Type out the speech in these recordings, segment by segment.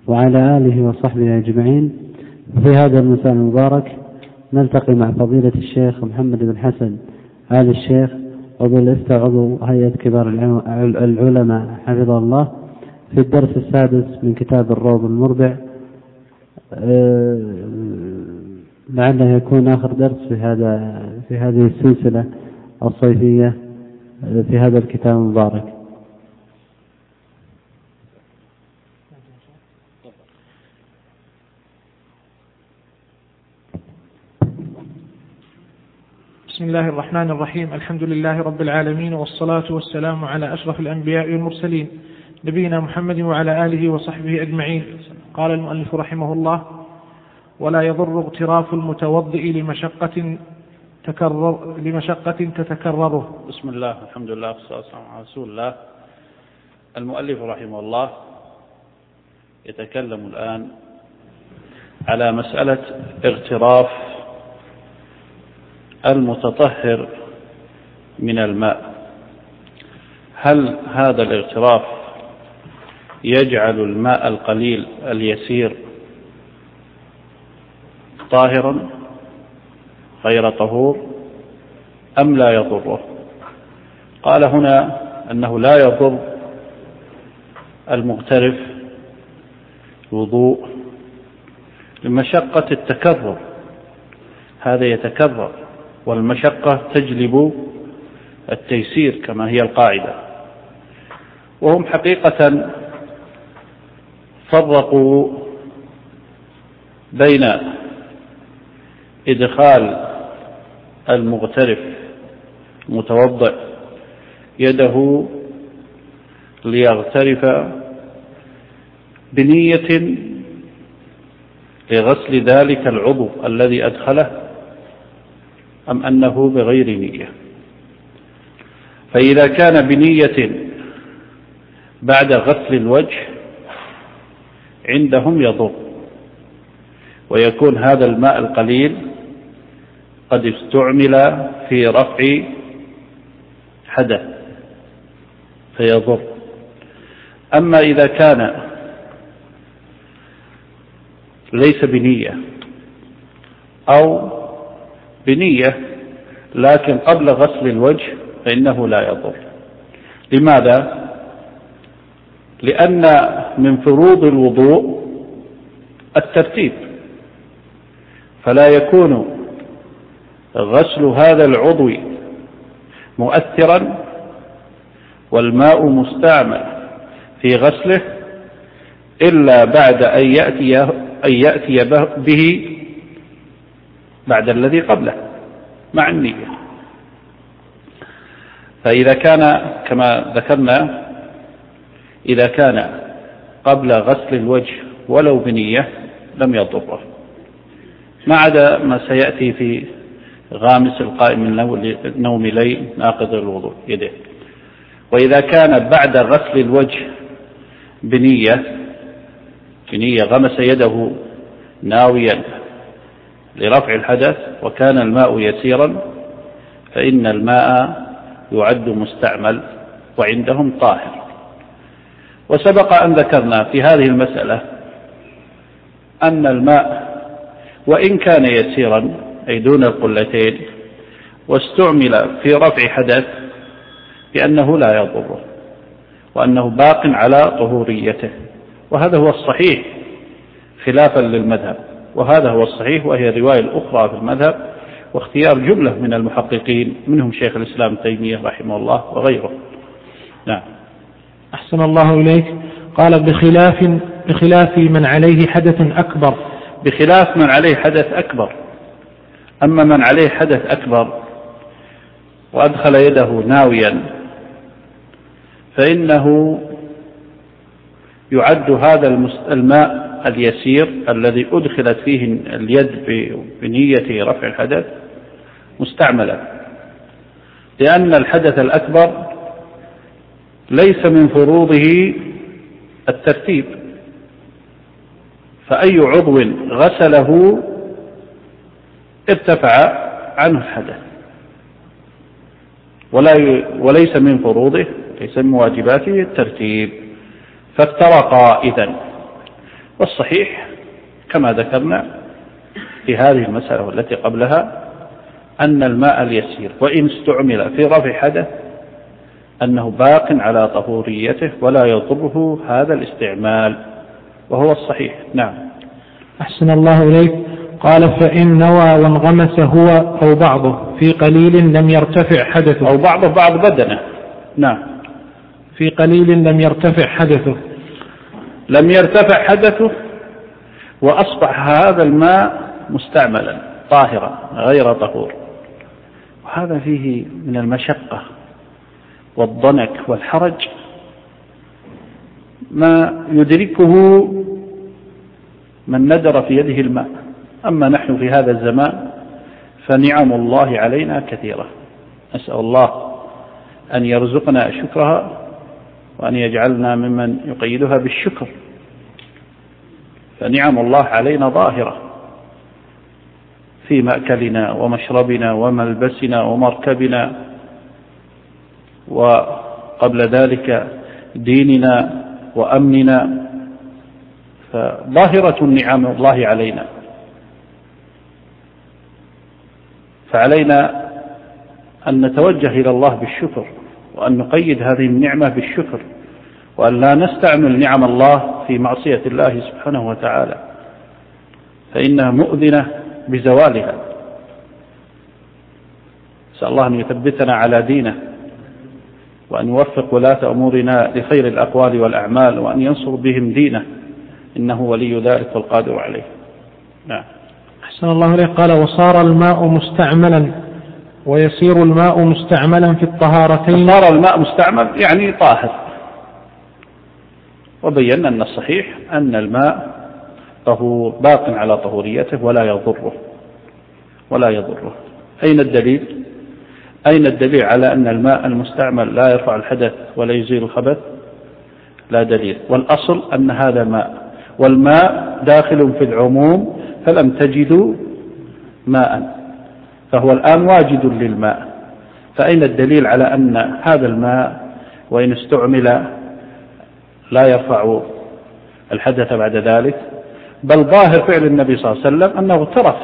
وعلى آله وصحبه أجمعين. في هذا المساء المبارك نلتقي مع فضيلة الشيخ محمد بن حسن آل الشيخ عضو الإفتاء عضو هيئة كبار العلماء حفظه الله في الدرس السادس من كتاب الروض المربع، لعله يكون آخر درس في هذه السلسلة الصيفية في هذا الكتاب المبارك. بسم الله الرحمن الرحيم. الحمد لله رب العالمين، والصلاة والسلام على أشرف الأنبياء والمرسلين نبينا محمد وعلى آله وصحبه أجمعين. قال المؤلف رحمه الله: ولا يضر اغتراف المتوضئ لمشقة تتكرره. بسم الله، الحمد لله، والصلاة والسلام على رسول الله. المؤلف رحمه الله يتكلم الآن على مسألة اغتراف المتطهر من الماء. هل هذا الاغتراف يجعل الماء القليل اليسير طاهرا غير طهور أم لا يضره؟ قال هنا أنه لا يضر المغترف الوضوء لمشقة التكرر، هذا يتكرر، والمشقة تجلب التيسير كما هي القاعدة. وهم حقيقة فرقوا بين إدخال المغترف المتوضئ يده ليغترف بنية لغسل ذلك العضو الذي أدخله، أم أنه بغير نية. فإذا كان بنية بعد غسل الوجه عندهم يضر، ويكون هذا الماء القليل قد استعمل في رفع حدث فيضر. أما إذا كان ليس بنية أو بنية لكن قبل غسل الوجه فإنه لا يضر. لماذا؟ لأن من فروض الوضوء الترتيب، فلا يكون غسل هذا العضو مؤثرا والماء مستعمل في غسله إلا بعد أن يأتي به بعد الذي قبله مع النية. فإذا كان كما ذكرنا، إذا كان قبل غسل الوجه ولو بنية لم يضره، ما عدا ما سيأتي في غامس القائم من نوم ليل ناقض الوضوء يده. وإذا كان بعد غسل الوجه بنية غمس يده ناويا لرفع الحدث وكان الماء يسيرا فإن الماء يعد مستعمل وعندهم طاهر. وسبق أن ذكرنا في هذه المسألة أن الماء وإن كان يسيرا أي دون القلتين واستعمل في رفع حدث بأنه لا يضره، وأنه باق على طهوريته، وهذا هو الصحيح خلافا للمذهب، وهذا هو الصحيح، وهي الرواية الأخرى في المذهب واختيار جملة من المحققين منهم شيخ الإسلام ابن تيمية رحمه الله وغيره. نعم. أحسن الله إليك. قال بخلاف من عليه حدث أكبر. بخلاف من عليه حدث أكبر. أما من عليه حدث أكبر وأدخل يده ناويا فإنه يعد هذا الماء اليسير الذي أدخلت فيه اليد بنية رفع الحدث مستعملا، لأن الحدث الأكبر ليس من فروضه الترتيب، فأي عضو غسله ارتفع عنه الحدث، وليس من فروضه، ليس من واجباته الترتيب، فافترقا إذن. والصحيح كما ذكرنا في هذه المسألة والتي قبلها أن الماء اليسير وإن استعمل في رفع حدث أنه باق على طهوريته ولا يضره هذا الاستعمال، وهو الصحيح. نعم. أحسن الله إليك. قال فإن نوى وانغمس هو أو بعضه في قليل لم يرتفع حدثه، أو بعضه بعض بدنه. نعم. في قليل لم يرتفع حدثه، لم يرتفع حدثه وأصبح هذا الماء مستعملا طاهرا غير طهور، وهذا فيه من المشقة والضنك والحرج ما يدركه من ندر في يده الماء. أما نحن في هذا الزمان فنعم الله علينا كثيرة، نسأل الله أن يرزقنا شكرها وأن يجعلنا ممن يقيدها بالشكر، فنعم الله علينا ظاهرة في مأكلنا ومشربنا وملبسنا ومركبنا، وقبل ذلك ديننا وأمننا، فظاهرة نعم الله علينا. فعلينا أن نتوجه إلى الله بالشكر، وأن نقيد هذه النعمة بالشكر، وأن لا نستعمل نعم الله في معصية الله سبحانه وتعالى، فإنها مؤذنة بزوالها. نسأل الله أن يثبتنا على دينه، وأن يوفق ولاة أمورنا لخير الأقوال والأعمال، وأن ينصر بهم دينه، إنه ولي ذلك والقادر عليه. نعم. أحسن الله إليك. قال وصار الماء مستعملا ويصير الماء مستعملا في الطهارتين. صار الماء مستعمل يعني طاهر، وبينا أن الصحيح أن الماء طهور باق على طهوريته ولا يضره. أين الدليل؟ أين الدليل على أن الماء المستعمل لا يرفع الحدث ولا يزيل الخبث؟ لا دليل. والأصل أن هذا ماء، والماء داخل في العموم، فلم تجدوا ماء، فهو الآن واجد للماء. فأين الدليل على أن هذا الماء وإن استعمل لا يرفع الحدث بعد ذلك؟ بل ظاهر فعل النبي صلى الله عليه وسلم أنه اغترف،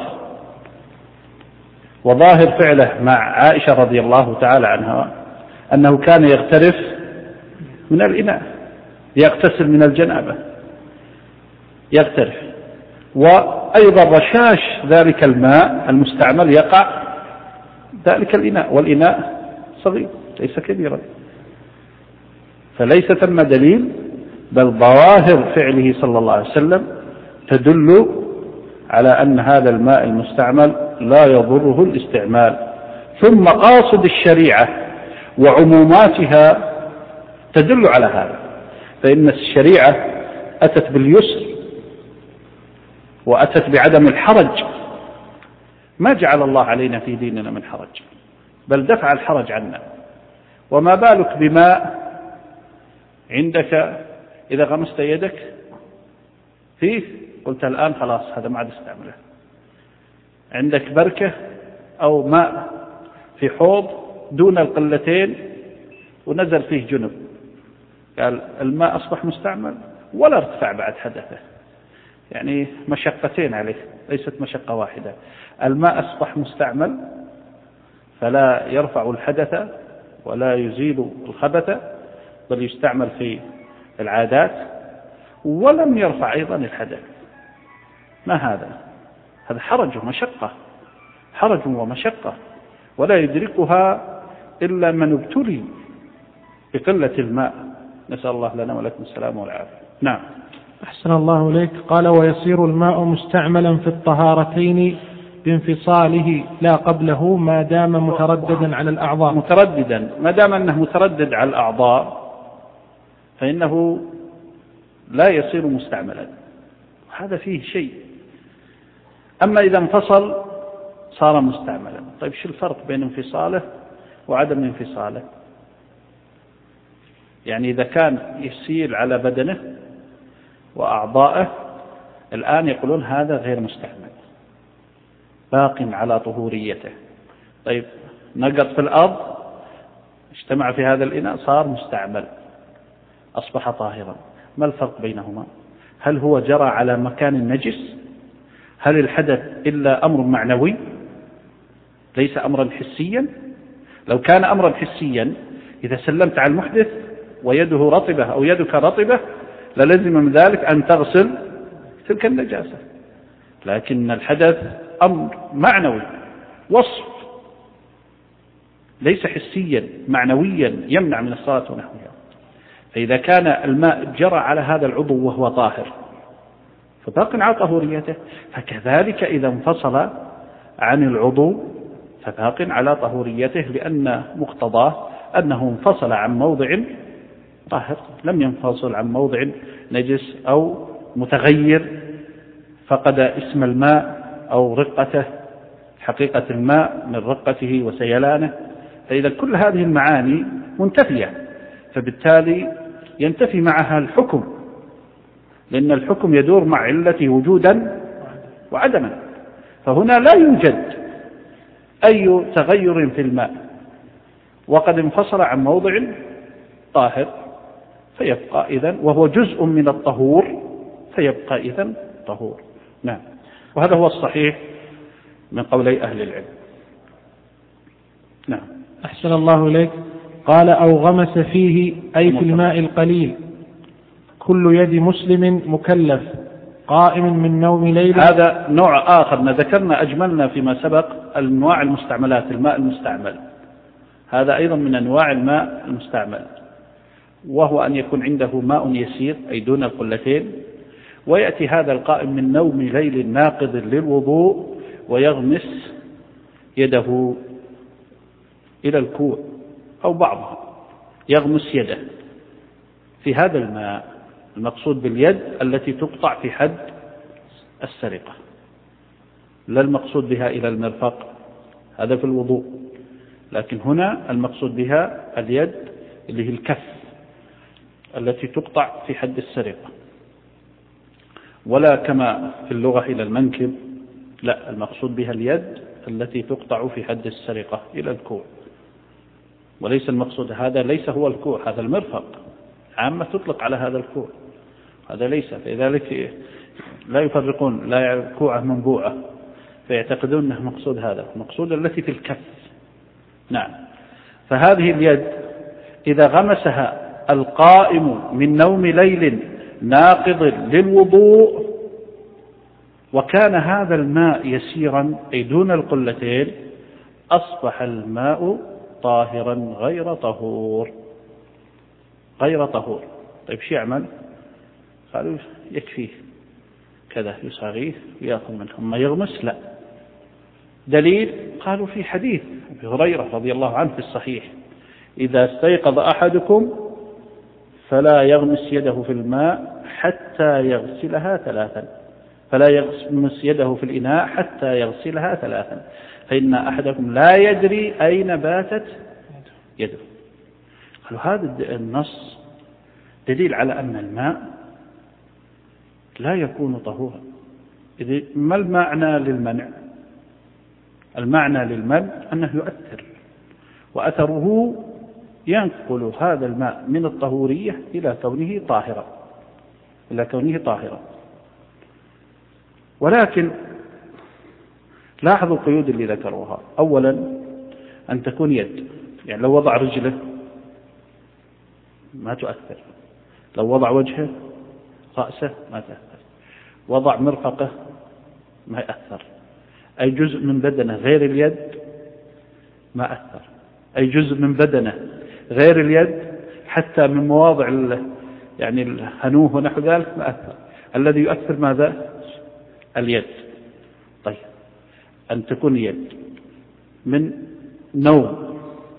وظاهر فعله مع عائشة رضي الله تعالى عنها أنه كان يغترف من الإناء، يغتسل من الجنابة، يغترف. وأيضا رشاش ذلك الماء المستعمل يقع ذلك الإناء، والإناء صغير ليس كبيرا، فليس ثم دليل، بل ظواهر فعله صلى الله عليه وسلم تدل على أن هذا الماء المستعمل لا يضره الاستعمال. ثم قاصد الشريعة وعموماتها تدل على هذا، فإن الشريعة أتت باليسر وأتت بعدم الحرج، ما جعل الله علينا في ديننا من حرج، بل دفع الحرج عنا. وما بالك بماء عندك إذا غمست يدك فيه قلت الآن خلاص هذا ما عاد استعمله، عندك بركة أو ماء في حوض دون القلتين ونزل فيه جنب، قال الماء أصبح مستعمل ولا ارتفع بعد حدثه، يعني مشقتين عليه ليست مشقة واحدة. الماء أصبح مستعمل فلا يرفع الحدث ولا يزيل الخبث، بل يستعمل في العادات، ولم يرفع أيضا الحدث. ما هذا حرج ومشقة، حرج ومشقة، ولا يدركها إلا من ابتلي بقلة الماء. نسأل الله لنا ولكم السلام والعافية. نعم. أحسن الله إليك. قال ويصير الماء مستعملا في الطهارتين بانفصاله لا قبله ما دام مترددا على الأعضاء. مترددا، ما دام أنه متردد على الأعضاء فإنه لا يصير مستعملا، هذا فيه شيء. أما إذا انفصل صار مستعملا. طيب شو الفرق بين انفصاله وعدم انفصاله؟ يعني إذا كان يسيل على بدنه وأعضائه الآن يقولون هذا غير مستعمل باق على طهوريته. طيب نقط في الأرض اجتمع في هذا الإناء صار مستعمل أصبح طاهرا، ما الفرق بينهما؟ هل هو جرى على مكان نجس؟ هل الحدث إلا أمر معنوي ليس أمرا حسيا؟ لو كان أمرا حسيا إذا سلمت على المحدث ويده رطبة أو يدك رطبة للزم من ذلك أن تغسل تلك النجاسة، لكن الحدث أمر معنوي وصف ليس حسيا معنويا يمنع من الصلاة ونحوها. فإذا كان الماء جرى على هذا العضو وهو طاهر فباق على طهوريته، فكذلك إذا انفصل عن العضو فباق على طهوريته، لأن مقتضاه أنه انفصل عن موضع طاهر، لم ينفصل عن موضع نجس أو متغير فقد اسم الماء أو رقته، حقيقة الماء من رقته وسيلانه. فإذا كل هذه المعاني منتفية فبالتالي ينتفي معها الحكم، لأن الحكم يدور مع علته وجودا وعدما. فهنا لا يوجد أي تغير في الماء وقد انفصل عن موضع طاهر فيبقى إذن، وهو جزء من الطهور فيبقى إذن طهور. نعم، وهذا هو الصحيح من قولي أهل العلم. نعم. أحسن الله إليك. قال أو غمس فيه أي في الماء القليل كل يد مسلم مكلف قائم من نوم ليل. هذا نوع آخر، ما ذكرنا أجملنا فيما سبق أنواع المستعملات، الماء المستعمل هذا أيضا من أنواع الماء المستعمل، وهو أن يكون عنده ماء يسير أي دون القلتين، ويأتي هذا القائم من نوم ليل ناقض للوضوء ويغمس يده إلى الكوع أو بعضها، يغمس يده في هذا الماء. المقصود باليد التي تقطع في حد السرقة، لا المقصود بها إلى المرفق، هذا في الوضوء، لكن هنا المقصود بها اليد اللي هي الكف التي تقطع في حد السرقة، ولا كما في اللغة إلى المنكب، لا المقصود بها اليد التي تقطع في حد السرقة إلى الكوع، وليس المقصود هذا ليس هو الكوع، هذا المرفق، عامة تطلق على هذا الكوع، هذا ليس. فلذلك لا يفرقون لا كوعة من بوعة فيعتقدون أنه مقصود هذا، المقصود التي في الكف. نعم. فهذه اليد إذا غمسها القائم من نوم ليل ناقض للوضوء وكان هذا الماء يسيرا أي دون القلتين أصبح الماء طاهرا غير طهور. غير طهور. طيب شو يعمل؟ قالوا يكفيه كذا، يصاغيه ويأخذ منه، ما يغمس لا. دليل قالوا في حديث أبي هريرة رضي الله عنه في الصحيح: إذا استيقظ أحدكم فلا يغمس يده في الماء حتى يغسلها ثلاثا، فلا يغمس يده في الإناء حتى يغسلها ثلاثا، فإن أحدكم لا يدري أين باتت يده. قالوا هذا النص دليل على أن الماء لا يكون طهورا. إذن ما المعنى للمنع؟ المعنى للمنع أنه يؤثر، وأثره ينقل هذا الماء من الطهورية إلى كونه طاهرا، إلى كونه طاهرا. ولكن لاحظوا القيود اللي ذكروها. أولا أن تكون يد، يعني لو وضع رجله ما تؤثر، لو وضع وجهه رأسه ما تأثر، وضع مرفقه ما يأثر، أي جزء من بدنه غير اليد ما أثر، أي جزء من بدنه غير اليد حتى من مواضع يعني الهنوه ونحو ذلك ما أثر. الذي يؤثر ماذا؟ اليد. طيب أن تكون يد من نوم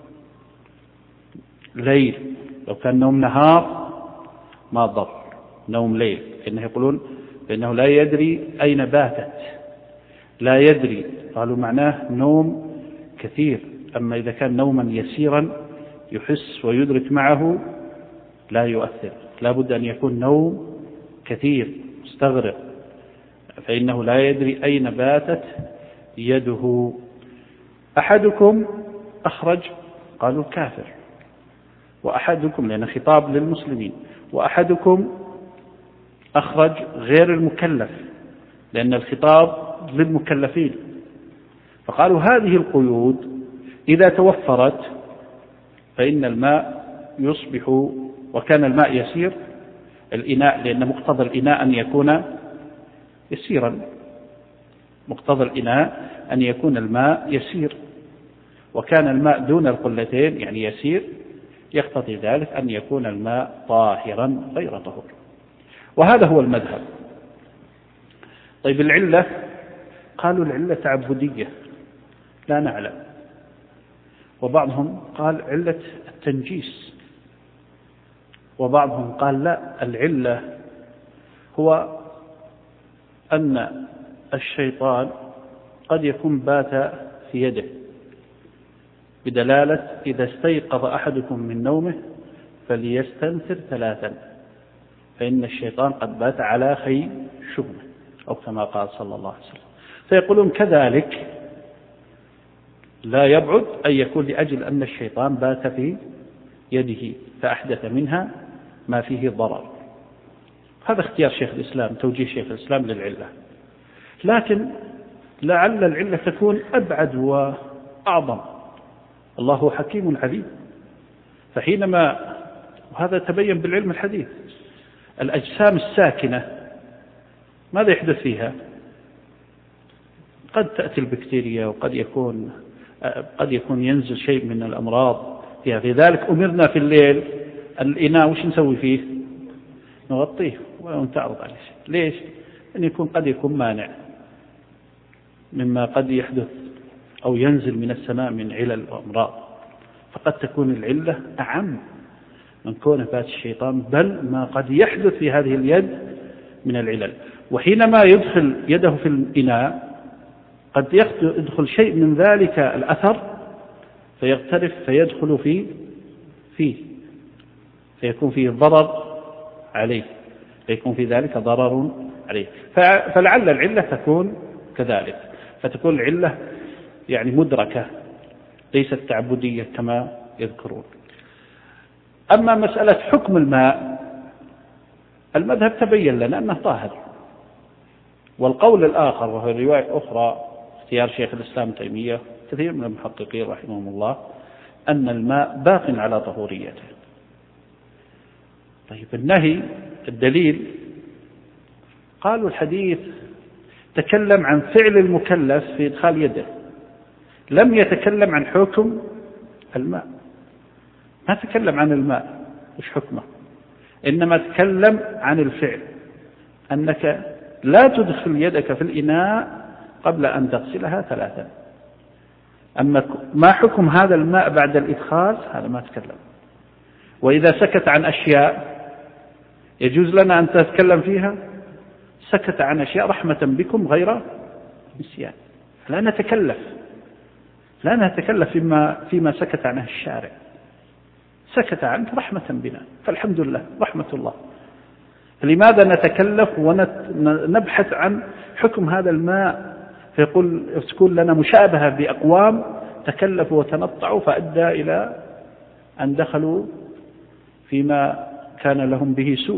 ليل، لو كان نوم نهار ما ضر، نوم ليل إنه يقولون بأنه لا يدري أين باتت، لا يدري، قالوا معناه نوم كثير. أما إذا كان نوما يسيرا يحس ويدرك معه لا يؤثر، لا بد أن يكون نوم كثير مستغرق، فإنه لا يدري أين باتت يده. أحدكم أخرج، قالوا كافر، وأحدكم لأن خطاب للمسلمين، وأحدكم أخرج غير المكلف، لأن الخطاب للمكلفين، فقالوا هذه القيود إذا توفرت فإن الماء يصبح، وكان الماء يسير الإناء، لأن مقتضى الإناء أن يكون يسيرا، مقتضى الإناء أن يكون الماء يسير، وكان الماء دون القلتين يعني يسير، يقتضي ذلك أن يكون الماء طاهرا غير طهور، وهذا هو المذهب. طيب العلة، قالوا العلة تعبدية لا نعلم، وبعضهم قال علة التنجيس، وبعضهم قال لا، العلة هو أن الشيطان قد يكون بات في يده، بدلالة إذا استيقظ أحدكم من نومه فليستنثر 3 فإن الشيطان قد بات على خي شبمه، أو كما قال صلى الله عليه وسلم. فيقولون كذلك لا يبعد أن يكون لأجل أن الشيطان بات في يده فأحدث منها ما فيه ضرر. هذا اختيار شيخ الإسلام، توجيه شيخ الإسلام للعلة، لكن لعل العلة تكون أبعد وأعظم. الله حكيم عليم، فحينما، وهذا تبين بالعلم الحديث، الأجسام الساكنة ماذا يحدث فيها؟ قد تأتي البكتيريا، وقد يكون ينزل شيء من الأمراض فيها. في ذلك أمرنا في الليل الإناء وش نسوي فيه؟ نغطيه ولا تعرض عليه شيء. ليش؟ أن يكون قد يكون مانع مما قد يحدث أو ينزل من السماء من علل وأمراض، فقد تكون العلة أعم من كون فات الشيطان، بل ما قد يحدث في هذه اليد من العلل. وحينما يدخل يده في الإناء قد يدخل شيء من ذلك الأثر فيغترف فيدخل فيه فيكون فيه ضرر عليه، فيكون في ذلك ضرر عليه. فلعل العلة تكون كذلك، فتكون العلة يعني مدركة ليست تعبدية كما يذكرون. أما مسألة حكم الماء، المذهب تبين لنا أنه طاهر، والقول الآخر وهو رواية أخرى اختيار شيخ الإسلام تيمية كثير من المحققين رحمهم الله أن الماء باق على طهوريته. طيب النهي الدليل، قالوا الحديث تكلم عن فعل المكلف في إدخال يده، لم يتكلم عن حكم الماء، ما تكلم عن الماء وش حكمه، إنما تكلم عن الفعل، أنك لا تدخل يدك في الإناء قبل أن تغسلها 3. أما ما حكم هذا الماء بعد الإدخال هذا ما تكلم. وإذا سكت عن أشياء يجوز لنا أن نتكلم فيها، سكت عن أشياء رحمة بكم غير نسيان، لا نتكلف فيما سكت عنه الشارع، سكت عنه رحمة بنا، فالحمد لله رحمة الله. لماذا نتكلف ونبحث عن حكم هذا الماء؟ فيقول تكون لنا مشابهة بأقوام تكلفوا وتنطعوا فأدى إلى أن دخلوا فيما كان لهم به سوء.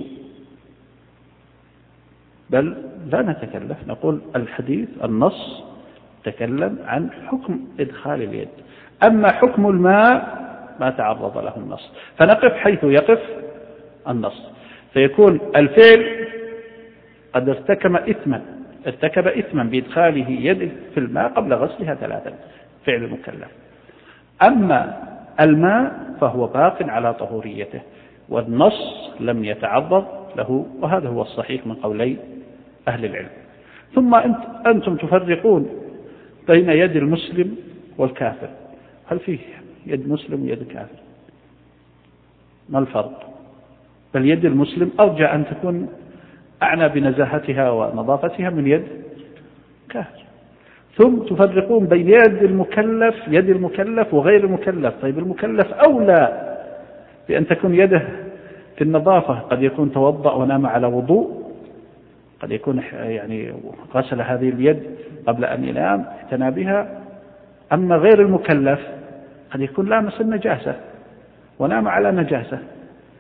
بل لا نتكلف، نقول الحديث النص تكلم عن حكم إدخال اليد، أما حكم الماء ما تعرض له النص، فنقف حيث يقف النص، فيكون الفعل قد ارتكب إثما بإدخاله يده في الماء قبل غسلها 3، فعل المكلف. أما الماء فهو باق على طهوريته، والنص لم يتعرض له، وهذا هو الصحيح من قولي أهل العلم. ثم أنتم تفرقون بين يد المسلم والكافر، هل فيه يد مسلم ويد كافر؟ ما الفرق؟ بل يد المسلم أرجى أن تكون أعنى بنزاهتها ونظافتها من يد كافر. ثم تفرقون بين يد المكلف وغير المكلف. طيب المكلف أولى بأن تكون يده في النظافة، قد يكون توضأ ونام على وضوء، قد يكون يعني غسل هذه اليد قبل أن ينام اعتنى بها. أما غير المكلف قد يكون لامس النجاسة ونام على نجاسة،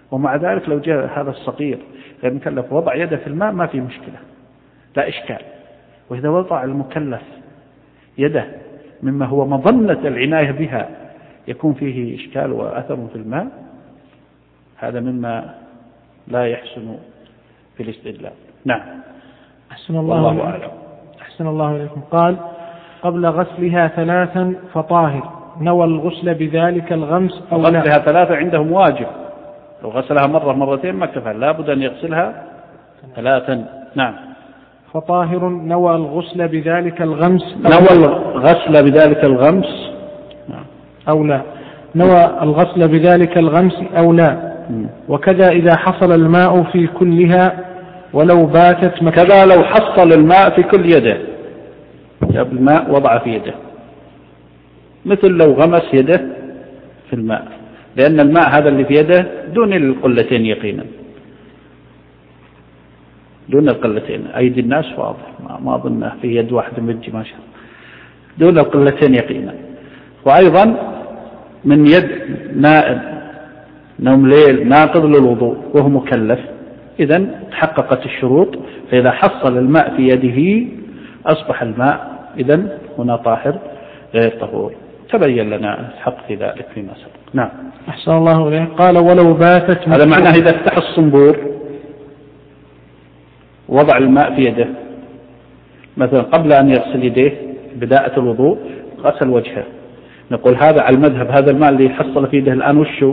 ومع ذلك لو جاء هذا الصغير غير مكلف وضع يده في الماء ما في مشكلة، لا إشكال. وإذا وضع المكلف يده مما هو مظنة العناية بها يكون فيه إشكال وأثر في الماء، هذا مما لا يحسن في الاستدلال. نعم. أحسن الله أعلم. أحسن الله إليكم. قال قبل غسلها 3 فطاهر، نوى الغسل بذلك الغمس أو لا؟ غسلها 3 عندهم واجب، لو غسلها مرة مرتين ما كفى، لا بد أن يغسلها 3. نعم. فطاهر نوى الغسل بذلك الغمس نوى الغسل بذلك الغمس أو لا؟ نوى الغسل بذلك الغمس أو لا؟ وكذا إذا حصل الماء في كلها ولو باتت كذا لو حصل الماء في كل يده، جاب الماء وضع في يده، مثل لو غمس يده في الماء، لأن الماء هذا اللي في يده دون القلتين يقينا، دون القلتين. أيدي الناس واضح، ما أظن في يد واحدة مجي ما شاء، دون القلتين يقينا. وأيضا من يد نائم نوم ليل ناقض للوضوء وهو مكلف، إذن تحققت الشروط، فإذا حصل الماء في يده أصبح الماء إذن هنا طاهر غير طهور. تبين لنا الحق في ذلك فيما سبق. نعم. أحسن الله إليه. قال ولو باتت هذا معناه إذا افتح الصنبور وضع الماء في يده مثلا قبل أن يغسل يديه بداءة الوضوء غسل وجهه، نقول هذا على المذهب هذا الماء اللي حصل في يده الآن وشه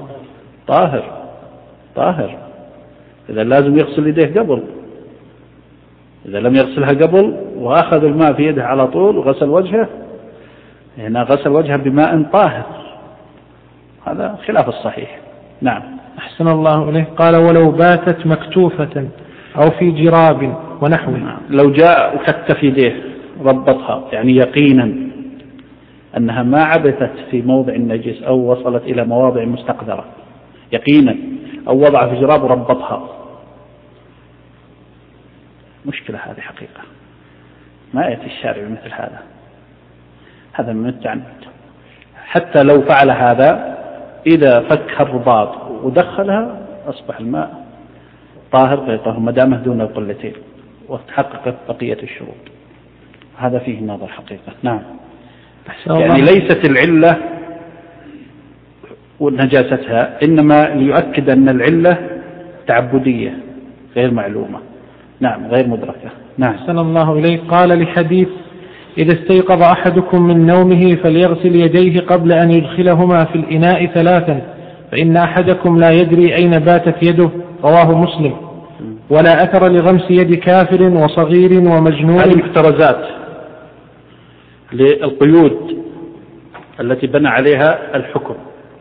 طاهر. إذا لازم يغسل يديه قبل، إذا لم يغسلها قبل وأخذ الماء في يده على طول وغسل وجهه، هنا غسل وجهه بماء طاهر، هذا خلاف الصحيح. نعم. أحسن الله إليه. قال ولو باتت مكتوفة أو في جراب ونحوه. نعم. لو جاء وكتف يديه ربطها، يعني يقينا أنها ما عبثت في موضع النجس أو وصلت إلى مواضع مستقذرة يقينا، أو وضع في جراب وربطها، مشكلة هذه حقيقة، ما يأتي الشارع مثل هذا من التعنت. حتى لو فعل هذا إذا فك الرباط ودخلها أصبح الماء طاهر غير طاهر ما دامه دون القلتين وتحققت بقية الشروط. هذا فيه نظر حقيقة. نعم. يعني ليست العلة ونجاستها، إنما ليؤكد أن العلة تعبدية غير معلومة. نعم. غير مدركة. نعم. أحسن الله إليه. قال لحديث إذا استيقظ أحدكم من نومه فليغسل يديه قبل أن يدخلهما في الإناء 3 فإن أحدكم لا يدري أين باتت يده، رواه مسلم. ولا أثر لغمس يد كافر وصغير ومجنون. هذه محترزات للقيود التي بنى عليها الحكم،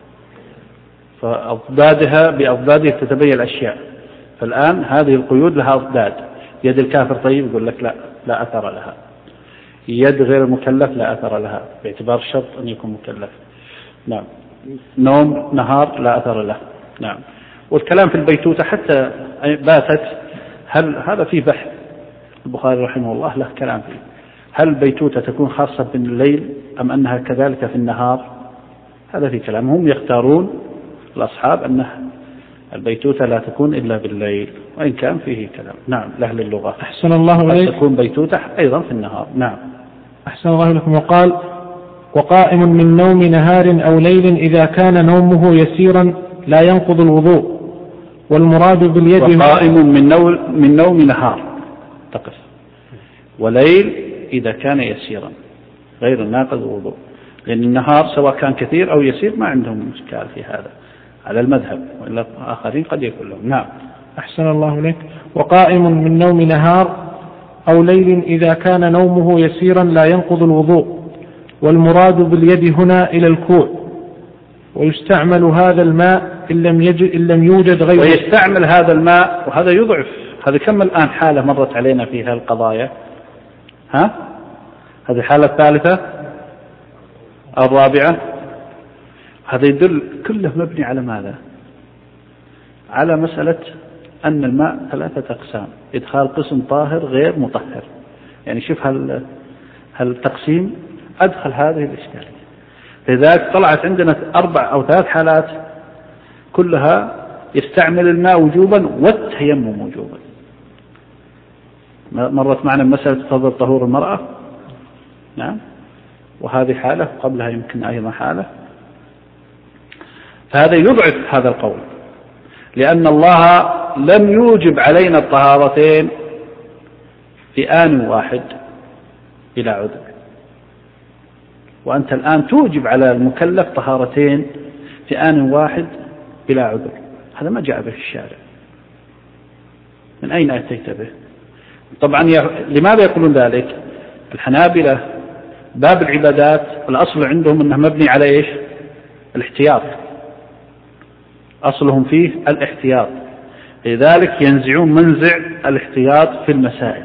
فأضدادها بأضدادها تتبين الأشياء. فالآن هذه القيود لها أضداد. يد الكافر طيب يقول لك لا أثر لها، يد غير المكلف لا أثر لها باعتبار الشرط أن يكون مكلف. نعم. نوم نهار لا أثر له. نعم. والكلام في البيتوتة حتى باتت، هل هذا فيه بحث، البخاري رحمه الله له كلام فيه، هل البيتوتة تكون خاصة بالليل أم أنها كذلك في النهار؟ هذا في كلام، هم يختارون الأصحاب أن البيتوتة لا تكون إلا بالليل، وإن كان فيه كلام. نعم. لأهل اللغة أحسن الله إليك تكون بيتوتة أيضا في النهار. نعم. أحسن الله إليكم. وقال وقائم من نوم نهار أو ليل إذا كان نومه يسيرا لا ينقض الوضوء، والمراد باليد وقائم من نوم نهار تقف، وليل إذا كان يسيرا غير ناقض الوضوء، لأن النهار سواء كان كثير أو يسير ما عندهم إشكال في هذا على المذهب، وإلا آخرين قد يكون لهم. نعم. أحسن الله إليك. وقائم من نوم نهار أو ليل إذا كان نومه يسيرا لا ينقض الوضوء، والمراد باليد هنا إلى الكوع، ويستعمل هذا الماء إن لم يوجد غيره. ويستعمل هذا الماء، وهذا يضعف. هذا كم الآن حالة مرت علينا فيها القضايا، هذه الحالة الثالثة الرابعة. هذا يدل كله مبني على ماذا؟ على مسألة أن الماء 3 أقسام، إدخال قسم طاهر غير مطهر. يعني شوف هالتقسيم أدخل هذه الإشكالية، لذلك طلعت عندنا 4 أو 3 حالات كلها يستعمل الماء وجوبا والتيمم وجوبا. مرت معنا مسألة فضل طهور المرأة، نعم، وهذه حالة قبلها يمكن أيضا حالة. فهذا يضعف هذا القول، لأن الله لم يوجب علينا الطهارتين في آن واحد بلا عذر، وأنت الآن توجب على المكلف طهارتين في آن واحد بلا عذر. هذا ما جاء به الشارع، من أين أتيت به؟ طبعا لماذا يقولون ذلك؟ الحنابلة باب العبادات الأصل عندهم أنه مبني على إيش؟ الاحتياط، أصلهم فيه الاحتياط، لذلك ينزعون منزع الاحتياط في المسائل.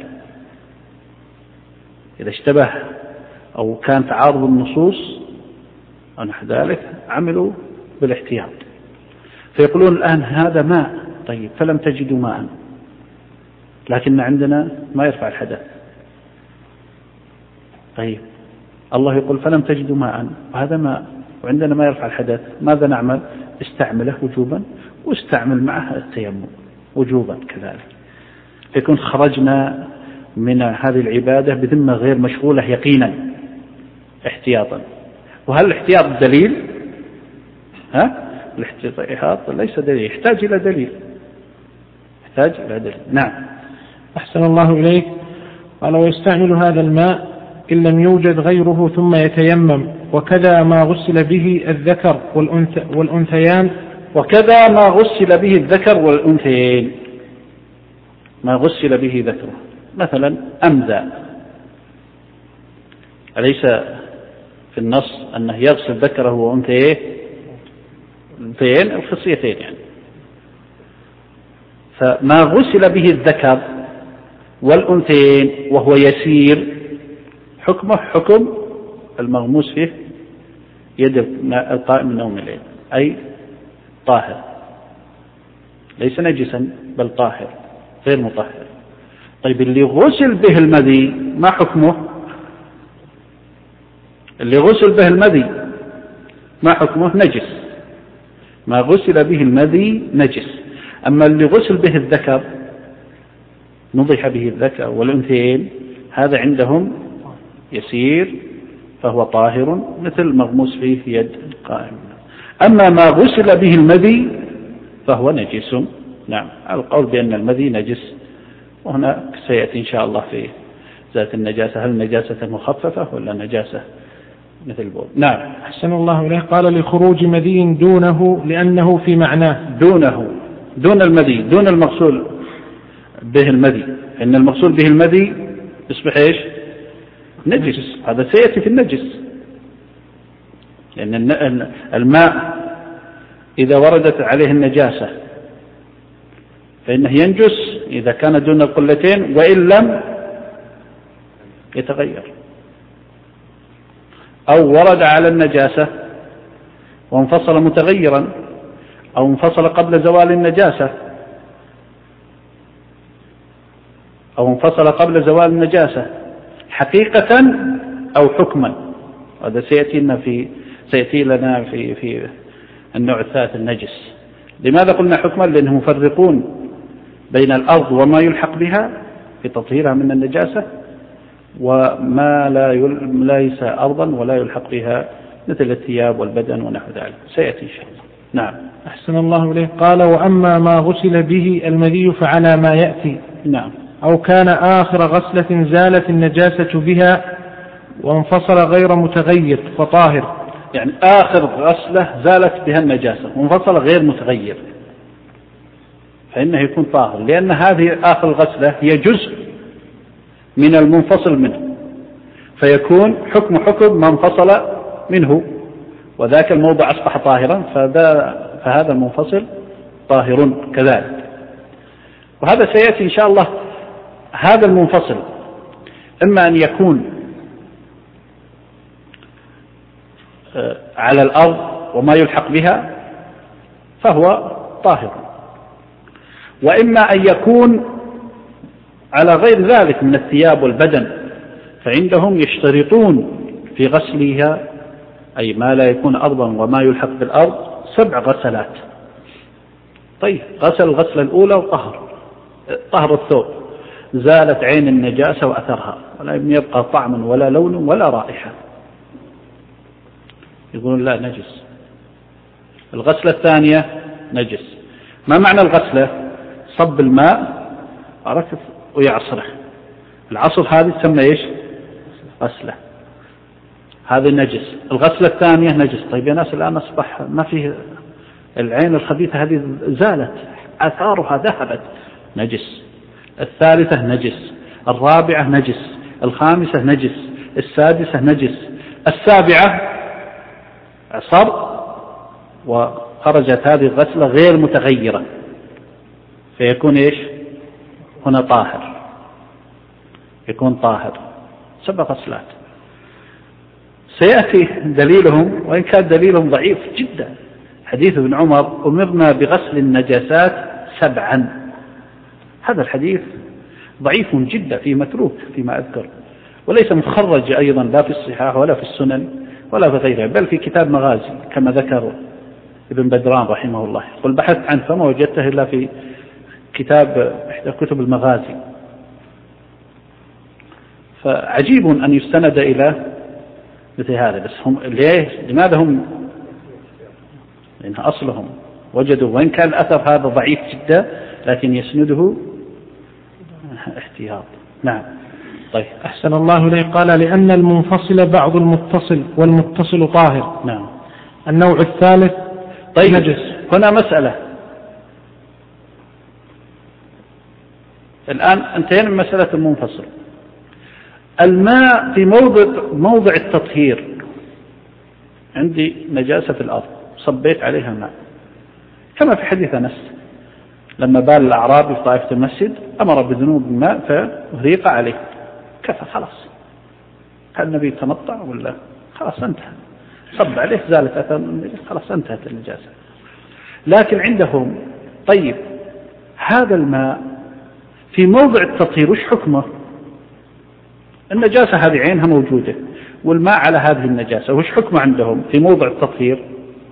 إذا اشتبه أو كان تعارض النصوص أو نحو ذلك عملوا بالاحتياط. فيقولون الآن هذا ماء، طيب فلم تجدوا ماء، لكن عندنا ما يرفع الحدث. طيب الله يقول فلم تجدوا ماء، وهذا ماء وعندنا ما يرفع الحدث، ماذا نعمل؟ استعمله وجوبا واستعمل معه التيمم وجوبا كذلك. فيكون خرجنا من هذه العبادة بذمة غير مشغولة يقينا احتياطا. وهل الاحتياط دليل؟ الاحتياط ليس دليل، يحتاج إلى دليل، يحتاج إلى دليل. نعم. أحسن الله إليك. قال ويستعمل هذا الماء إن لم يوجد غيره ثم يتيمم، وكذا ما غسل به الذكر والأنثيان. وكذا ما غسل به الذكر والأنثيين، ما غسل به ذكره، مثلا أمزى، أليس في النص أنه يغسل ذكره وأنثيه الخصيتين يعني. فما غسل به الذكر والأنثيين وهو يسير حكمه حكم المغموس فيه يد القائم من نوم الليل، أي طاهر، ليس نجسا بل طاهر غير مطهر. طيب اللي غسل به المذي ما حكمه؟ اللي غسل به المذي ما حكمه؟ نجس، ما غسل به المذي نجس. أما اللي غسل به الذكر نضح به الذكر والأنثيين هذا عندهم يسير فهو طاهر مثل مغموس فيه يد القائم. أما ما غسل به المذي فهو نجس. نعم، القول بأن المذي نجس، وهنا سيأتي إن شاء الله في ذات النجاسة، هل نجاسة مخففة ولا نجاسة مثل البول. نعم. أحسن الله إليه. قال لخروج مذي دونه لأنه في معناه. دون المذي، دون المغسول به المذي، إن المغسول به المذي يصبح إيش؟ نجس. هذا سيأتي في النجس، لأن الماء إذا وردت عليه النجاسة فإنه ينجس إذا كان دون القلتين، وإن لم يتغير. أو ورد على النجاسة وانفصل متغيرا، أو انفصل قبل زوال النجاسة، أو انفصل قبل زوال النجاسة حقيقة أو حكما. هذا سيأتي لنا في النوع الثالث النجس. لماذا قلنا حكما؟ لأنهم يفرقون بين الأرض وما يلحق بها في تطهيرها من النجاسة، وما ليس أرضا ولا يلحق بها مثل الثياب والبدن ونحو ذلك، سيأتي إن شاء الله. نعم. أحسن الله إليه. قال وأما ما غسل به المذي فعلى ما يأتي. نعم. أو كان آخر غسلة زالت النجاسة بها وانفصل غير متغير فطاهر. يعني آخر غسلة زالت بها النجاسة وانفصل غير متغير فإنه يكون طاهر، لأن هذه آخر الغسلة هي جزء من المنفصل منه، فيكون حكم ما انفصل منه، وذاك الموضع أصبح طاهرا، فهذا المنفصل طاهر كذلك. وهذا سيأتي إن شاء الله. هذا المنفصل إما أن يكون على الأرض وما يلحق بها فهو طاهر، وإما أن يكون على غير ذلك من الثياب والبدن، فعندهم يشترطون في غسلها، أي ما لا يكون أرضا وما يلحق بالأرض 7 غسلات، طيب غسل الغسلة الأولى طهر الثوب، زالت عين النجاسة وأثرها، ولم يبقى طعم ولا لون ولا رائحة، يقولون لا نجس. الغسلة الثانية نجس. ما معنى الغسلة؟ صب الماء عرفت ويعصره، العصر هذه تسمى إيش؟ غسلة، هذا نجس. الغسلة الثانية نجس. طيب يا ناس الآن أصبح ما فيه العين الخبيثة هذه زالت، آثارها ذهبت، نجس. الثالثة نجس، الرابعة نجس، الخامسة نجس، السادسة نجس، السابعة عصر وخرجت هذه الغسلة غير متغيرة، فيكون إيش؟ هنا طاهر، يكون طاهر. 7 غسلات. سيأتي دليلهم، وإن كان دليلهم ضعيف جدا، حديث ابن عمر أمرنا بغسل النجاسات 7. هذا الحديث ضعيف جدا، في متروك فيما أذكر، وليس مخرج أيضا لا في الصحاح ولا في السنن ولا في غيرها، بل في كتاب مغازي كما ذكر ابن بدران رحمه الله. قل بحثت عنه فما وجدته إلا في كتاب إحدى كتب المغازي. فعجيب أن يستند إلى مثل هذا. بس هم لماذا هم؟ لأن أصلهم وجدوا، وإن كان الأثر هذا ضعيف جدا لكن يسنده احتياط. نعم. طيب أحسن الله إليه. قال لأن المنفصل بعض المتصل والمتصل طاهر. نعم. النوع الثالث طيب نجس. هنا مسألة، الآن انتهينا من مسألة المنفصل. الماء في موضع التطهير، عندي نجاسة في الأرض صبيت عليها ماء، كما في حديث أنس لما بال الأعرابي في طائفة المسجد أمر بذنوب الماء فهريق عليه، كفى خلاص. هل النبي يتمطع ولا خلاص انتهى؟ صب عليه زالت أثر النجاسة، خلاص انتهت النجاسة. لكن عندهم طيب هذا الماء في موضع التطهير وش حكمه؟ النجاسة هذه عينها موجودة والماء على هذه النجاسة، وش حكمه عندهم في موضع التطهير؟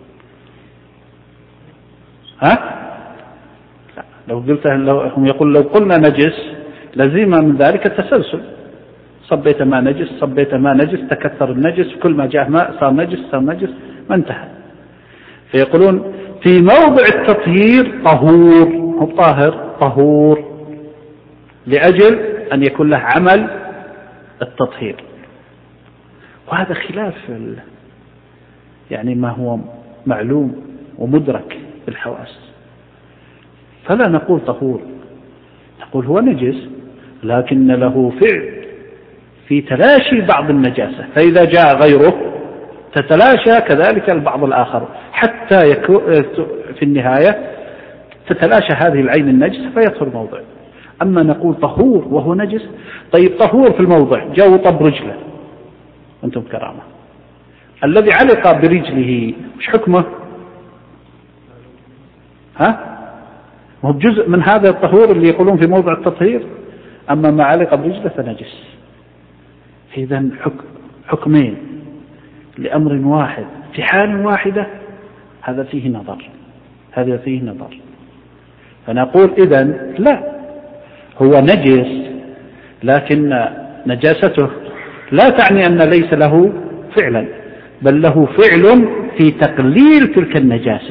ها؟ لا. لو قلت هم يقول لو قلنا نجس لزم من ذلك التسلسل، صبيت ماء نجس، صبيت ماء نجس، تكثر النجس، كل ما جاء ماء صار نجس صار نجس، ما انتهى. فيقولون في موضع التطهير طهور، هو طاهر طهور لأجل أن يكون له عمل التطهير. وهذا خلاف يعني ما هو معلوم ومدرك بالحواس. فلا نقول طهور، نقول هو نجس لكن له فعل في تلاشي بعض النجاسة، فإذا جاء غيره تتلاشى كذلك البعض الآخر حتى في النهاية تتلاشى هذه العين النجسة فيطهر موضع. أما نقول طهور وهو نجس، طيب طهور في الموضع جاء طب رجله، أنتم كرامة، الذي علق برجله مش حكمه؟ ها؟ هو جزء من هذا الطهور اللي يقولون في موضع التطهير، أما ما علق برجله فنجس. إذن حكمين لأمر واحد في حال واحدة، هذا فيه نظر، هذا فيه نظر. فنقول إذن لا، هو نجس لكن نجاسته لا تعني أن ليس له فعلا، بل له فعل في تقليل تلك النجاسة،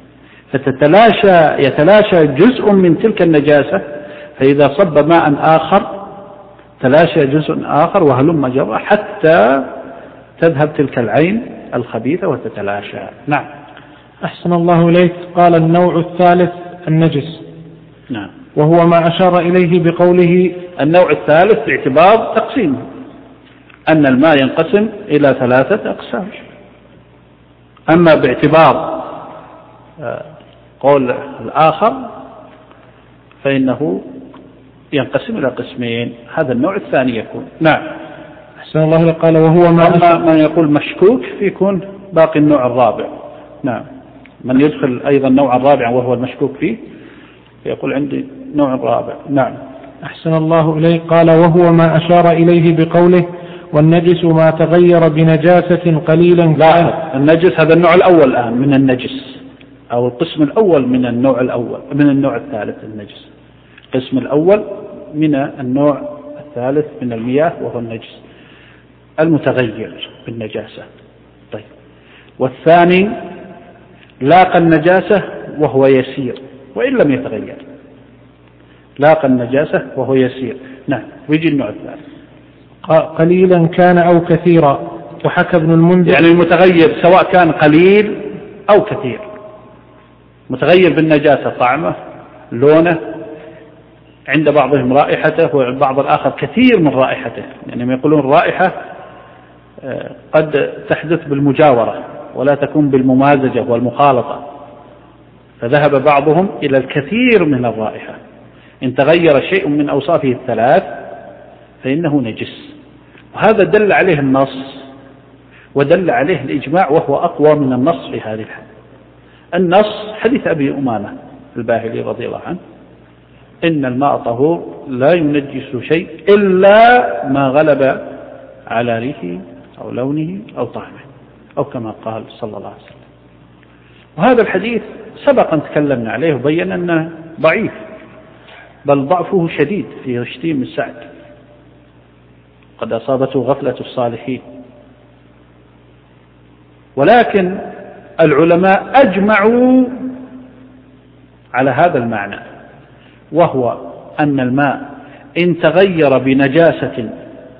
يتلاشى جزء من تلك النجاسة، فإذا صب ماء آخر تلاشى جزء آخر وهلم جرى حتى تذهب تلك العين الخبيثة وتتلاشى. نعم. أحسن الله إليك. قال النوع الثالث النجس. نعم. وهو ما أشار إليه بقوله النوع الثالث باعتبار تقسيمه، أن الماء ينقسم إلى 3 أقسام. أما باعتبار قول الآخر فإنه ينقسم إلى قسمين، هذا النوع الثاني يكون. نعم. أحسن الله إليك. قال وهو ما من يقول مشكوك فيكون باقي النوع الرابع. نعم. من يدخل أيضا النوع الرابع وهو المشكوك فيه يقول عندي نوع رابع. نعم. أحسن الله إليك. قال وهو ما أشار إليه بقوله والنجس ما تغير بنجاسة قليلا. لا، النجس هذا النوع الأول الآن من النجس، أو القسم الأول من النوع الثالث النجس. القسم الأول من النوع الثالث من المياه وهو النجس المتغير بالنجاسة. طيب، والثاني لاقى النجاسة وهو يسير وإن لم يتغير، لاقى النجاسة وهو يسير. نعم. ويجي النوع الثالث قليلا كان أو كثيرا. وحكى ابن المنذر يعني المتغير سواء كان قليل أو كثير، متغير بالنجاسة طعمه، لونه، عند بعضهم رائحته وعند بعض الآخر كثير من رائحته. يعني ما يقولون الرائحة قد تحدث بالمجاورة ولا تكون بالممازجة والمخالطة، فذهب بعضهم إلى الكثير من الرائحة. إن تغير شيء من أوصافه الثلاث فإنه نجس، وهذا دل عليه النص ودل عليه الإجماع، وهو أقوى من النص في هذه الحالة. النص حديث أبي أمامة الباهلي رضي الله عنه: إن الماء طهور لا ينجس شيء إلا ما غلب على ريحه أو لونه أو طعمه، أو كما قال صلى الله عليه وسلم. وهذا الحديث سبق أن تكلمنا عليه وبينا أنه ضعيف، بل ضعفه شديد في هشيم بن سعد، قد أصابته غفلة الصالحين. ولكن العلماء أجمعوا على هذا المعنى، وهو أن الماء إن تغير بنجاسة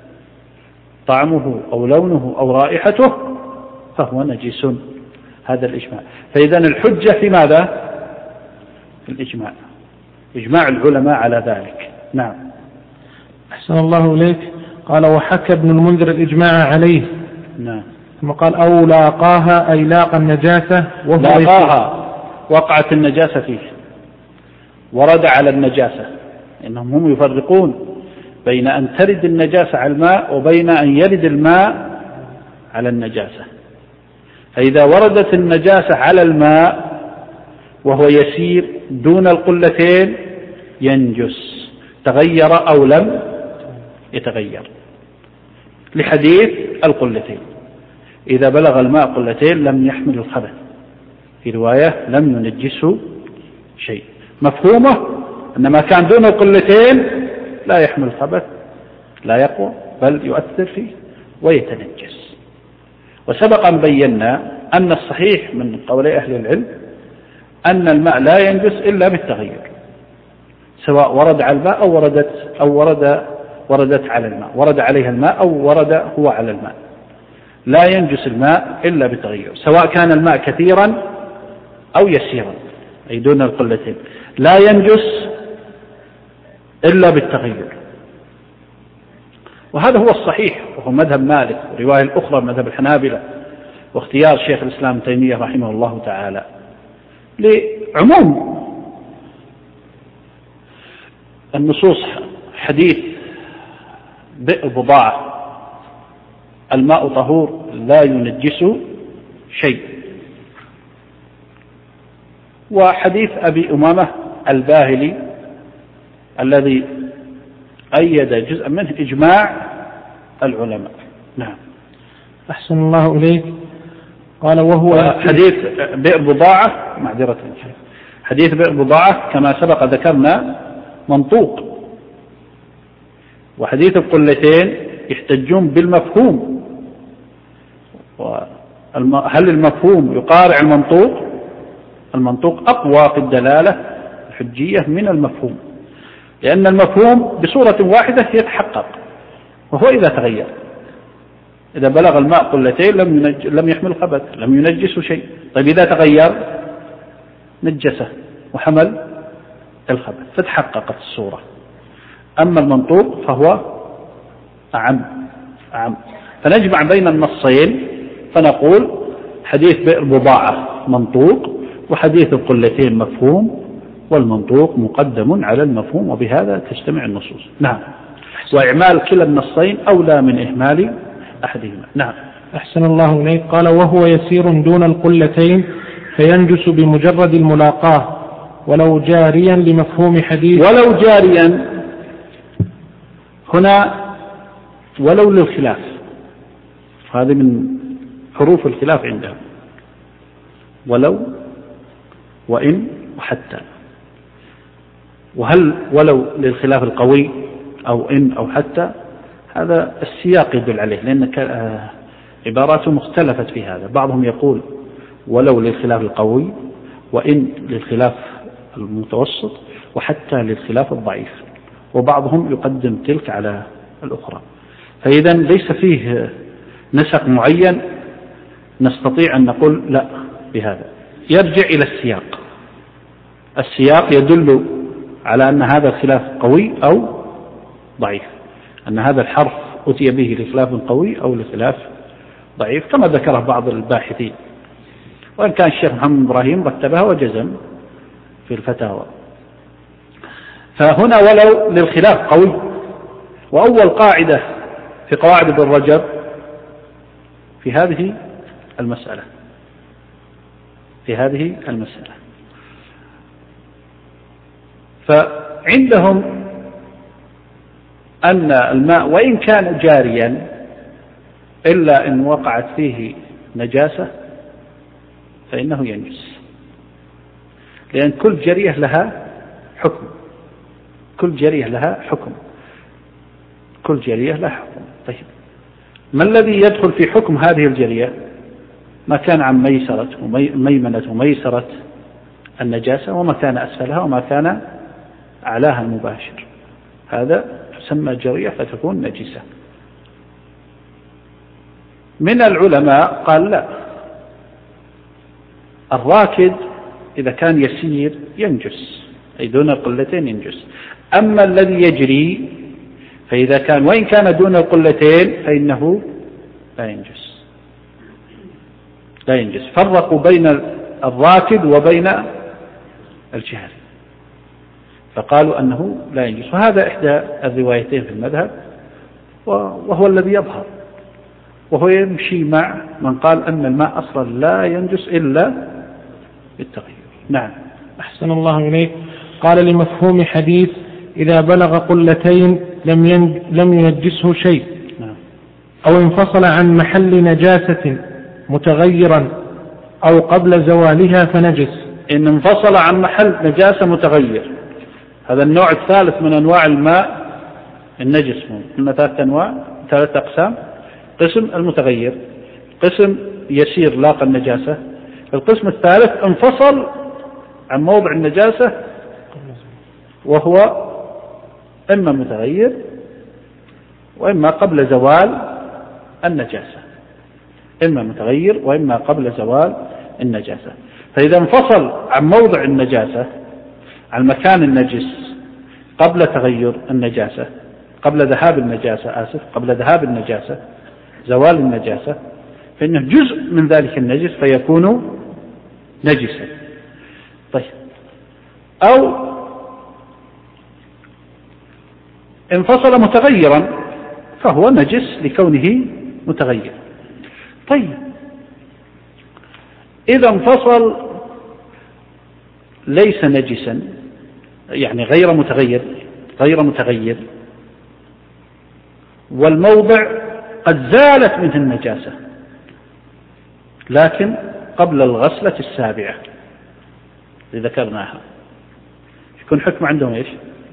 طعمه أو لونه أو رائحته فهو نجس. هذا الإجماع. فإذا الحجة في ماذا؟ في الإجماع، إجماع العلماء على ذلك. نعم. أحسن الله إليك. قال: وحكى ابن المنذر الإجماع عليه. نعم. ثم قال: أو لاقاها أي لاقى النجاسة وهو لاقاها، وقعت النجاسة فيه، ورد على النجاسة. إنهم هم يفرقون بين أن ترد النجاسة على الماء وبين أن يرد الماء على النجاسة. فإذا وردت النجاسة على الماء وهو يسير دون القلتين ينجس، تغير أو لم يتغير، لحديث القلتين: إذا بلغ الماء قلتين لم يحمل الخبث، في رواية لم ينجسه شيء. مفهومه أن ما كان دون القلتين لا يحمل الخبث، لا يقوى، بل يؤثر فيه ويتنجس. وسبق أن بينا أن الصحيح من قولي أهل العلم أن الماء لا ينجس إلا بالتغير، سواء ورد على الماء أو وردت على الماء، ورد عليها الماء أو ورد هو على الماء. لا ينجس الماء إلا بالتغير، سواء كان الماء كثيرا أو يسيرا، أي دون القلتين، لا ينجس إلا بالتغير. وهذا هو الصحيح، وهو مذهب مالك، ورواية الأخرى مذهب الحنابلة، واختيار شيخ الإسلام ابن تيمية رحمه الله تعالى، لعموم النصوص. حديث بئر بضاعة: الماء طهور لا ينجس شيء. وحديث أبي أمامة الباهلي الذي أيد جزءا منه إجماع العلماء. نعم. أحسن الله إليك. قال: وهو حديث بئر بضاعة، معذرة، حديث بئر بضاعة كما سبق ذكرنا منطوق، وحديث القلتين يحتجون بالمفهوم. هل المفهوم يقارع المنطوق؟ المنطوق أقوى في الدلالة الحجية من المفهوم، لأن المفهوم بصورة واحدة يتحقق، وهو إذا تغير. إذا بلغ الماء قلتين لم يحمل خبث، لم ينجس شيء. طيب إذا تغير نجسه وحمل الخبث، فتحققت الصورة. أما المنطوق فهو أعم. فنجمع بين النصين فنقول حديث بئر بضاعة منطوق، وحديث القلتين مفهوم، والمنطوق مقدم على المفهوم، وبهذا تجتمع النصوص. نعم. وإعمال كلا النصين أولى من إهمال أحدهما. نعم. أحسن الله إليك. قال: وهو يسير دون القلتين فينجس بمجرد الملاقاة ولو جاريا لمفهوم حديث. ولو جاريا هنا ولو للخلاف، هذه من حروف الخلاف عندهم. ولو وإن وحتى. وهل ولو للخلاف القوي أو إن أو حتى، هذا السياق يدل عليه، لأن عباراته مختلفت في هذا. بعضهم يقول ولو للخلاف القوي، وإن للخلاف المتوسط، وحتى للخلاف الضعيف، وبعضهم يقدم تلك على الأخرى. فإذا ليس فيه نسق معين نستطيع أن نقول لا بهذا، يرجع إلى السياق. السياق يدل على أن هذا الخلاف قوي أو ضعيف، أن هذا الحرف أتي به لخلاف قوي أو لخلاف ضعيف، كما ذكره بعض الباحثين، وإن كان الشيخ محمد إبراهيم رتبها وجزم في الفتاوى. فهنا ولو للخلاف قوي. وأول قاعدة في قواعد ابن رجب في هذه المسألة، فعندهم أن الماء وإن كان جاريا إلا إن وقعت فيه نجاسة فإنه ينجس، لأن كل جرية لها حكم، كل جرية لها حكم. طيب، ما الذي يدخل في حكم هذه الجرية؟ ما كان عن ميمنة وميسرة النجاسة، وما كان أسفلها، وما كان أعلاها المباشر، هذا تسمى جرية فتكون نجسة. من العلماء قال لا، الراكد إذا كان يسير ينجس، أي دون القلتين ينجس. أما الذي يجري فإذا كان وإن كان دون القلتين فإنه لا ينجس. فرقوا بين الراكد وبين الجاري، فقالوا أنه لا ينجس، وهذا إحدى الروايتين في المذهب، وهو الذي يظهر، وهو يمشي مع من قال أن الماء أصلا لا ينجس إلا بالتغيير. نعم. أحسن الله إليك. قال لمفهوم حديث إذا بلغ قلتين لم ينجسه شيء، أو انفصل عن محل نجاسة متغيرا أو قبل زوالها فنجس. إن انفصل عن محل نجاسة متغير، هذا النوع الثالث من أنواع الماء النجس. من ثلاث أقسام: قسم المتغير، قسم يسير لاقى النجاسة، القسم الثالث انفصل عن موضع النجاسة وهو إما متغير وإما قبل زوال النجاسة، إما متغير وإما قبل زوال النجاسة. فإذا انفصل عن موضع النجاسة، عن مكان النجس قبل تغير النجاسة، قبل ذهاب النجاسة، زوال النجاسة، فإنه جزء من ذلك النجس فيكون نجسا. طيب، أو انفصل متغيرا فهو نجس لكونه متغير. طيب، إذا انفصل ليس نجسا، يعني غير متغير، والموضع قد زالت منه النجاسة لكن قبل الغسلة السابعة اللي ذكرناها، يكون حكم عندهم إيش؟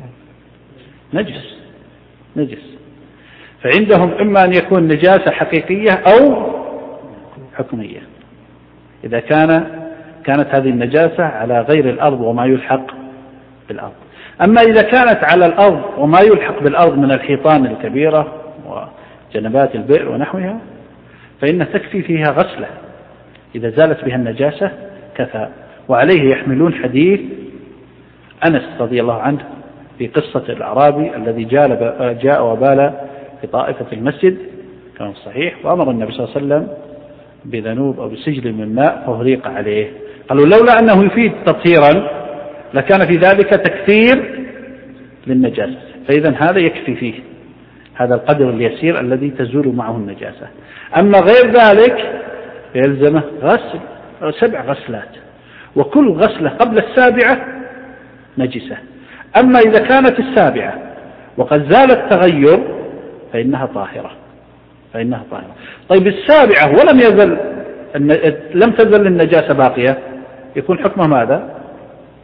نجس. فعندهم إما أن يكون نجاسة حقيقية أو حكمية، إذا كانت هذه النجاسة على غير الأرض وما يلحق بالأرض. أما إذا كانت على الأرض وما يلحق بالأرض من الحيطان الكبيرة وجنبات البئر ونحوها، فإن تكفي فيها غسلة، إذا زالت بها النجاسة كفى. وعليه يحملون حديث أنس رضي الله عنه في قصة الأعرابي الذي جاء وبال في طائفة المسجد، كان صحيح، وأمر النبي صلى الله عليه وسلم بذنوب أو بسجل من ماء فهريق عليه. قالوا لولا أنه يفيد تطهيرا لكان في ذلك تكثير للنجاسة، فإذا هذا يكفي فيه هذا القدر اليسير الذي تزول معه النجاسة. أما غير ذلك يلزمه غسل 7 غسلات، وكل غسلة قبل السابعة نجسة. أما إذا كانت السابعة وقد زال التغير فإنها طاهرة. طيب، السابعة ولم تزل النجاسة باقية، يكون حكمه ماذا؟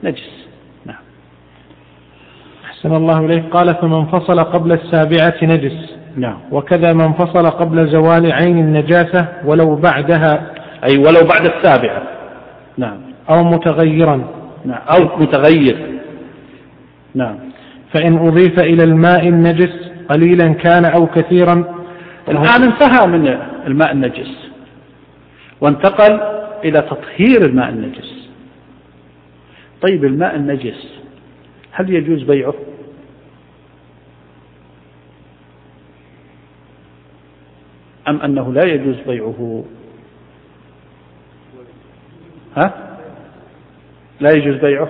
نجس. نعم. أحسن الله إليه. قال فمن فصل قبل السابعة نجس. نعم. وكذا من فصل قبل زوال عين النجاسة ولو بعدها، أي ولو بعد السابعة. نعم. أو متغيرا. نعم. أو متغير. نعم. فإن أضيف إلى الماء النجس قليلا كان أو كثيرا. الآن انتهى من الماء النجس وانتقل إلى تطهير الماء النجس. طيب الماء النجس هل يجوز بيعه؟ أم أنه لا يجوز بيعه؟ ها؟ لا يجوز بيعه.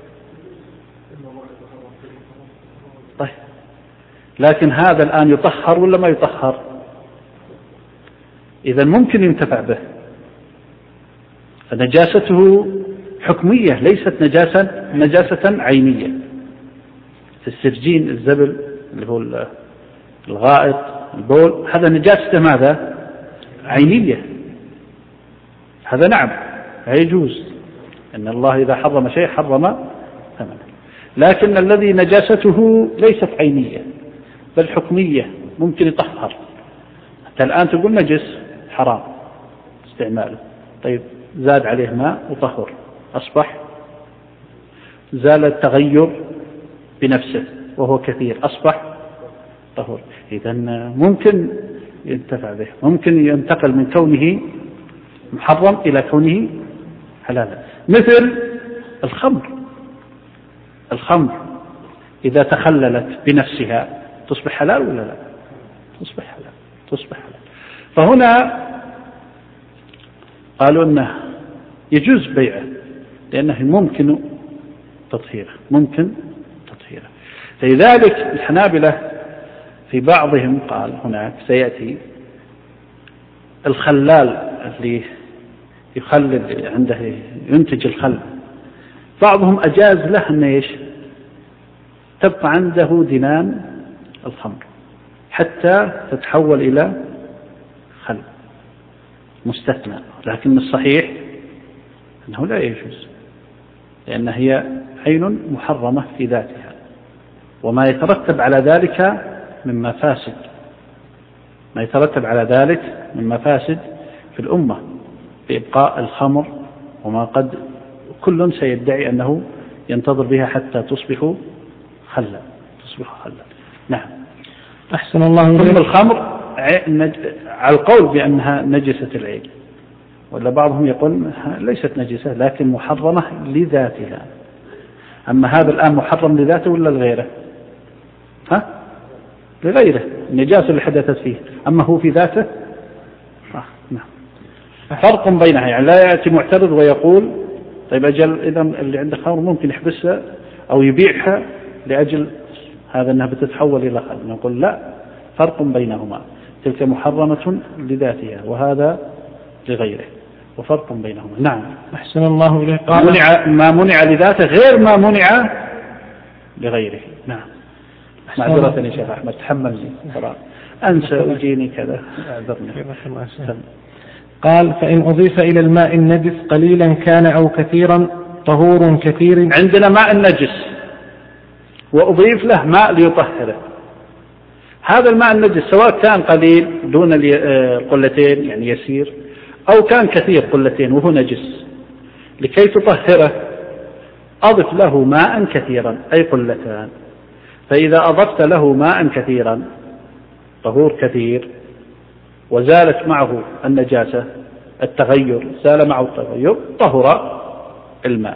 طيب لكن هذا الآن يطهر ولا ما يطهر؟ إذا ممكن ينتفع به، فنجاسته حكمية ليست نجاسة عينية. في السرجين الزبل اللي هو الغائط البول هذا نجاسته ماذا؟ عينية. هذا نعم يجوز، إن الله إذا حرم شيء حرم ثمنه. لكن الذي نجاسته ليست عينية بل حكمية ممكن يطهر. حتى الآن تقول نجس حرام استعماله، طيب زاد عليه ماء وطهر أصبح زال التغير بنفسه وهو كثير أصبح طهور. إذا ممكن ينتفع به، ممكن ينتقل من كونه محرم إلى كونه حلالا. مثل الخمر إذا تخللت بنفسها تصبح حلال ولا لا؟ تصبح حلال. فهنا قالوا أنه يجوز بيعه لأنه ممكن تطهيره. لذلك الحنابلة في بعضهم قال هناك سيأتي الخلال اللي يخلل عنده ينتج الخل، بعضهم أجاز له أن إيش تبقى عنده دنان الخمر حتى تتحول إلى خل مستثنى، لكن الصحيح أنه لا يجوز لأن هي عين محرمة في ذاتها، وما يترتب على ذلك من مفاسد في الأمة بإبقاء الخمر، وما قد كل سيدعي أنه ينتظر بها حتى تصبح خلا. نعم. أحسن الله إليك. الخمر على القول بأنها نجسة العين، ولا بعضهم يقول ليست نجسة لكن محرمة لذاتها. أما هذا الآن محرم لذاته ولا لغيره؟ لغيره، النجاسة اللي حدثت فيه، أما هو في ذاته نعم. فرق بينها، يعني لا يأتي معترض ويقول طيب أجل إذا اللي عنده خمر ممكن يحبسها أو يبيعها لأجل هذا أنها بتتحول إلى خل. نقول لا، فرق بينهما، تلك محرمة لذاتها وهذا لغيره، وفرق بينهما. نعم. أحسن الله إليك. ما منع لذاته غير ما منع لغيره. نعم. معذرة يا شيخ أحمد، تحملني أنسى وجيني كذا، أعذرني. قال فإن أضيف إلى الماء النجس قليلا كان أو كثيرا طهور كثير. عندنا ماء النجس وأضيف له ماء ليطهره، هذا الماء النجس سواء كان قليل دون قلتين يعني يسير، أو كان كثير قلتين وهو نجس، لكي تطهره أضف له ماء كثيرا أي قلتان. فإذا أضفت له ماء كثيرا طهور كثير وزالت معه النجاسة التغير، زال معه التغير، طهر الماء.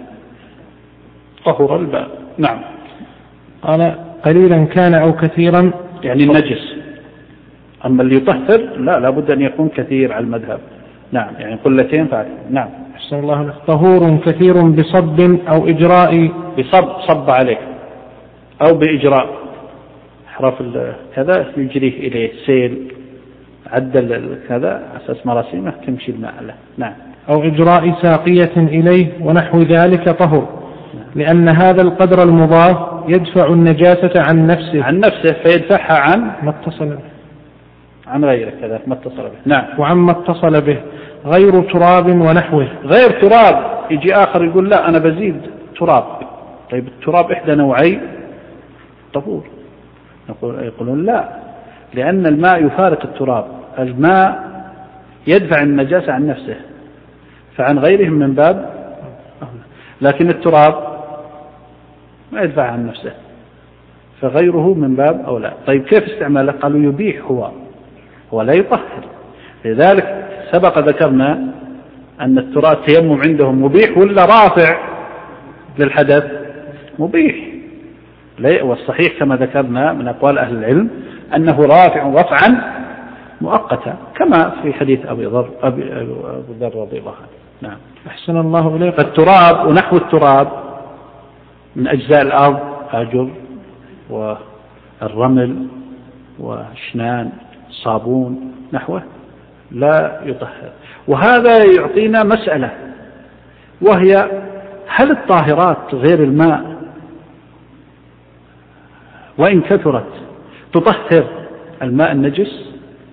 نعم. قال قليلا كان أو كثيرا يعني النجس. أما اللي يطهر لا بد أن يكون كثير على المذهب. نعم، يعني قلتين فعلا. نعم. أحسن الله لك. طهور كثير بصب أو إجراء. صب عليه أو بإجراء حرف كذا يجريه إليه سيل، عدل كذا أساس مراسيمه تمشي الماء له. نعم. أو إجراء ساقية إليه ونحو ذلك طهر، لأن هذا القدر المضاف يدفع النجاسة عن نفسه فيدفعها عن ما اتصل به، عن غيره كذا ما اتصل به. نعم. وعما اتصل به غير تراب ونحوه. غير تراب يجي آخر يقول لا أنا بزيد تراب، طيب التراب إحدى نوعي طهور، يقولون لا، لأن الماء يفارق التراب، الماء يدفع النجاسة عن نفسه، فعن غيرهم من باب أولى، لكن التراب ما يدفع عن نفسه، فغيره من باب أولى. طيب كيف استعماله؟ قالوا يبيح، هو لا يطهر. لذلك سبق ذكرنا أن التراب التيمم عندهم مبيح ولا رافع للحدث؟ مبيح. والصحيح كما ذكرنا من أقوال أهل العلم أنه رافع رفعا مؤقتا، كما في حديث أبي ذر رضي الله عنه. نعم. أحسن الله إليك. فالتراب ونحو التراب من أجزاء الأرض، أجر والرمل وشنان صابون نحوه، لا يطهر. وهذا يعطينا مسألة، وهي هل الطاهرات غير الماء وإن كثرت تطهر الماء النجس؟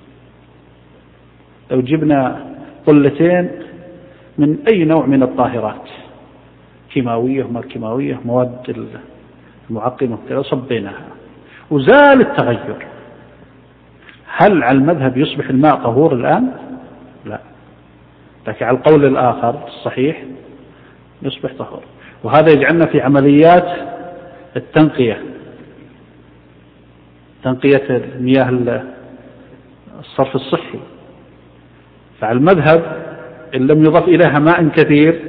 لو جبنا قلتين من أي نوع من الطاهرات، كيماوية وما كيماوية، مواد المعقمة، صبيناها وزال التغير، هل على المذهب يصبح الماء طهور الآن؟ لا، لكن على القول الآخر الصحيح يصبح طهور. وهذا يجعلنا في عمليات التنقية، تنقية المياه الصرف الصحي. فعلى المذهب إن لم يضف إليها ماء كثير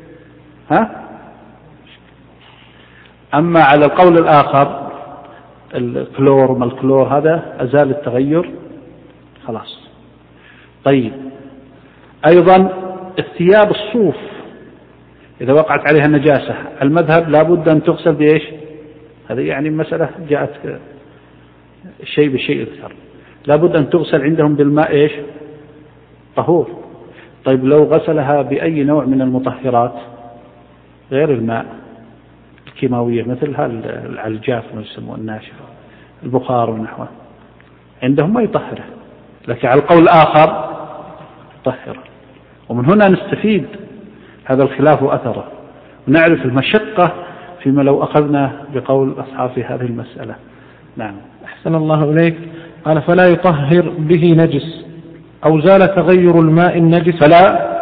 أما على القول الآخر الكلور وما الكلور هذا أزال التغير خلاص. طيب أيضا الثياب الصوف إذا وقعت عليها نجاسة، المذهب لابد أن تغسل بإيش؟ هذه يعني مسألة جاءت شيء بشيء أكثر، لابد أن تغسل عندهم بالماء إيش؟ طهور. طيب لو غسلها بأي نوع من المطهرات غير الماء، الكيماوية مثل العلجاف يسموه الناشفة، البخار ونحوه، عندهم ما يطهره، لكن على القول الآخر يطهره. ومن هنا نستفيد هذا الخلاف وأثره، ونعرف المشقة فيما لو أخذنا بقول أصحاب في هذه المسألة. نعم. أحسن الله إليك. قال فلا يطهر به نجس أو زال تغير الماء النجس، فلا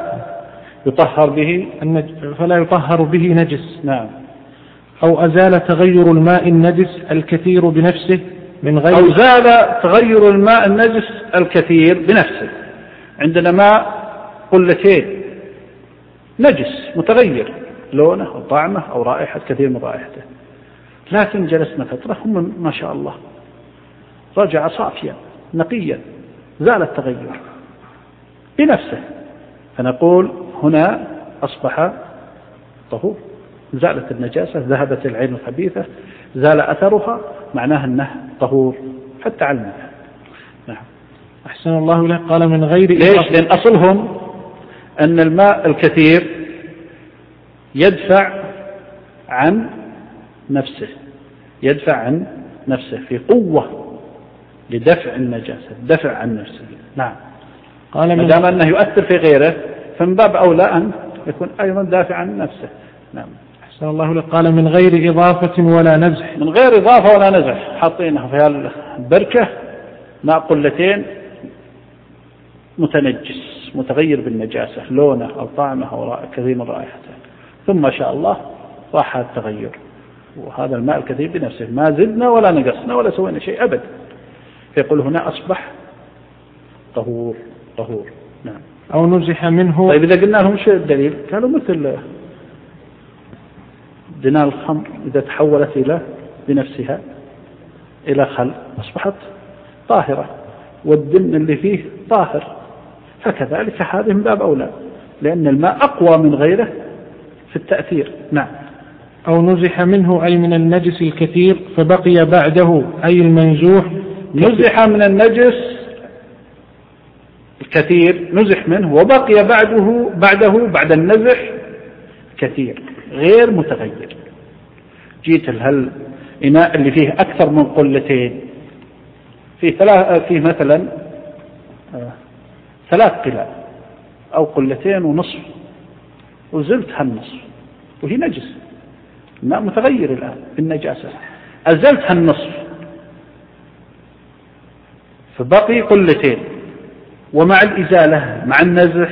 يطهر به نجس. نعم. أو أزال تغير الماء النجس الكثير بنفسه من غير، أو زال تغير الماء النجس الكثير بنفسه. عندنا ماء قلتين نجس متغير لونه أو طعمه أو رائحة، كثير من رائحته، لكن جلسنا فترة هم ما شاء الله رجع صافيا نقيا، زال التغير بنفسه، فنقول هنا أصبح طهور، زالت النجاسة، ذهبت العين الخبيثة، زال أثرها، معناه أنه طهور حتى على المذهب. نعم. أحسن الله له. قال من غير، ليش؟ لأن أصلهم أن الماء الكثير يدفع عن نفسه، في قوة لدفع النجاسة، دفع عن نفسه. نعم. قال ما دام أنه يؤثر في غيره فمن باب أولى أن يكون أيضا دافع عن نفسه. نعم. أحسن الله له. قال من غير إضافة ولا نزح، من غير إضافة ولا نزح، حاطينها في البركة ماء قلتين متنجس متغير بالنجاسة، لونه أو طعمه أو كثير من رائحته، ثم ما شاء الله راح التغير، وهذا الماء الكثير بنفسه ما زدنا ولا نقصنا ولا سوينا شيء أبدا، فيقول هنا أصبح طهور. نعم. أو نزح منه. طيب إذا قلنا لهم شيء الدليل، قالوا مثل دناء الخمر إذا تحولت بنفسها إلى خل أصبحت طاهرة، والدم اللي فيه طاهر، فكذلك هذه من باب أولى، لأن الماء أقوى من غيره في التأثير. نعم. أو نزح منه أي من النجس الكثير فبقي بعده أي المنزوح. نزح من النجس الكثير، نزح منه وبقي بعده بعد النزح كثير غير متغير. جيت الإناء اللي فيه أكثر من قلتين، فيه مثلا 3 قلال أو قلتين ونصف، وزلت هالنصف وهي نجس، الماء متغير الآن بالنجاسة، أزلتها النصف فبقي قلتين، ومع الإزالة مع النزح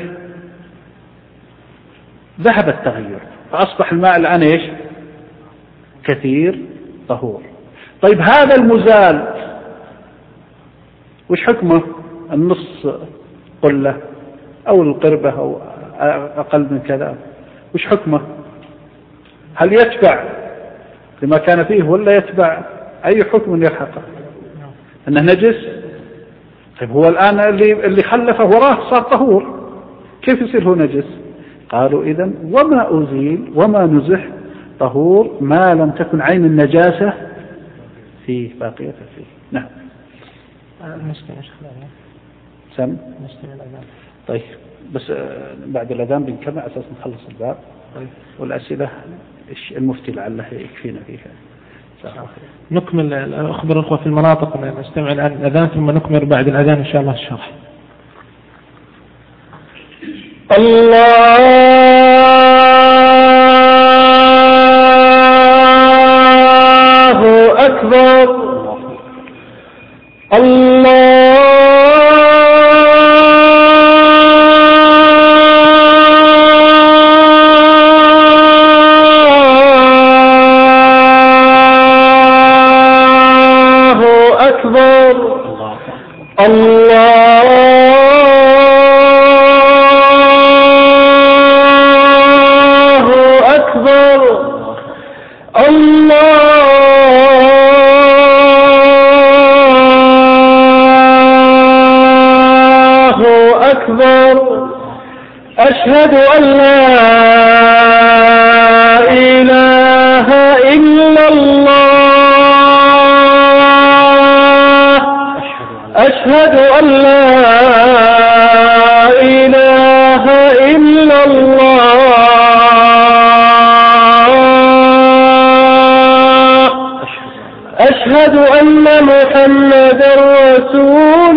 ذهب التغير فأصبح الماء الآن إيش؟ كثير طهور. طيب هذا المزال وش حكمه؟ النص قلة أو القربة أو أقل من كذا، وش حكمه؟ هل يتبع لما كان فيه ولا يتبع أي حكم يلحقه؟ أنه نجس؟ طيب هو الآن اللي خلفه وراه صار طهور، كيف يصير هو نجس؟ قالوا إذن وما أزيل وما نزح طهور ما لم تكن عين النجاسة فيه باقية فيه. نعم. سم. طيب بس بعد الأذان بنكمل أساس نخلص الباب. طيب. والأسئلة المفتي لعله يكفينا فيها. نكمل أخبر الأخوة في المناطق نستمع الآن الأذان ثم نكمل بعد الأذان إن شاء الله الشرح. الله أكبر. أشهد أن لا إله إلا الله. أشهد أن لا إله إلا الله. أشهد أن محمدا رسول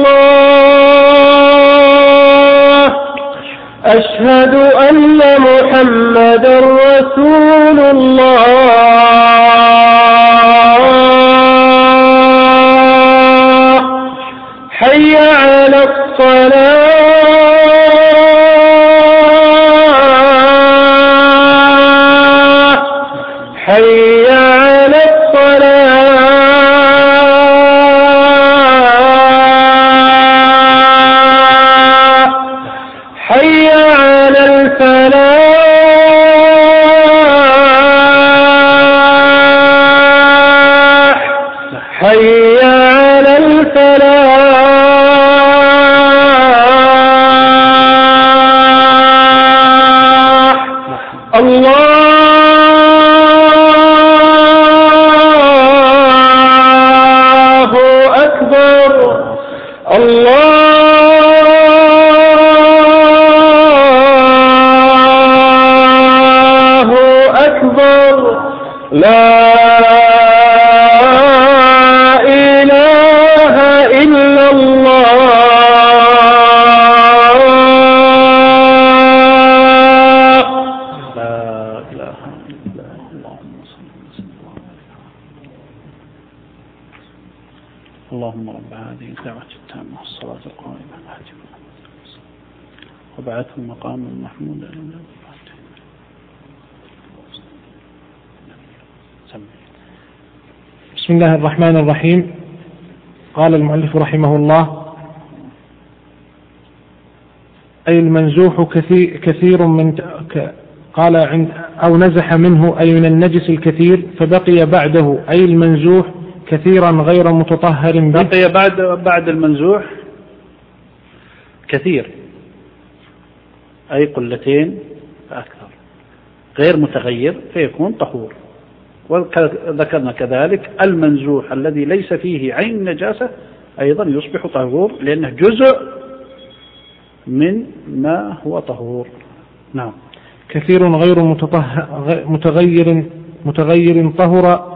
الله. أشهد أن محمدا رسول الله. حي على الصلاة. حي على الصلاة. حي على الفلاح. حي على الفلاح. الله أكبر. الله أكبر. لا إله إلا الله. لا إله إلا الله. اللهم رب هذه الدعوة التامة والصلاة القائمة وبعثه مقام محمود. بسم الله الرحمن الرحيم. قال المؤلف رحمه الله: أي المنزوح كثير من قال أو نزح منه أي من النجس الكثير فبقي بعده أي المنزوح كثيرا غير متطهر به. بقي بعد المنزوح كثير أي قلتين فأكثر غير متغير فيكون طهور. وذكرنا كذلك المنزوح الذي ليس فيه عين النجاسة أيضا يصبح طهور لأنه جزء من ما هو طهور. نعم. كثير غير متغير طهر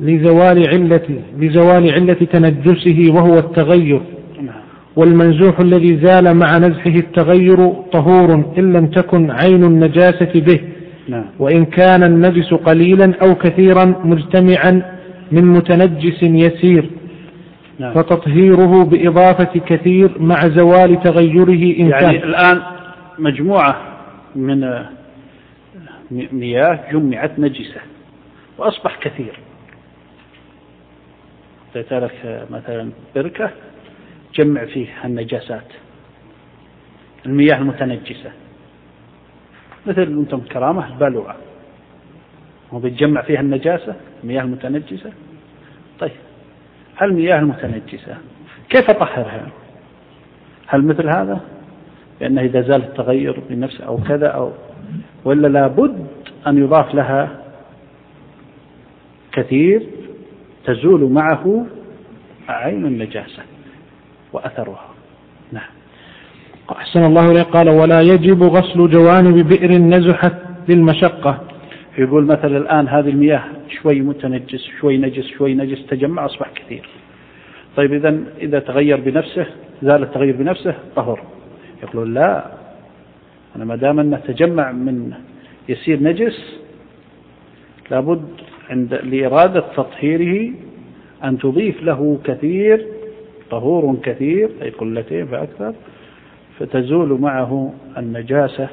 لزوال علة تنجسه وهو التغير. نعم. والمنزوح الذي زال مع نزحه التغير طهور إن لم تكن عين النجاسة به نعم. وإن كان النجس قليلا أو كثيرا مجتمعا من متنجس يسير، نعم. فتطهيره بإضافة كثير مع زوال تغيره إن يعني كان. الآن مجموعة من مياه جمعت نجسة وأصبح كثير، لك مثلا بركة جمع فيها النجاسات المياه المتنجسة، مثل أنتم كرامة البالوعة وبتجمع فيها النجاسة المياه المتنجسة. طيب هل المياه المتنجسة كيف أطهرها؟ هل مثل هذا لأنه إذا زال التغير بنفسه أو كذا أو ولا لابد أن يضاف لها كثير تزول معه عين النجاسة وأثرها؟ نعم. أحسن الله إليك. قال ولا يجب غسل جوانب بئر نزحت للمشقة. يقول مثلا الآن هذه المياه شوي متنجس شوي نجس شوي نجس تجمع أصبح كثير. طيب إذا تغير بنفسه زال التغير بنفسه طهر. يقولون لا، أنا ما دام أنه تجمع من يسير نجس لابد لإرادة تطهيره أن تضيف له كثير طهور كثير أي قلتين فأكثر فتزول معه النجاسة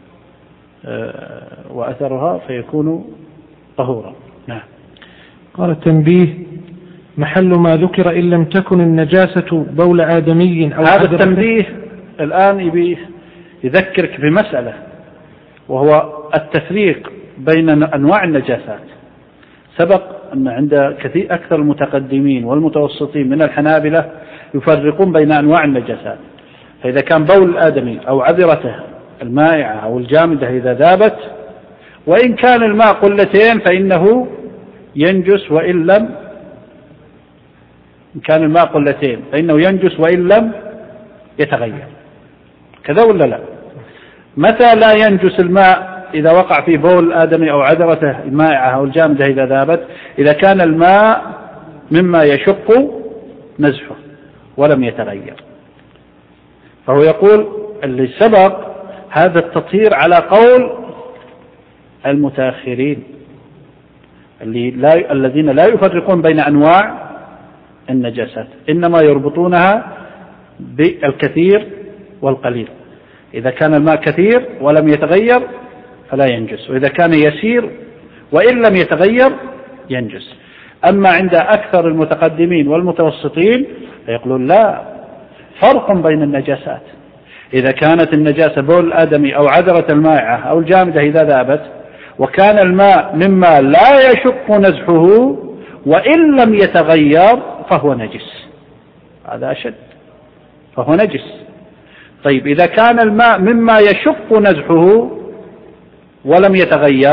وأثرها فيكون طهورا. نعم. قال التنبيه محل ما ذكر إن لم تكن النجاسة بول آدمي أو هذا التنبيه الآن يذكرك بمسألة وهو التفريق بين أنواع النجاسات. سبق أن عند أكثر المتقدمين والمتوسطين من الحنابلة يفرقون بين أنواع النجاسات، فإذا كان بول الآدمي أو عذرته المائعة أو الجامدة إذا ذابت وإن كان الماء قلتين فإنه ينجس وإن لم كان الماء قلتين فإنه ينجس وإن لم يتغير. كذا ولا لا؟ متى لا ينجس الماء؟ إذا وقع في بول الآدمي أو عذرته المائعة أو الجامدة إذا ذابت، إذا كان الماء مما يشق نزحه ولم يتغير. فهو يقول اللي سبق هذا التطهير على قول المتأخرين الذين لا يفرقون بين أنواع النجاسات، إنما يربطونها بالكثير والقليل. إذا كان الماء كثير ولم يتغير فلا ينجس، وإذا كان يسير وإن لم يتغير ينجس. أما عند أكثر المتقدمين والمتوسطين فيقولون لا، فرق بين النجاسات. إذا كانت النجاسة بول الآدمي أو عذرة المائعة أو الجامدة إذا ذابت وكان الماء مما لا يشق نزحه وإن لم يتغير فهو نجس، هذا أشد، فهو نجس. طيب إذا كان الماء مما يشق نزحه ولم يتغير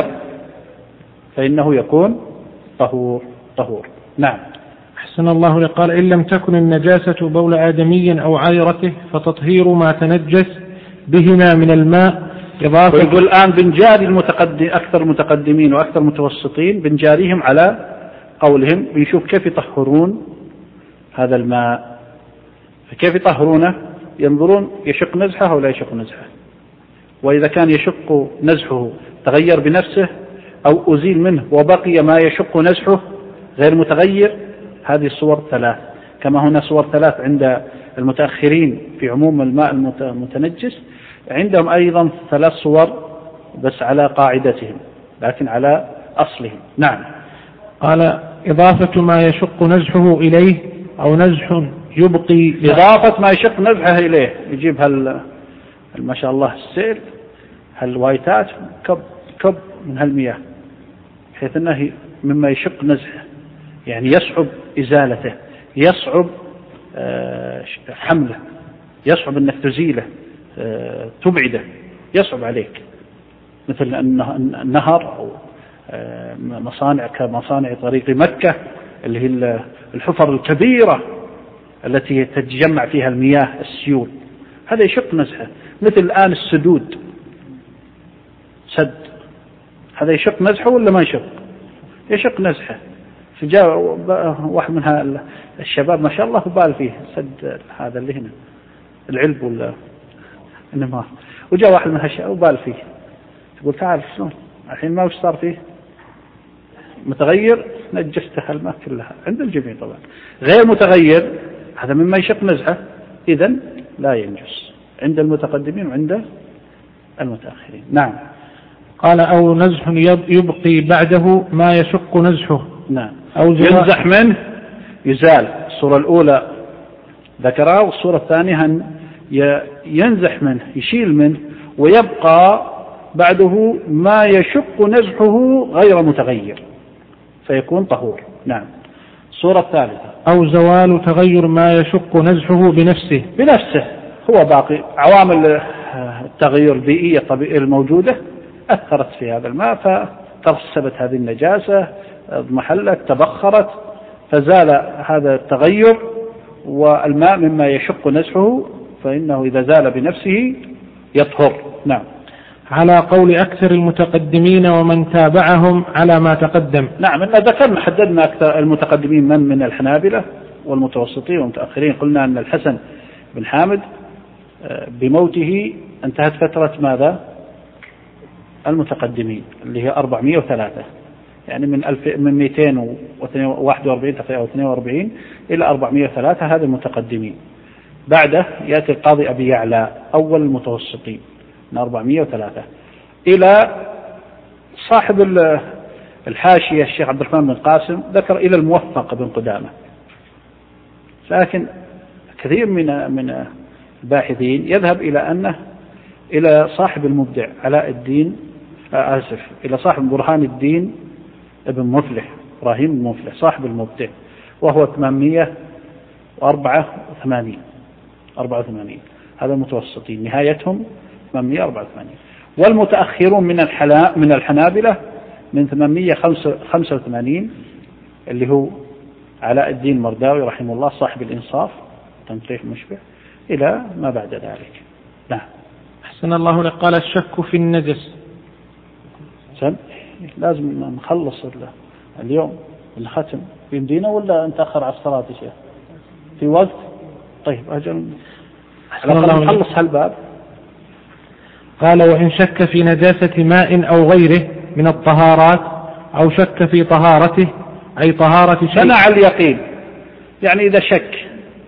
فإنه يكون طهور. نعم. أحسن الله لك. قال إن لم تكن النجاسة بول آدمي أو عذرته فتطهير ما تنجس بهما من الماء إضافة. ويقول الآن بنجاري أكثر المتقدمين وأكثر المتوسطين بنجاريهم على قولهم، بنشوف كيف يطهرون هذا الماء. فكيف يطهرونه؟ ينظرون يشق نزحه أو لا يشق نزحه، وإذا كان يشق نزحه تغير بنفسه أو أزيل منه وبقي ما يشق نزحه غير متغير. هذه الصور ثلاث، كما هنا صور ثلاث عند المتأخرين في عموم الماء المتنجس، عندهم أيضا ثلاث صور بس على قاعدتهم لكن على أصلهم. نعم. قال إضافة ما يشق نزحه إليه أو نزح يبقي. إضافة ما يشق نزحه إليه، يجيب ما شاء الله السيل هالوايتات كب من هالمياه بحيث أنه مما يشق نزحه، يعني يصعب إزالته، يصعب حمله، يصعب أنك تزيله تبعده، يصعب عليك، مثل النهر أو مصانع كمصانع طريق مكة اللي هي الحفر الكبيرة التي تتجمع فيها المياه السيول، هذا يشق نزحه. مثل الآن السدود، سد، هذا يشق نزحه ولا ما يشق؟ يشق نزحه. فجاء واحد من الشباب ما شاء الله بال فيه سد هذا اللي هنا العلب ولا النمار، وجاء واحد من هالشباب وبال فيه، تقول تعال شلون الحين ما وش صار فيه متغير نجستها الماء كلها عند الجميع طبعا. غير متغير هذا مما يشق نزعه إذن لا ينجس عند المتقدمين وعند المتأخرين. نعم. قال أو نزح يبقي بعده ما يشق نزحه. نعم. أو ينزح منه يزال. الصورة الأولى ذكرها والصورة الثانية ينزح منه يشيل منه ويبقى بعده ما يشق نزحه غير متغير فيكون طهور. نعم. الصورة الثالثة أو زوال تغير ما يشق نزحه بنفسه هو باقي. عوامل التغير البيئية الموجودة أثرت في هذا الماء فترسبت هذه النجاسة اضمحلت تبخرت فزال هذا التغير والماء مما يشق نزحه فإنه إذا زال بنفسه يطهر. نعم. على قول أكثر المتقدمين ومن تابعهم على ما تقدم. نعم. إن ذكرنا حددنا أكثر المتقدمين من الحنابلة والمتوسطين والمتأخرين. قلنا أن الحسن بن حامد بموته انتهت فترة ماذا المتقدمين اللي هي 403 يعني من 241 تقريبا 42 إلى 403 هذا المتقدمين. بعده يأتي القاضي أبي يعلى أول المتوسطين من 403 إلى صاحب الحاشية الشيخ عبد الرحمن بن قاسم ذكر إلى الموفق بن قدامة. لكن كثير من الباحثين يذهب إلى صاحب المبدع علاء الدين إلى صاحب برهان الدين ابن مفلح إبراهيم بن مفلح صاحب المبدع وهو 884 هذا المتوسطين نهايتهم 884. والمتأخرون من الحنابلة من 885 اللي هو علاء الدين مرداوي رحمه الله صاحب الإنصاف تنقيح مشبع إلى ما بعد ذلك. نعم. أحسن الله لك. قال الشك في النجس. لازم نخلص اليوم الختم يمدينا ولا نتأخر على الصلاة يا شيخ في وقت؟ طيب أجل نخلص هالباب. قال وإن شك في نجاسة ماء أو غيره من الطهارات أو شك في طهارته أي طهارة شيء منع اليقين يعني إذا شك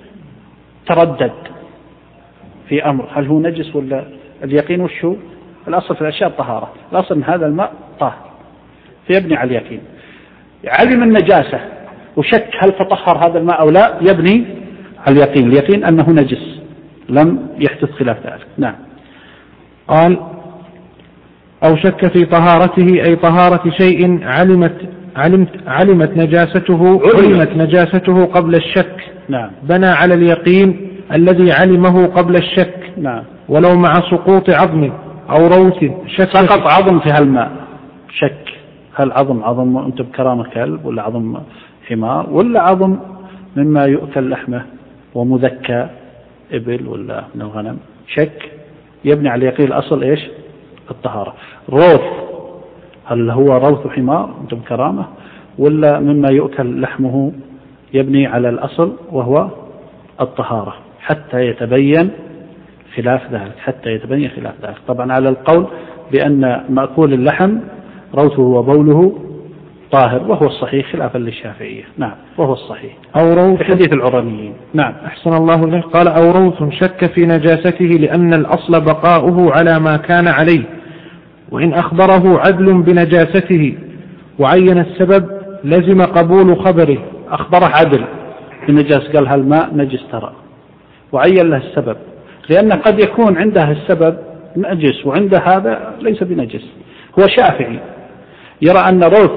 تردد في أمر هل هو نجس ولا اليقين وشو الأصل في الأشياء الطهارة الأصل من هذا الماء طاهر فيبني على اليقين. علم النجاسة وشك هل تطهر هذا الماء أو لا يبني على اليقين أنه نجس لم يحدث خلاف ذلك. نعم. قال أو شك في طهارته أي طهارة شيء علمت نجاسته قبل الشك. نعم. بنى على اليقين الذي علمه قبل الشك. نعم. ولو مع سقوط عظم أو روث سقط عظم في هالماء شك هل عظم أنت بكرامة كلب ولا عظم حمار ولا عظم مما يؤكل لحمه ومذكى إبل ولا من الغنم شك يبني على اليقين الأصل إيش الطهارة. روث هل هو روث حمار أنت بكرامة ولا مما يؤكل لحمه يبني على الأصل وهو الطهارة حتى يتبين خلاف ذلك. طبعا على القول بأن مأكول اللحم روثه وبوله طاهر وهو الصحيح خلافا للشافعية. نعم. وهو الصحيح أو روث في حديث العرانيين. نعم. أحسن الله إليك. قال أو روث شك في نجاسته لأن الأصل بقاؤه على ما كان عليه وإن أخبره عدل بنجاسته وعين السبب لزم قبول خبره. أخبره عدل بنجاس قال هالماء نجس ترى وعين له السبب لأن قد يكون عنده السبب نجس وعنده هذا ليس بنجس. هو شافعي يرى أن روث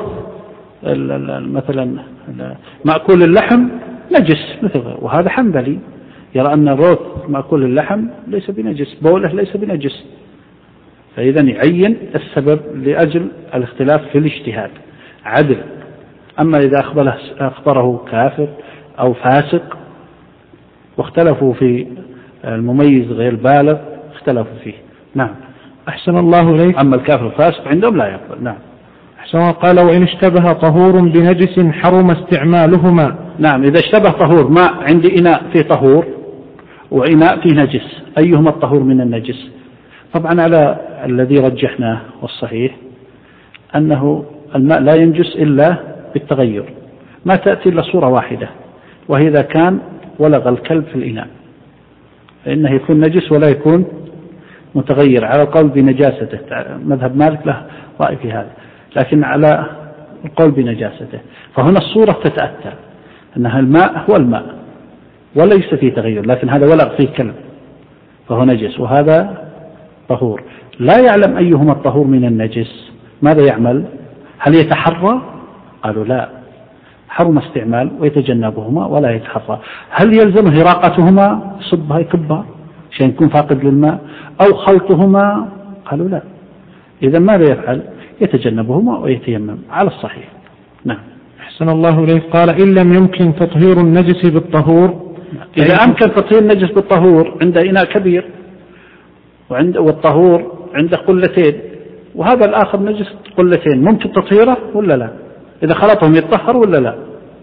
مثلا مأكول اللحم نجس مثل وهذا حنبلي يرى أن روث مأكول اللحم ليس بنجس بوله ليس بنجس فإذا يعين السبب لأجل الاختلاف في الاجتهاد عدل. أما إذا أخبره كافر أو فاسق واختلفوا في المميز غير بالغ اختلفوا فيه. نعم. أحسن الله إليك. أما الكافر الفاسق عندهم لا يقبل. نعم. أحسن. قال وإن اشتبه طهور بنجس حرم استعمالهما. نعم. إذا اشتبه طهور ماء عندي إناء فيه طهور وإناء فيه نجس أيهما الطهور من النجس؟ طبعا على الذي رجحناه والصحيح أنه الماء لا ينجس إلا بالتغير، ما تأتي إلا صورة واحدة، وهي إذا كان ولغ الكلب في الإناء فإنه يكون نجس ولا يكون متغير، على القول بنجاسته. مذهب مالك له رأي في هذا، لكن على القول بنجاسته. فهنا الصورة تتأتى أنها الماء هو الماء وليس فيه تغير، لكن هذا ولغ فيه كلب فهو نجس، وهذا طهور. لا يعلم أيهما الطهور من النجس، ماذا يعمل؟ هل يتحرى؟ قالوا لا، حرم استعمال ويتجنبهما ولا يتحرى. هل يلزمه إراقتهما، يصبها يكبها عشان يكون فاقد للماء، أو خلطهما؟ قالوا لا. إذا ماذا يفعل؟ يتجنبهما ويتيمم على الصحيح. نعم. أحسن الله إليك. قال إن لم يمكن تطهير النجس بالطهور. إذا أمكن تطهير النجس بالطهور عند إناء كبير والطهور عند قلتين، وهذا الآخر نجس قلتين، ممكن تطهيره ولا لا؟ إذا خلطهم يتطهر ولا لا؟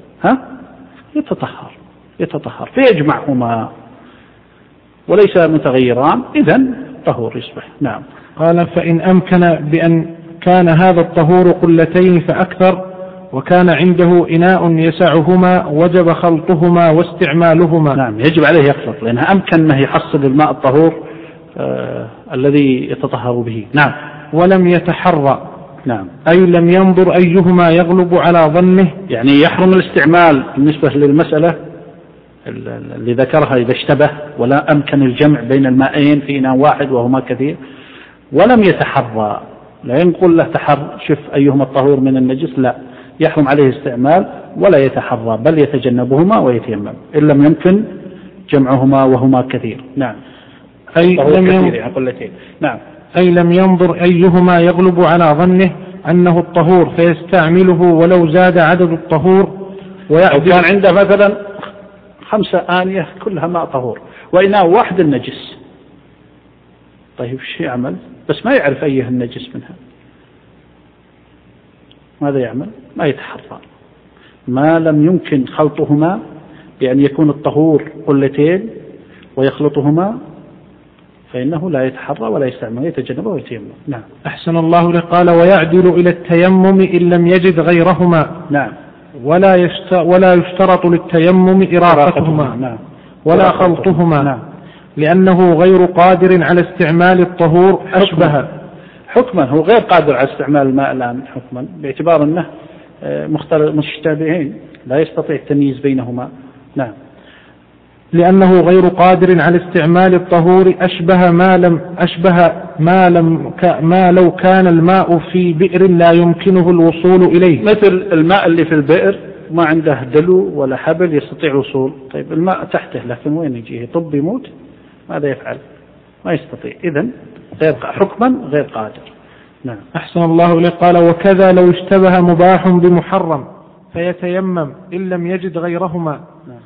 يتطهر فيجمعهما وليس متغيران، إذن طهور يصبح. نعم. قال فإن أمكن بأن كان هذا الطهور قلتين فأكثر وكان عنده إناء يسعهما وجب خلطهما واستعمالهما. نعم، يجب عليه يخلط، لأنها أمكن أنه يحصل الماء الطهور الذي يتطهر به. نعم. ولم يتحرى. نعم. أي لم ينظر أيهما يغلب على ظنه، يعني يحرم الاستعمال بالنسبة للمسألة اللي ذكرها إذا اشتبه ولا أمكن الجمع بين المائين في إناء واحد وهما كثير. ولم يتحرى، لا ينقل له تحر شوف أيهما الطهور من النجس، لا، يحرم عليه استعمال ولا يتحرى، بل يتجنبهما ويتيمم إن لم يمكن جمعهما وهما كثير. نعم. أي لم ينظر أيهما يغلب على ظنه أنه الطهور فيستعمله ولو زاد عدد الطهور. أو كان عنده مثلا 5 آنية كلها ماء طهور وإناء واحد النجس، طيب شو يعمل؟ بس ما يعرف أيه النجس منها، ماذا يعمل؟ ما يتحرى، ما لم يمكن خلطهما بأن يكون الطهور قلتين ويخلطهما فإنه لا يتحرى ولا يستعمل، يتجنبه ويتيمم. نعم. أحسن الله لك. قال ويعدل إلى التيمم إن لم يجد غيرهما. نعم. ولا يشترط للتيمم إراقتهما. نعم. ولا خلطهما. نعم. لأنه غير قادر على استعمال الطهور أشبه حكما، هو غير قادر على استعمال الماء الآن حكما، باعتبار أنه مشتبهين لا يستطيع التمييز بينهما. نعم. لأنه غير قادر على استعمال الطهور أشبه ما لو كان الماء في بئر لا يمكنه الوصول إليه، مثل الماء اللي في البئر ما عنده دلو ولا حبل يستطيع الوصول، طيب الماء تحته لكن وين يجيه؟ طب يموت، ماذا يفعل؟ ما يستطيع، إذن حكما غير قادر. نعم. أحسن الله إليه. قال وكذا لو اشتبه مباح بمحرم فيتيمم إن لم يجد غيرهما. نعم.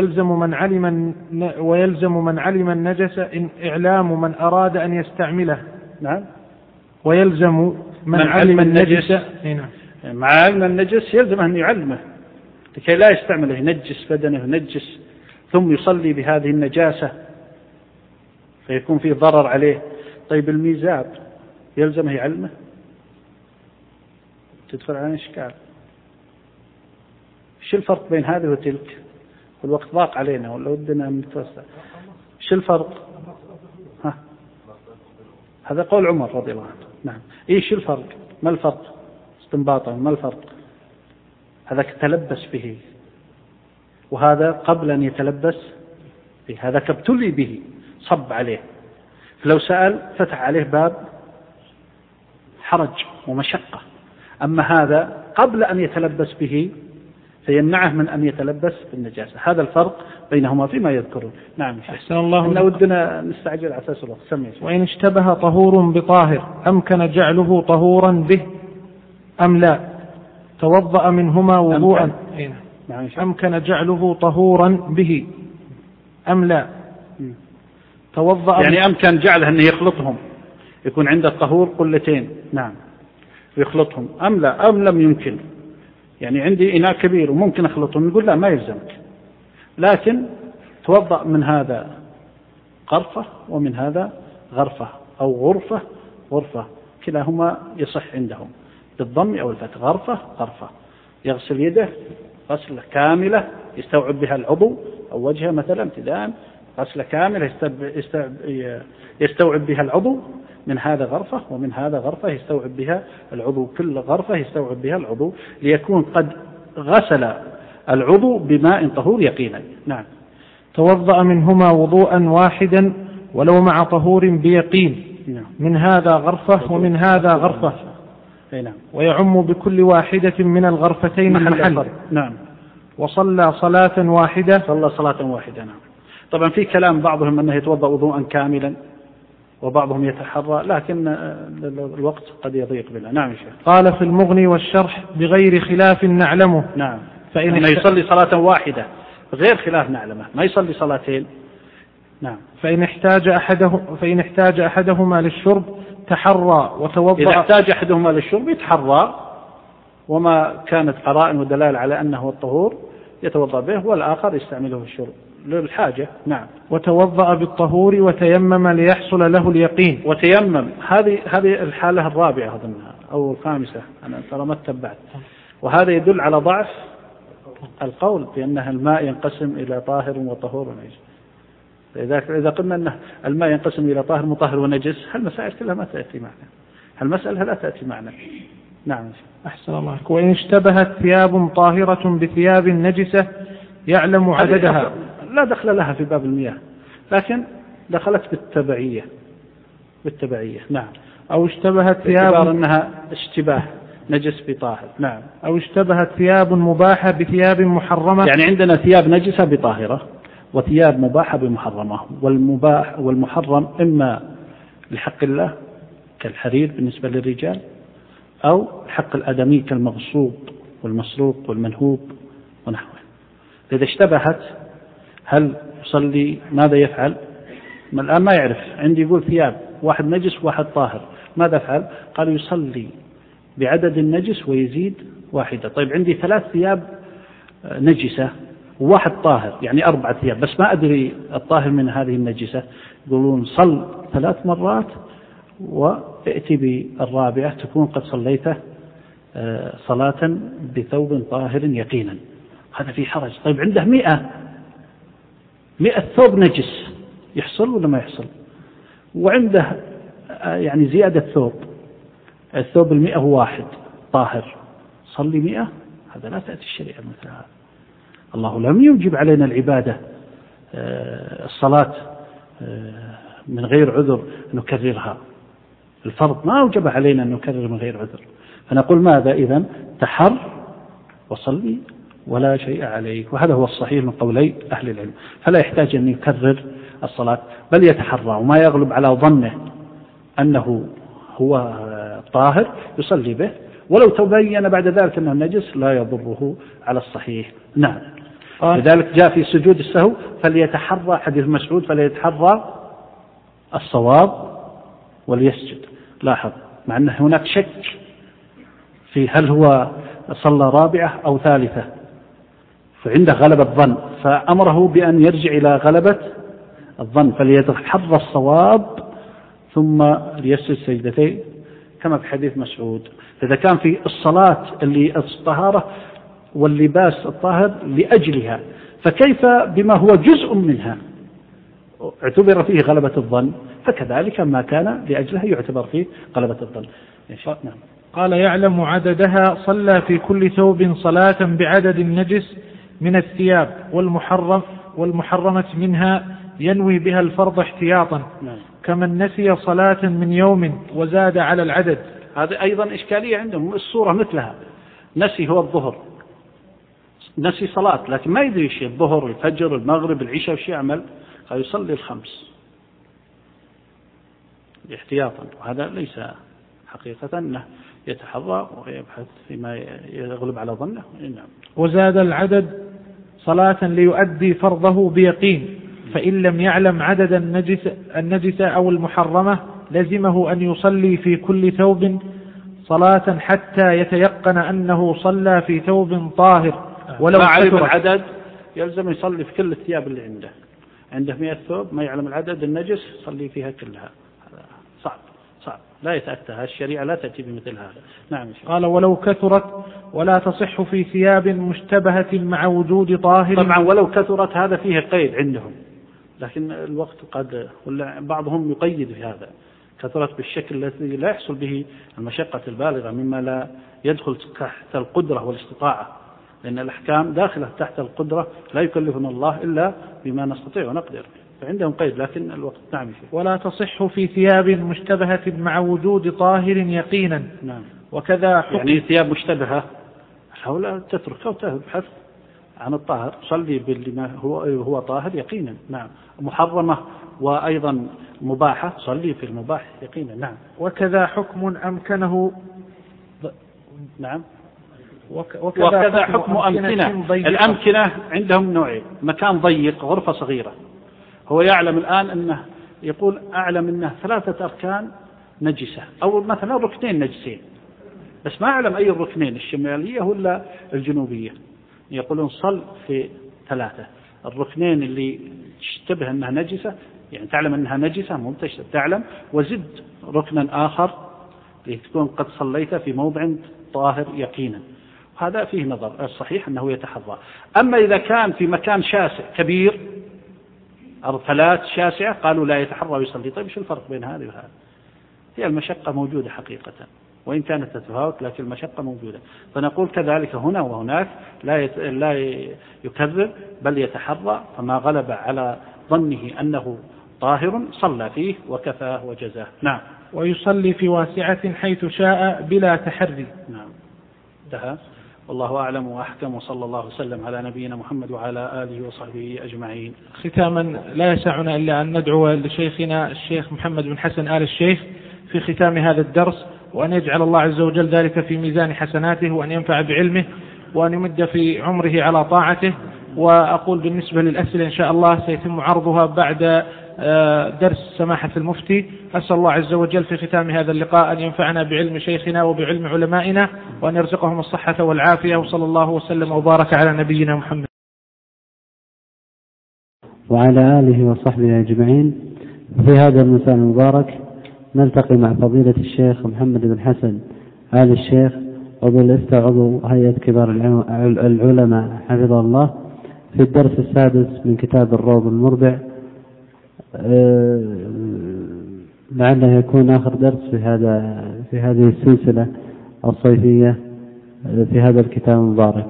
ويلزم من علم النجس إن إعلام من أراد أن يستعمله. نعم. ويلزم من علم النجس. مع علم النجس يلزم أن يعلمه لكي لا يستعمله، ينجس بدنه ينجس ثم يصلي بهذه النجاسة فيكون فيه ضرر عليه. طيب الميزاب يلزمه يعلمه، تدخل على إشكال. شو الفرق بين هذه وتلك؟ والوقت ضاق علينا ولا ودنا نتوسع. شو الفرق؟ هذا قول عمر رضي الله عنه. نعم. شو الفرق؟ ما الفرق؟ استنباطا ما الفرق؟ هذا تلبس به وهذا قبل أن يتلبس به، هذا كابتلي به صب عليه، فلو سأل فتح عليه باب حرج ومشقة، أما هذا قبل أن يتلبس به فيمنعه من أن يتلبس بالنجاسة. هذا الفرق بينهما فيما يذكرون. نعم. أحسن الله. إن ودنا نستعجل على أساس الوقت. سمي. وإن اشتبه طهور بطاهر أمكن جعله طهورا به أم لا؟ توضأ منهما وضوءا. أمكن جعله طهورا به أم لا؟ توضأ يعني أمكن جعله أنه يخلطهم، يكون عنده طهور قلتين. نعم. ويخلطهم أم لا؟ أم لم يمكن؟ يعني عندي إناء كبير وممكن أخلطهم، نقول لا ما يلزمك، لكن توضأ من هذا غرفة ومن هذا غرفة أو غرفة كلاهما يصح عندهم بالضم أو الفتح، غرفة غرفة. يغسل يده غسلة كاملة يستوعب بها العضو أو وجهه مثلا ابتداء، غسلة كاملة يستوعب بها العضو، من هذا غرفة ومن هذا غرفة يستوعب بها العضو، كل غرفة يستوعب بها العضو ليكون قد غسل العضو بماء طهور يقينا. نعم. توضأ منهما وضوءا واحدا ولو مع طهور بيقين، من هذا غرفة ومن هذا غرفة، ويعم بكل واحدة من الغرفتين المحل. نعم. وصلى صلاة واحدة. صلى صلاة واحدة. نعم. طبعا في كلام بعضهم أنه يتوضأ وضوءا كاملا وبعضهم يتحرى، لكن الوقت قد يضيق بنا. نعم شيخ. قال في المغني والشرح بغير خلاف نعلمه. نعم. فإن يصلي صلاة واحدة غير خلاف نعلمه، ما يصلي صلاتين. نعم. فإن احتاج أحدهما للشرب تحرى وتوضأ. إذا احتاج أحدهما للشرب يتحرى، وما كانت قرائن ودلائل على أنه الطهور يتوضأ به، والآخر يستعمله في الشرب للحاجة. نعم. وتوضأ بالطهور وتيمم ليحصل له اليقين. وتيمم، هذه الحالة الرابعة أظنها أو الخامسة، أنا ترى ما اتبعت. وهذا يدل على ضعف القول بأن الماء ينقسم إلى طاهر وطهور ونجس. إذا قلنا أن الماء ينقسم إلى طاهر وطاهر ونجس، هالمسائل كلها ما تأتي معنا، هالمسألة لا تأتي معنا. نعم. أحسن الله. وإن اشتبهت ثياب طاهرة بثياب نجسة يعلم عددها. لا دخل لها في باب المياه، لكن دخلت بالتبعية. نعم. أو اشتبهت ثياب، أنها اشتباه نجس بطاهر. نعم. أو اشتبهت ثياب مباحة بثياب محرمة. يعني عندنا ثياب نجسة بطاهرة وثياب مباحة بمحرمة، والمباح والمحرم إما لحق الله كالحرير بالنسبة للرجال، أو حق الآدمي كالمغصوب والمسروق والمنهوب ونحوه. إذا اشتبهت هل يصلي؟ ماذا يفعل؟ الآن ما يعرف، عندي يقول ثياب، واحد نجس واحد طاهر، ماذا يفعل؟ قال يصلي بعدد النجس ويزيد واحدة. طيب عندي 3 ثياب نجسة وواحد طاهر، يعني 4 ثياب، بس ما أدري الطاهر من هذه النجسة. يقولون صل 3 مرات وائتي بالرابعة تكون قد صليت صلاة بثوب طاهر يقينا. هذا في حرج. طيب عنده 100 ثوب نجس، يحصل ولا ما يحصل؟ وعنده يعني زيادة ثوب، الثوب 100 هو واحد طاهر، صلي 100. هذا لا تأتي الشريعة مثل هذا. الله لم يوجب علينا العبادة الصلاة من غير عذر نكررها، الفرض ما أوجب علينا أن نكرر من غير عذر. فنقول ماذا إذن؟ تحر وصلي ولا شيء عليك. وهذا هو الصحيح من قولي أهل العلم، فلا يحتاج أن يكرر الصلاة، بل يتحرى وما يغلب على ظنه أنه هو طاهر يصلي به، ولو تبين بعد ذلك أنه نجس لا يضره على الصحيح. نعم. لذلك جاء في سجود السهو فليتحرى، حديث مسعود، فليتحرى الصواب وليسجد. لاحظ، مع أن هناك شك في هل هو صلى رابعة أو ثالثة، فعنده غلبة الظن، فأمره بأن يرجع إلى غلبة الظن، فليتحرى الصواب ثم ليسجد سجدتين كما في حديث مسعود. إذا كان في الصلاة اللي الطهارة واللباس الطاهر لأجلها، فكيف بما هو جزء منها اعتبر فيه غلبة الظن، فكذلك ما كان لأجلها يعتبر فيه غلبة الظن. نعم. قال يعلم عددها. صلى في كل ثوب صلاة بعدد النجس من الثياب والمحرمة منها ينوي بها الفرض احتياطا. نعم. كمن نسي صلاة من يوم وزاد على العدد. هذا أيضا إشكالية عندهم، الصورة مثلها، نسي هو الظهر، نسي صلاة لكن ما يدري شيء، الظهر الفجر المغرب العشاء وش يعمل؟ فيصلي 5 احتياطا، وهذا ليس حقيقة أنه يتحرى ويبحث فيما يغلب على ظنه. نعم. وزاد العدد صلاة ليؤدي فرضه بيقين، فإن لم يعلم عدد النجسة أو المحرمة لزمه أن يصلي في كل ثوب صلاة حتى يتيقن أنه صلى في ثوب طاهر، ولو ما علم العدد يلزم يصلي في كل الثياب اللي عنده 100 ثوب، ما يعلم العدد النجس يصلي فيها كلها، هذا صعب لا يتأتى، الشريعة لا تأتي بمثل هذا. نعم. قال ولو كثرت ولا تصح في ثياب مشتبهة مع وجود طاهر. طبعا ولو كثرت هذا فيه قيد عندهم، لكن الوقت قد بعضهم يقيد في هذا، كثرت بالشكل الذي لا يحصل به المشقة البالغة مما لا يدخل تحت القدرة والاستطاعة، لأن الأحكام داخلة تحت القدرة، لا يكلفنا الله إلا بما نستطيع ونقدر، فعندهم قيد لكن الوقت. نعم. ولا تصح في ثياب مشتبهة مع وجود طاهر يقينا. نعم. وكذا حكم يعني ثياب مشتبهة حول تتركها وتبحث عن الطاهر، صلي باللي هو طاهر يقينا. نعم. محرمة وأيضا مباحة، صلي في المباح يقينا. نعم. وكذا حكم أمكنه. نعم. وكذا حكم أمكنة. الأمكنة عندهم نوعين، مكان ضيق، غرفة صغيرة، هو يعلم الآن أنه يقول أعلم أنه 3 أركان نجسة، أو مثلا ركنين نجسين، بس ما أعلم أي الركنين، الشمالية ولا الجنوبية. يقولون صل في 3، الركنين اللي تشتبه أنها نجسة، يعني تعلم أنها نجسة مو تعلم، وزد ركنا آخر لتكون قد صليت في موضع طاهر يقينا. هذا فيه نظر، الصحيح أنه يتحرى. أما إذا كان في مكان شاسع كبير، أرثلات شاسعة، قالوا لا يتحرى ويصلي. طيب شو الفرق بين هذه وهذه؟ هي المشقة موجودة حقيقة، وإن كانت تتفاوت لكن المشقة موجودة. فنقول كذلك هنا وهناك لا يكذب بل يتحرى، فما غلب على ظنه أنه طاهر صلى فيه وكفاه وجزاه. نعم. ويصلي في واسعة حيث شاء بلا تحري. نعم. انتهى. والله أعلم وأحكم، وصلى الله وسلم على نبينا محمد وعلى آله وصحبه أجمعين. ختاما لا يسعنا إلا أن ندعو لشيخنا الشيخ محمد بن حسن آل الشيخ في ختام هذا الدرس، وأن يجعل الله عز وجل ذلك في ميزان حسناته، وأن ينفع بعلمه، وأن يمد في عمره على طاعته. وأقول بالنسبة للأسئلة إن شاء الله سيتم عرضها بعد درس سماحة المفتي. أسأل الله عز وجل في ختام هذا اللقاء أن ينفعنا بعلم شيخنا وبعلم علمائنا، وأن يرزقهم الصحة والعافية، وصلى الله وسلم وبارك على نبينا محمد وعلى آله وصحبه أجمعين. في هذا المساء المبارك نلتقي مع فضيلة الشيخ محمد بن حسن آل الشيخ عضو الإفتاء عضو هيئة كبار العلماء حفظه الله في الدرس السادس من كتاب الروض المربع، لعله يكون آخر درس في هذه السلسلة الصيفية في هذا الكتاب المبارك.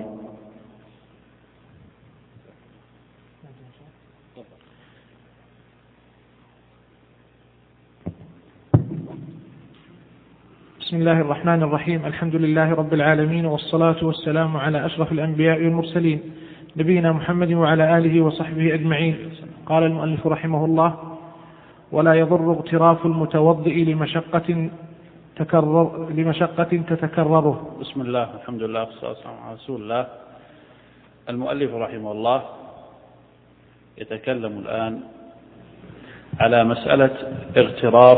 بسم الله الرحمن الرحيم. الحمد لله رب العالمين، والصلاة والسلام على أشرف الأنبياء والمرسلين نبينا محمد وعلى آله وصحبه أجمعين. قال المؤلف رحمه الله: ولا يضر اغتراف المتوضئ لمشقة تتكرره. بسم الله، الحمد لله، والصلاة والسلام على رسول الله. المؤلف رحمه الله يتكلم الآن على مسألة اغتراف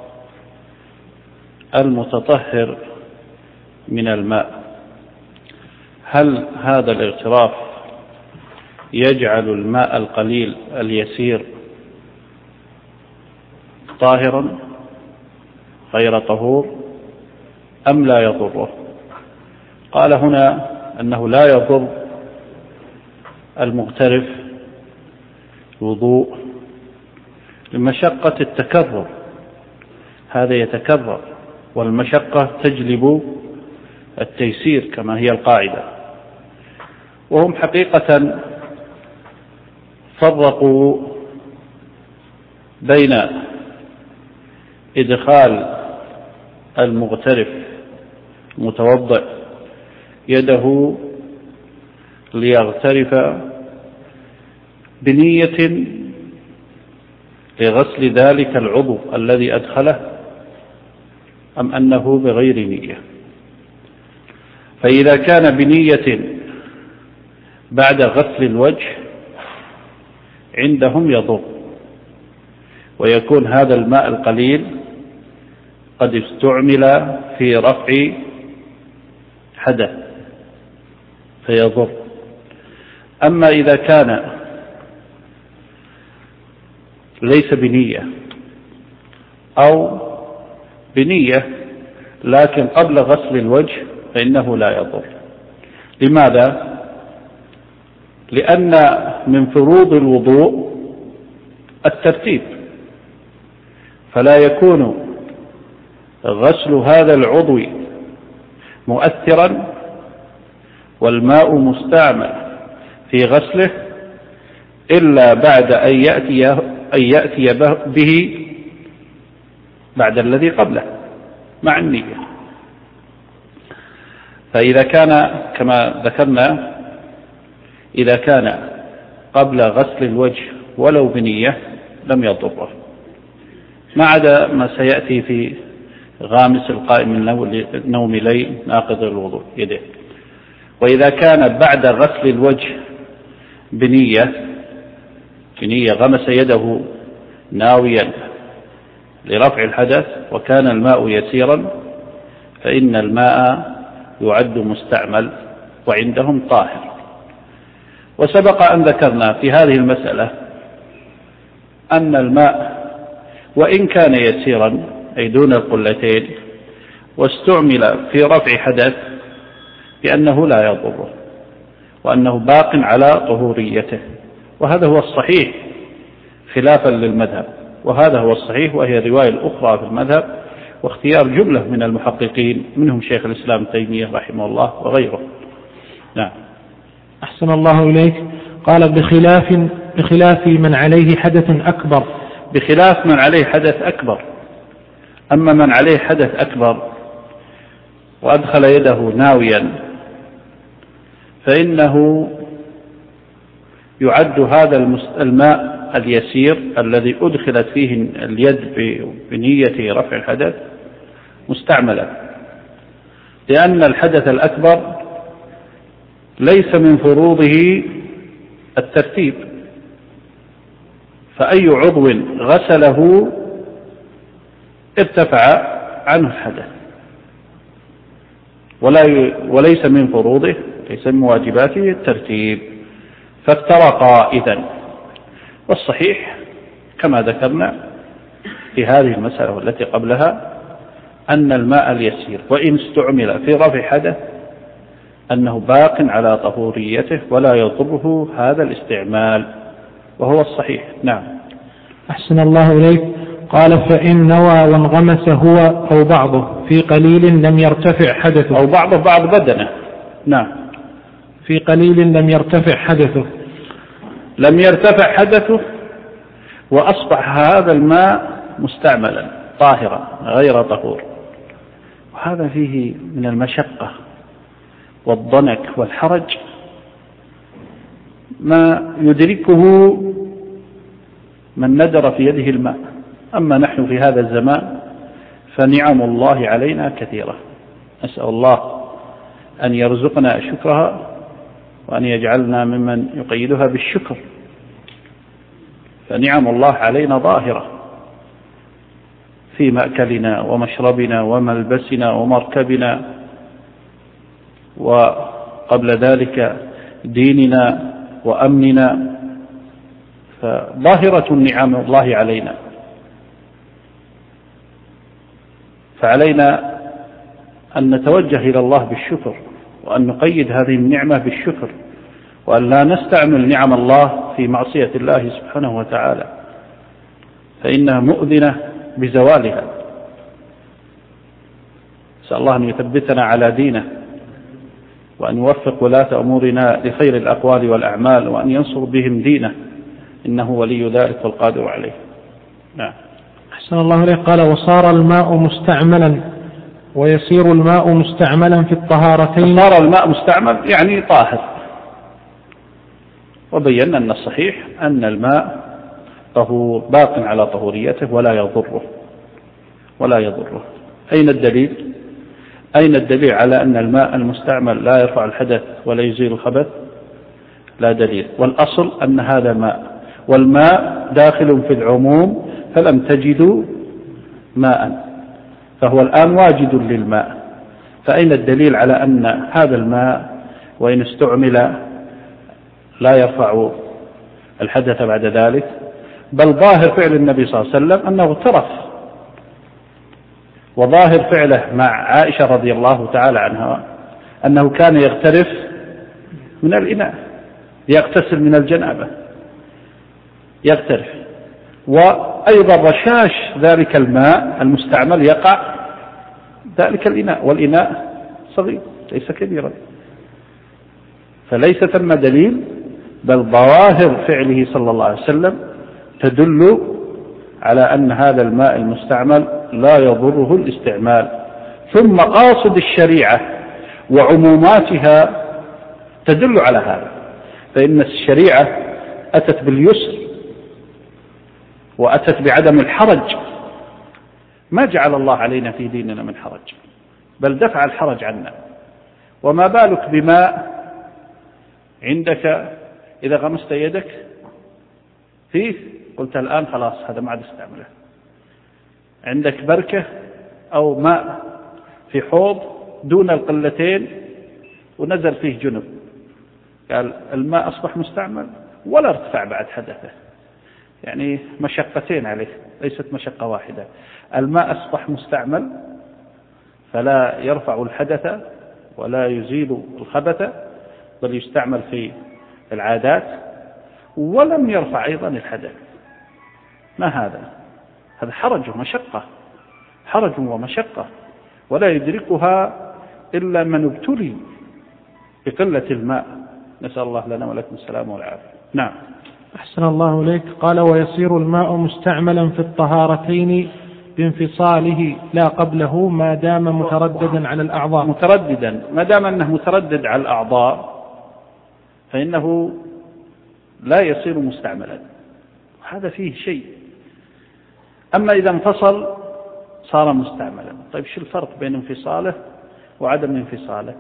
المتطهر من الماء. هل هذا الاغتراف يجعل الماء القليل اليسير طاهرا غير طهور أم لا يضره؟ قال هنا أنه لا يضر المغترف الوضوء لمشقة التكرر، هذا يتكرر، والمشقة تجلب التيسير كما هي القاعدة. وهم حقيقة فرقوا بين إدخال المغترف المتوضئ يده ليغترف بنية لغسل ذلك العضو الذي أدخله، أم أنه بغير نية. فإذا كان بنية بعد غسل الوجه عندهم يضر، ويكون هذا الماء القليل قد استعمل في رفع حدث فيضر. أما إذا كان ليس بنية أو بنية لكن قبل غسل الوجه فإنه لا يضر. لماذا؟ لأن من فروض الوضوء الترتيب، فلا يكون غسل هذا العضو مؤثرا والماء مستعمل في غسله إلا بعد أن يأتي به بعد الذي قبله مع النية. فإذا كان كما ذكرنا إذا كان قبل غسل الوجه ولو بنية لم يضره، ما عدا ما سيأتي في غامس القائم النوم ليل ناقض الوضوء يده. وإذا كان بعد غسل الوجه بنية غمس يده ناويا لرفع الحدث وكان الماء يسيرا فإن الماء يعد مستعمل وعندهم طاهر. وسبق أن ذكرنا في هذه المسألة أن الماء وإن كان يسيرا أي دون القلتين واستعمل في رفع حدث بأنه لا يضره وأنه باق على طهوريته، وهذا هو الصحيح خلافا للمذهب، وهذا هو الصحيح وهي الرواية الأخرى في المذهب واختيار جملة من المحققين منهم شيخ الإسلام تيمية رحمه الله وغيره. نعم. أحسن الله إليك. قال بخلاف من عليه حدث أكبر. بخلاف من عليه حدث أكبر. أما من عليه حدث أكبر وأدخل يده ناويا فإنه يعد هذا الماء اليسير الذي أدخلت فيه اليد بنية رفع الحدث مستعملا، لأن الحدث الأكبر ليس من فروضه الترتيب، فأي عضو غسله ارتفع عنه الحدث وليس من فروضه، ليس من واجباته الترتيب، فافترقا إذن. والصحيح كما ذكرنا في هذه المسألة والتي قبلها أن الماء اليسير وإن استعمل في رفع حدث أنه باق على طهوريته ولا يضره هذا الاستعمال، وهو الصحيح. نعم. أحسن الله إليك. قال فإن نوى وانغمس هو أو بعضه في قليل لم يرتفع حدثه، أو بعضه بعض بدنه. نعم. في قليل لم يرتفع حدثه، لم يرتفع حدثه وأصبح هذا الماء مستعملا طاهرا غير طهور، وهذا فيه من المشقة والضنك والحرج ما يدركه من ندر في يده الماء. أما نحن في هذا الزمان فنعم الله علينا كثيرة، نسأل الله أن يرزقنا شكرها وأن يجعلنا ممن يقيدها بالشكر، فنعم الله علينا ظاهرة في مأكلنا ومشربنا وملبسنا ومركبنا، وقبل ذلك ديننا وأمننا، فظاهرة نعم الله علينا، فعلينا أن نتوجه إلى الله بالشكر وأن نقيد هذه النعمة بالشكر، وأن لا نستعمل نعم الله في معصية الله سبحانه وتعالى، فإنها مؤذنة بزوالها. نسأل الله أن يثبتنا على دينه وأن يوفق ولاة أمورنا لخير الأقوال والأعمال وأن ينصر بهم دينه، إنه ولي ذلك والقادر عليه. نعم. أحسن الله عليه. قال وصار الماء مستعملا ويصير الماء مستعملا في الطهارتين. صار الماء مستعمل يعني طاهر، وبينا أن الصحيح أن الماء طهور باق على طهوريته ولا يضره. أين الدليل على أن الماء المستعمل لا يرفع الحدث ولا يزيل الخبث؟ لا دليل. والأصل أن هذا ماء، والماء داخل في العموم، فلم تجدوا ماء فهو الآن واجد للماء، فأين الدليل على أن هذا الماء وإن استعمل لا يرفع الحدث بعد ذلك؟ بل ظاهر فعل النبي صلى الله عليه وسلم أنه اغترف وظاهر فعله مع عائشة رضي الله تعالى عنها أنه كان يغترف من الإناء، يغتسل من الجنابة، يغترف، وأيضا رشاش ذلك الماء المستعمل يقع ذلك الإناء، والإناء صغير ليس كبيرا، فليس ثم دليل، بل ظواهر فعله صلى الله عليه وسلم تدل على أن هذا الماء المستعمل لا يضره الاستعمال. ثم قاصد الشريعة وعموماتها تدل على هذا، فإن الشريعة أتت باليسر وأتت بعدم الحرج، ما جعل الله علينا في ديننا من حرج، بل دفع الحرج عنا. وما بالك بماء عندك إذا غمست يدك فيه قلت الآن خلاص هذا ما عاد استعمله، عندك بركة أو ماء في حوض دون القلتين ونزل فيه جنب، قال الماء أصبح مستعمل ولا ارتفع بعد حدثه، يعني مشقتين عليه ليست مشقة واحدة. الماء أصبح مستعمل فلا يرفع الحدث ولا يزيل الخبث، بل يستعمل في العادات، ولم يرفع أيضا الحدث. ما هذا حرج ومشقة، حرج ومشقة، ولا يدركها إلا من ابتلي بقلة الماء، نسأل الله لنا ولكم السلام والعافية. نعم. أحسن الله إليك. قال: ويصير الماء مستعملا في الطهارتين بانفصاله لا قبله ما دام مترددا على الأعضاء. مترددا، ما دام أنه متردد على الأعضاء فإنه لا يصير مستعملا، هذا فيه شيء. أما إذا انفصل صار مستعملا. طيب شو الفرق بين انفصاله وعدم انفصاله؟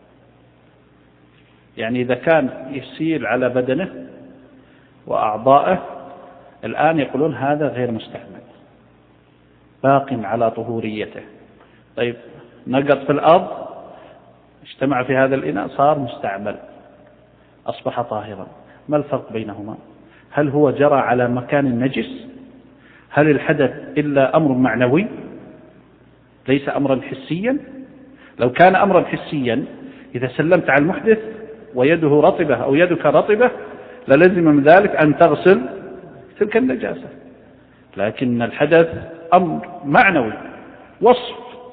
يعني إذا كان يسيل على بدنه وأعضائه الآن يقولون هذا غير مستعمل باق على طهوريته. طيب نقط في الأرض اجتمع في هذا الإناء صار مستعمل أصبح طاهرا، ما الفرق بينهما؟ هل هو جرى على مكان نجس؟ هل الحدث إلا أمر معنوي ليس أمرا حسيا؟ لو كان أمرا حسيا إذا سلمت على المحدث ويده رطبة أو يدك رطبة للزم من ذلك أن تغسل تلك النجاسة، لكن الحدث أمر معنوي وصف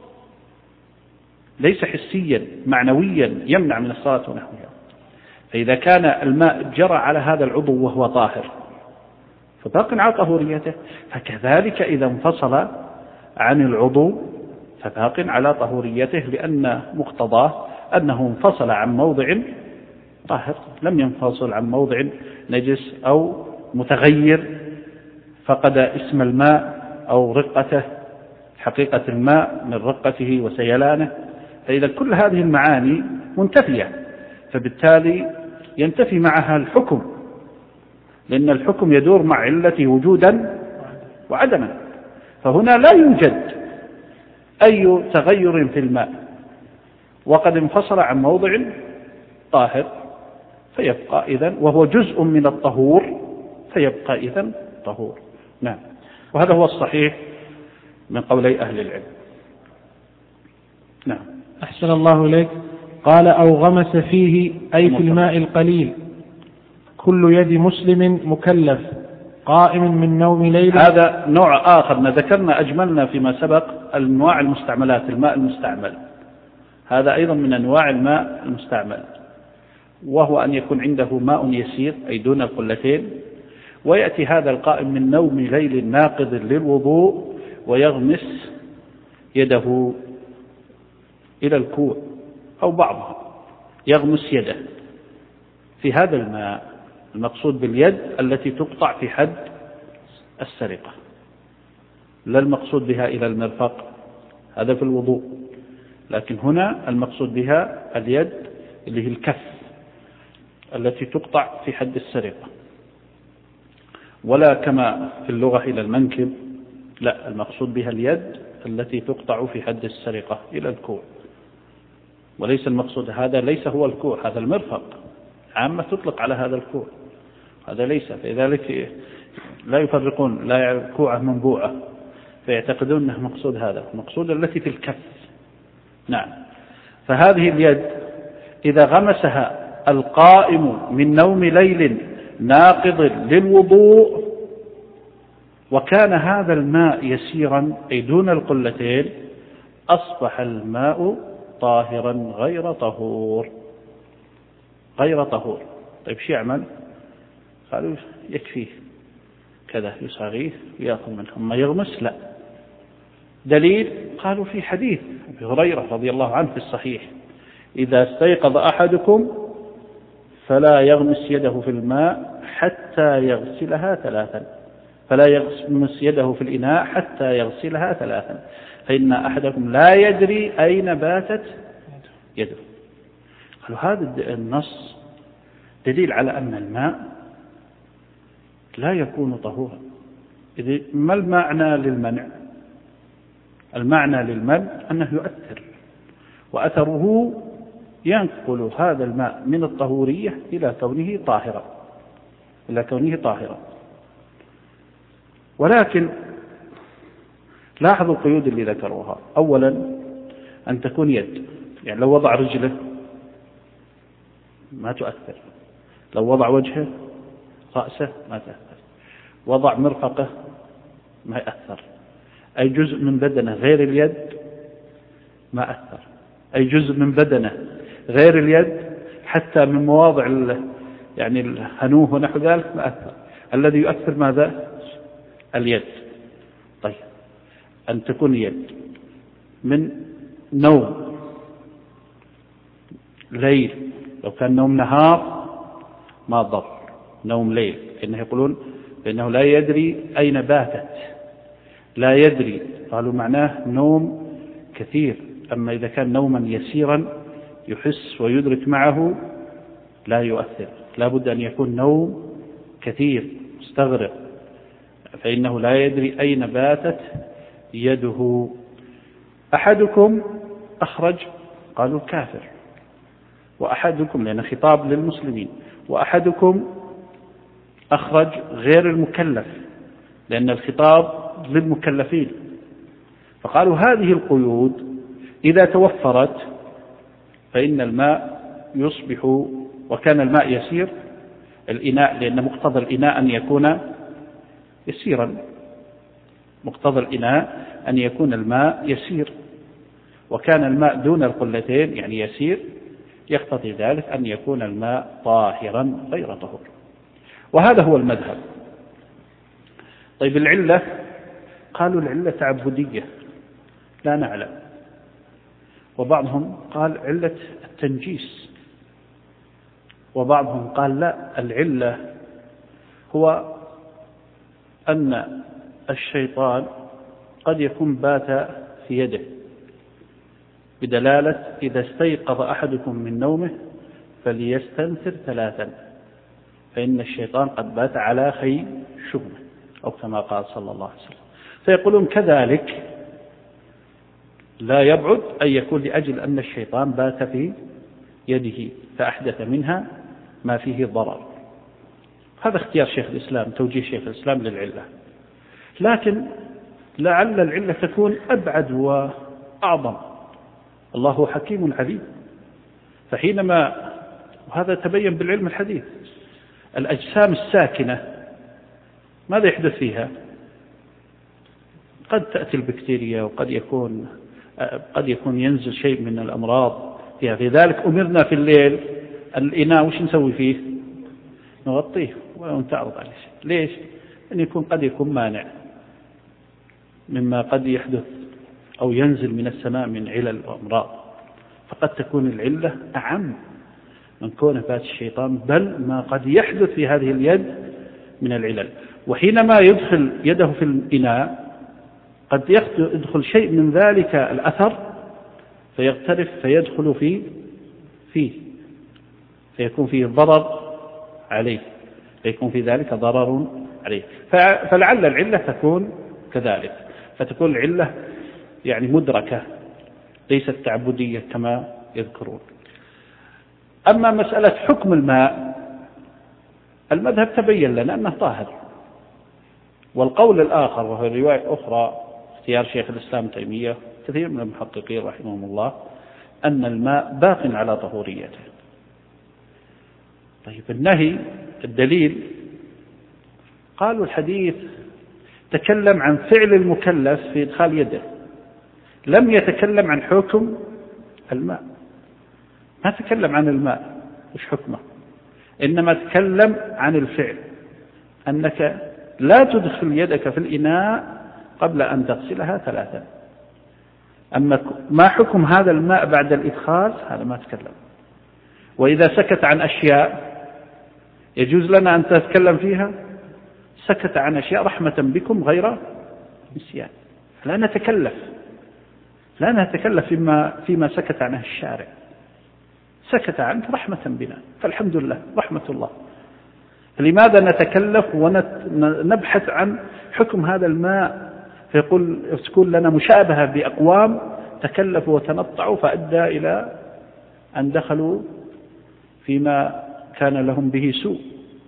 ليس حسيا معنويا يمنع من الصلاة ونحوها. فإذا كان الماء جرى على هذا العضو وهو طاهر فباق على طهوريته، فكذلك إذا انفصل عن العضو فباق على طهوريته، لأن مقتضاه أنه انفصل عن موضع طاهر، لم ينفصل عن موضع نجس أو متغير فقد اسم الماء أو رقته، حقيقة الماء من رقته وسيلانه. فإذا كل هذه المعاني منتفية فبالتالي ينتفي معها الحكم، لأن الحكم يدور مع علته وجودا وعدما، فهنا لا يوجد أي تغير في الماء وقد انفصل عن موضع طاهر فيبقى إذن وهو جزء من الطهور فيبقى إذن طهور. نعم، وهذا هو الصحيح من قولي أهل العلم. نعم. أحسن الله إليك. قال: أو غمس فيه أي في الماء القليل كل يد مسلم مكلف قائم من نوم ليل. هذا نوع آخر، ذكرنا أجملنا فيما سبق أنواع المستعملات، الماء المستعمل هذا أيضا من أنواع الماء المستعمل، وهو أن يكون عنده ماء يسير أي دون القلتين، ويأتي هذا القائم من نوم ليل ناقض للوضوء ويغمس يده إلى الكوع أو بعضها، يغمس يده في هذا الماء. المقصود باليد التي تقطع في حد السرقة، لا المقصود بها إلى المرفق، هذا في الوضوء، لكن هنا المقصود بها اليد اللي هي الكف التي تقطع في حد السرقة، ولا كما في اللغة إلى المنكب، لا المقصود بها اليد التي تقطع في حد السرقة إلى الكوع، وليس المقصود هذا ليس هو الكوع، هذا المرفق، عامة تطلق على هذا الكوع، هذا ليس، فلذلك لا يفرقون لا كوعة من بوعة، فيعتقدون أنه مقصود هذا، المقصود التي في الكف. نعم. فهذه اليد إذا غمسها القائم من نوم ليل ناقض للوضوء وكان هذا الماء يسيرا أي دون القلتين أصبح الماء طاهرا غير طهور. غير طهور. طيب شو يعمل؟ قالوا يكفيه كذا، يصاغيه ويأخذ منه. أما يغمس لا. دليل قالوا في حديث أبي هريرة رضي الله عنه في الصحيح: إذا استيقظ أحدكم فلا يغمس يده في الماء حتى يغسلها ثلاثا، فلا يغمس يده في الإناء حتى يغسلها ثلاثا، فإن أحدكم لا يدري أين باتت يده. قالوا هذا النص دليل على أن الماء لا يكون طهورا. إذا ما المعنى للمنع؟ المعنى للمنع أنه يؤثر، وأثره ينقل هذا الماء من الطهورية إلى كونه طاهرا، إلى كونه طاهرا. ولكن لاحظوا القيود اللي ذكروها. أولا أن تكون يد، يعني لو وضع رجله ما تؤثر، لو وضع وجهه رأسه ما تأثر، وضع مرفقه ما يأثر، أي جزء من بدنه غير اليد ما أثر، أي جزء من بدنه غير اليد حتى من مواضع يعني الهنوه ونحو ذلك ما أثر. الذي يؤثر ماذا؟ اليد. طيب أن تكون يد من نوم ليل، لو كان نوم نهار ما ضر، نوم ليل، إنه يقولون بأنه لا يدري أين باتت، لا يدري، قالوا معناه نوم كثير. أما إذا كان نوما يسيرا يحس ويدرك معه لا يؤثر، لا بد أن يكون نوم كثير مستغرق، فإنه لا يدري أين باتت يده. أحدكم أخرج، قالوا كافر، وأحدكم لأن خطاب للمسلمين، وأحدكم أخرج غير المكلف لأن الخطاب للمكلفين. فقالوا هذه القيود إذا توفرت فإن الماء يصبح، وكان الماء يسير الإناء، لأن مقتضى الإناء أن يكون يسيرا، مقتضى الإناء أن يكون الماء يسير، وكان الماء دون القلتين يعني يسير، يقتضي ذلك أن يكون الماء طاهرا غير طهور. وهذا هو المذهب. طيب العلة، قالوا العلة تعبدية لا نعلم، وبعضهم قال علة التنجيس، وبعضهم قال لا، العلة هو أن الشيطان قد يكون بات في يده، بدلالة إذا استيقظ أحدكم من نومه فليستنثر ثلاثا فإن الشيطان قد بات على خي شبمه، أو كما قال صلى الله عليه وسلم. فيقولون كذلك لا يبعد أن يكون لأجل أن الشيطان بات في يده فأحدث منها ما فيه ضرر. هذا اختيار شيخ الإسلام، توجيه شيخ الإسلام للعلة، لكن لعل العلة تكون أبعد وأعظم. الله حكيم عليم. فحينما، وهذا تبين بالعلم الحديث، الأجسام الساكنة ماذا يحدث فيها؟ قد تأتي البكتيريا، وقد يكون ينزل شيء من الأمراض فيها. في ذلك أمرنا في الليل الإناء وش نسوي فيه؟ نغطيه ونتعرض عليه. ليش؟ أن قد يكون مانع مما قد يحدث أو ينزل من السماء من علل وأمراض. فقد تكون العلة أعم من كون فات الشيطان، بل ما قد يحدث في هذه اليد من العلل. وحينما يدخل يده في الإناء قد يدخل شيء من ذلك الأثر فيغترف فيدخل فيه فيكون فيه ضرر عليه، فيكون في ذلك ضرر عليه. فلعل العلة تكون كذلك، فتكون العلة يعني مدركة ليست تعبدية كما يذكرون. أما مسألة حكم الماء، المذهب تبين لنا أنه طاهر، والقول الآخر وهو رواية أخرى اختيار شيخ الإسلام تيمية كثير من المحققين رحمهم الله أن الماء باق على طهوريته. طيب النهي الدليل، قالوا الحديث تكلم عن فعل المكلف في إدخال يده، لم يتكلم عن حكم الماء، ما تكلم عن الماء وش حكمه، إنما تكلم عن الفعل، أنك لا تدخل يدك في الإناء قبل أن تغسلها 3. أما ما حكم هذا الماء بعد الإدخال هذا ما تكلم. وإذا سكت عن أشياء يجوز لنا أن نتكلم فيها، سكت عن أشياء رحمة بكم غير نسيان، لا نتكلف فيما سكت عنه الشارع، سكت عنه رحمة بنا، فالحمد لله رحمة الله. فلماذا نتكلف ونبحث عن حكم هذا الماء، تكون لنا مشابهة بأقوام تكلفوا وتنطعوا فأدى إلى أن دخلوا فيما كان لهم به سوء.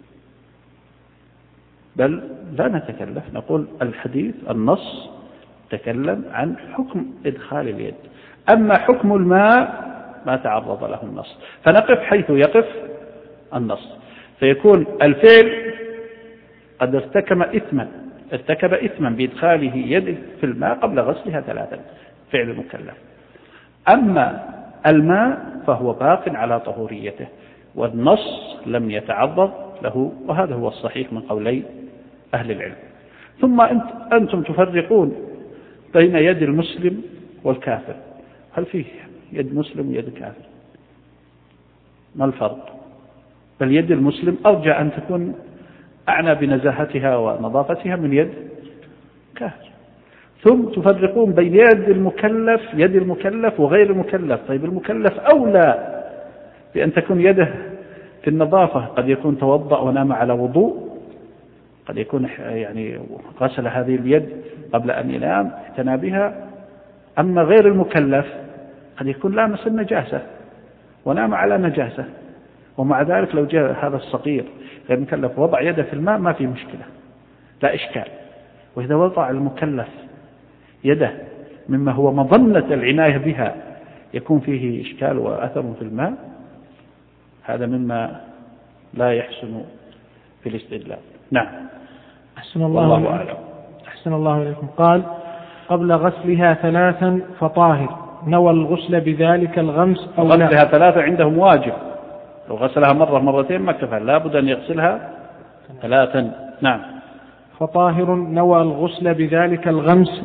بل لا نتكلف، نقول الحديث النص تكلم عن حكم إدخال اليد، أما حكم الماء ما تعرض له النص، فنقف حيث يقف النص، فيكون الفعل قد ارتكب إثما بإدخاله يده في الماء قبل غسلها 3، فعل المكلف. أما الماء فهو باق على طهوريته والنص لم يتعرض له، وهذا هو الصحيح من قولي أهل العلم. ثم أنتم تفرقون بين يد المسلم والكافر، هل فيه يد مسلم ويد كافر؟ ما الفرق؟ بل يد المسلم أرجى أن تكون أعنى بنزاهتها ونظافتها من يد كافر. ثم تفرقون بين يد المكلف وغير المكلف. طيب المكلف أولى بأن تكون يده في النظافة، قد يكون توضأ ونام على وضوء، قد يكون يعني غسل هذه اليد قبل أن ينام اعتنى بها. أما غير المكلف قد يكون لامس النجاسة ونام على نجاسة، ومع ذلك لو جاء هذا الصغير غير المكلف وضع يده في الماء ما في مشكلة، لا إشكال. وإذا وضع المكلف يده مما هو مظنة العناية بها يكون فيه إشكال وأثر في الماء، هذا مما لا يحسن في الاستدلال. نعم. أحسن الله إليكم. قال قبل غسلها 3 فطاهر، نوى الغسل بذلك الغمس أو لا؟ غسلها 3 عندهم واجب، لو غسلها مرة مرتين ما كفى، لا بد أن يغسلها 3. نعم. فطاهر نوى الغسل بذلك الغمس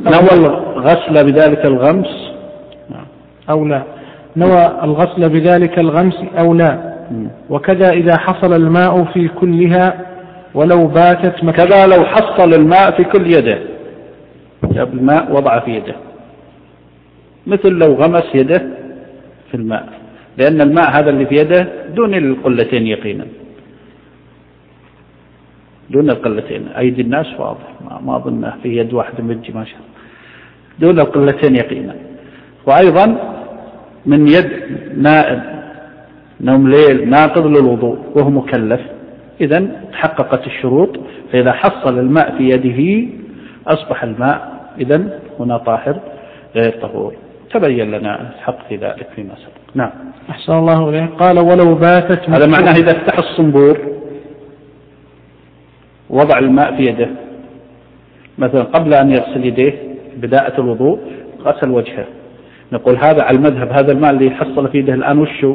أو لا؟ نوى الغسل بذلك الغمس أو لا؟ وكذا إذا حصل الماء في كلها ولو باتت كذا لو حصل الماء في كل يده، جاب الماء وضع في يده، مثل لو غمس يده في الماء، لأن الماء هذا اللي في يده دون القلتين يقينا، دون القلتين. أيدي الناس واضح، ما أظن في يد واحد مجي ما شاء الله، دون القلتين يقينا. وأيضا من يد نائم نوم ليل ناقض للوضوء وهو مكلف، إذن تحققت الشروط، فإذا حصل الماء في يده أصبح الماء إذن هنا طاهر غير طهور. تبين لنا الحق في ذلك فيما سبق. نعم. أحسن الله إليه. قال ولو باتت، هذا معناه إذا افتح الصنبور وضع الماء في يده مثلا قبل أن يغسل يديه بداءة الوضوء، غسل وجهه، نقول هذا على المذهب هذا الماء اللي حصل في يده الآن وشه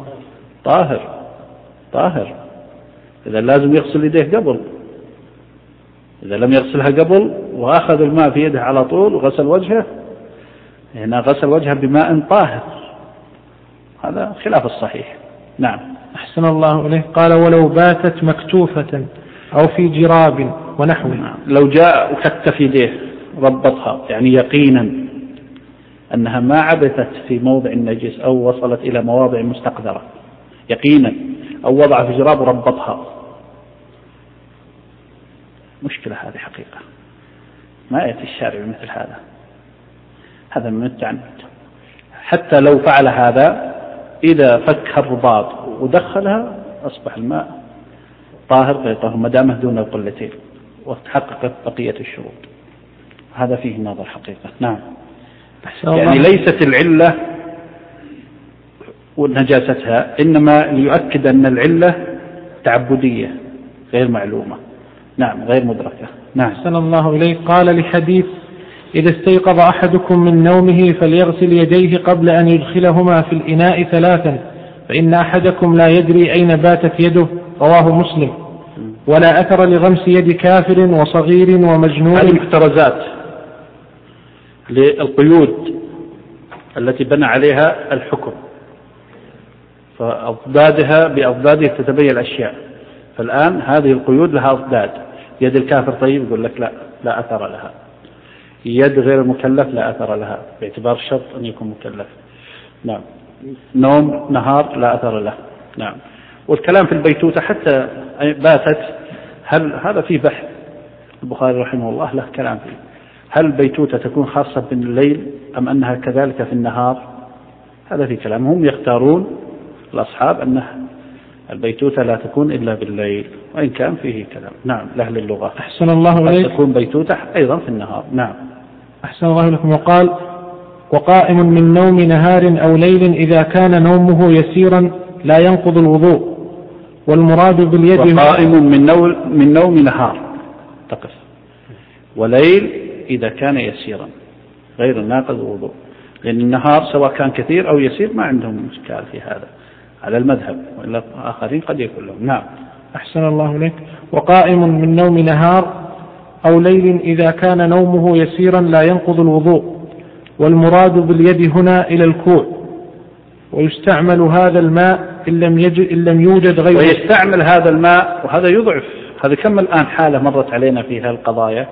طاهر. إذا لازم يغسل يديه قبل، إذا لم يغسلها قبل وأخذ الماء في يده على طول وغسل وجهه، هنا غسل وجهه بماء طاهر، هذا خلاف الصحيح. نعم. أحسن الله إليه. قال ولو باتت مكتوفة أو في جراب ونحوه. نعم. لو جاء وكتف يديه ربطها، يعني يقينا أنها ما عبثت في موضع النجس أو وصلت إلى مواضع مستقذرة يقينا، أو وضع في جراب وربطها، مشكلة هذه حقيقة، ما يأتي الشارع مثل هذا من التعنت. حتى لو فعل هذا إذا فك الرباط ودخلها أصبح الماء طاهر غير طاهر ما دامه دون القلتين وتحققت بقية الشروط. هذا فيه نظر حقيقة. نعم. يعني ليست العلة ونجاستها، إنما ليؤكد أن العلة تعبدية غير معلومة. نعم، غير مدركة. نعم. أحسن الله إليك. قال لحديث إذا استيقظ أحدكم من نومه فليغسل يديه قبل أن يدخلهما في الإناء 3 فإن أحدكم لا يدري أين باتت يده، رواه مسلم. ولا أثر لغمس يد كافر وصغير ومجنون. هذه محترزات للقيود التي بنى عليها الحكم، فأضدادها بأضدادها تتبين الأشياء. فالآن هذه القيود لها أضداد. يد الكافر طيب يقول لك لا أثر لها. يد غير المكلف لا أثر لها باعتبار الشرط أن يكون مكلف. نعم. نوم نهار لا أثر له. نعم. والكلام في البيتوتة حتى باتت، هل هذا فيه بحث البخاري رحمه الله له كلام فيه، هل البيتوتة تكون خاصة بالليل أم أنها كذلك في النهار؟ هذا في كلام. هم يختارون الأصحاب أن البيتوتة لا تكون إلا بالليل، وإن كان فيه كلام. نعم. لأهل اللغة أحسن الله إليك تكون بيتوتة أيضا في النهار. نعم. أحسن الله لكم. وقال وقائم من نوم نهار أو ليل إذا كان نومه يسيرا لا ينقض الوضوء، والمراد باليد وقائم من نوم نهار تقف، وليل إذا كان يسيرا غير ناقض الوضوء، لأن النهار سواء كان كثير أو يسير ما عندهم مشكلة في هذا على المذهب، وإلا آخرين قد يكون لهم. نعم. أحسن الله لك. وقائم من نوم نهار أو ليل إذا كان نومه يسيرا لا ينقض الوضوء، والمراد باليد هنا إلى الكوع، ويستعمل هذا الماء إن لم يوجد غيره. ويستعمل هذا الماء، وهذا يضعف. هذا كم الآن حالة مرت علينا فيها القضايا؟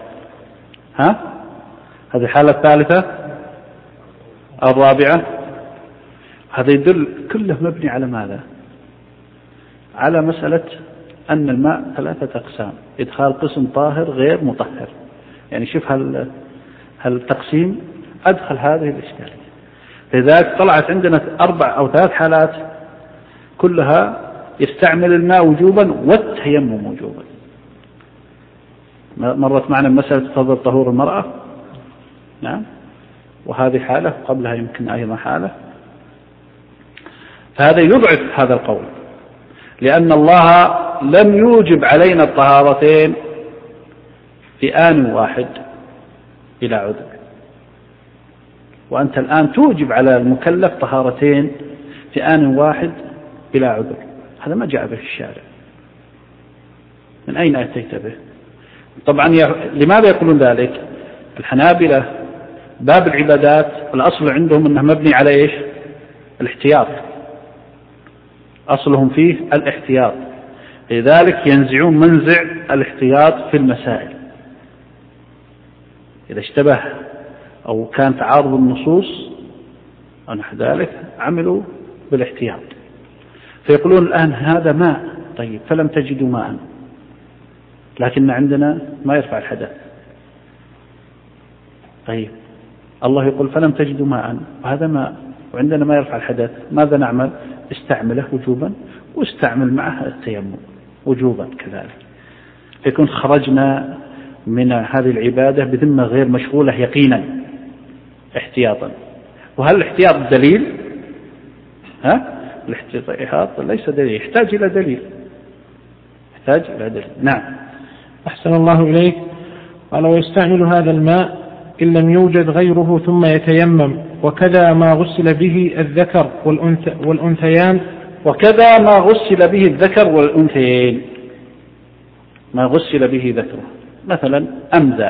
هذه الحالة الثالثة الرابعة. هذا يدل كله مبني على ماذا؟ على مسألة أن الماء 3 أقسام، إدخال قسم طاهر غير مطهر. يعني شوف هالتقسيم أدخل هذه الإشكالية. لذلك طلعت عندنا 4 أو 3 حالات كلها يستعمل الماء وجوبا والتيمم وجوبا. مرت معنا مسألة فضل طهور المرأة. نعم. وهذه حالة، قبلها يمكن أيضا حالة. فهذا يضعف هذا القول، لأن الله لم يوجب علينا الطهارتين في آن واحد بلا عذر، وأنت الآن توجب على المكلف طهارتين في آن واحد بلا عذر. هذا ما جاء به في الشارع. من أين أتيت به؟ طبعا لماذا يقولون ذلك؟ الحنابلة باب العبادات الأصل عندهم أنه مبني على إيش؟ الاحتياط. أصلهم فيه الاحتياط، لذلك ينزعون منزع الاحتياط في المسائل. إذا اشتبه أو كان تعارض النصوص أو نحو ذلك عملوا بالاحتياط. فيقولون الآن هذا ماء، طيب فلم تجدوا ماء، لكن عندنا ما يرفع الحدث. طيب الله يقول فلم تجدوا ماء، وهذا ماء وعندنا ما يرفع الحدث، ماذا نعمل؟ استعمله وجوبا، واستعمل معه التيمم وجوبا كذلك. يكون خرجنا من هذه العبادة بذمة غير مشغولة يقينا احتياطا. وهل الاحتياط دليل؟ الاحتياط ليس دليل، يحتاج إلى دليل. نعم. أحسن الله إليك. قال ويستعمل هذا الماء إن لم يوجد غيره ثم يتيمم، وكذا ما غسل به الذكر والأنثيان. وكذا ما غسل به الذكر والأنثيين، ما غسل به ذكره، مثلا أمزى،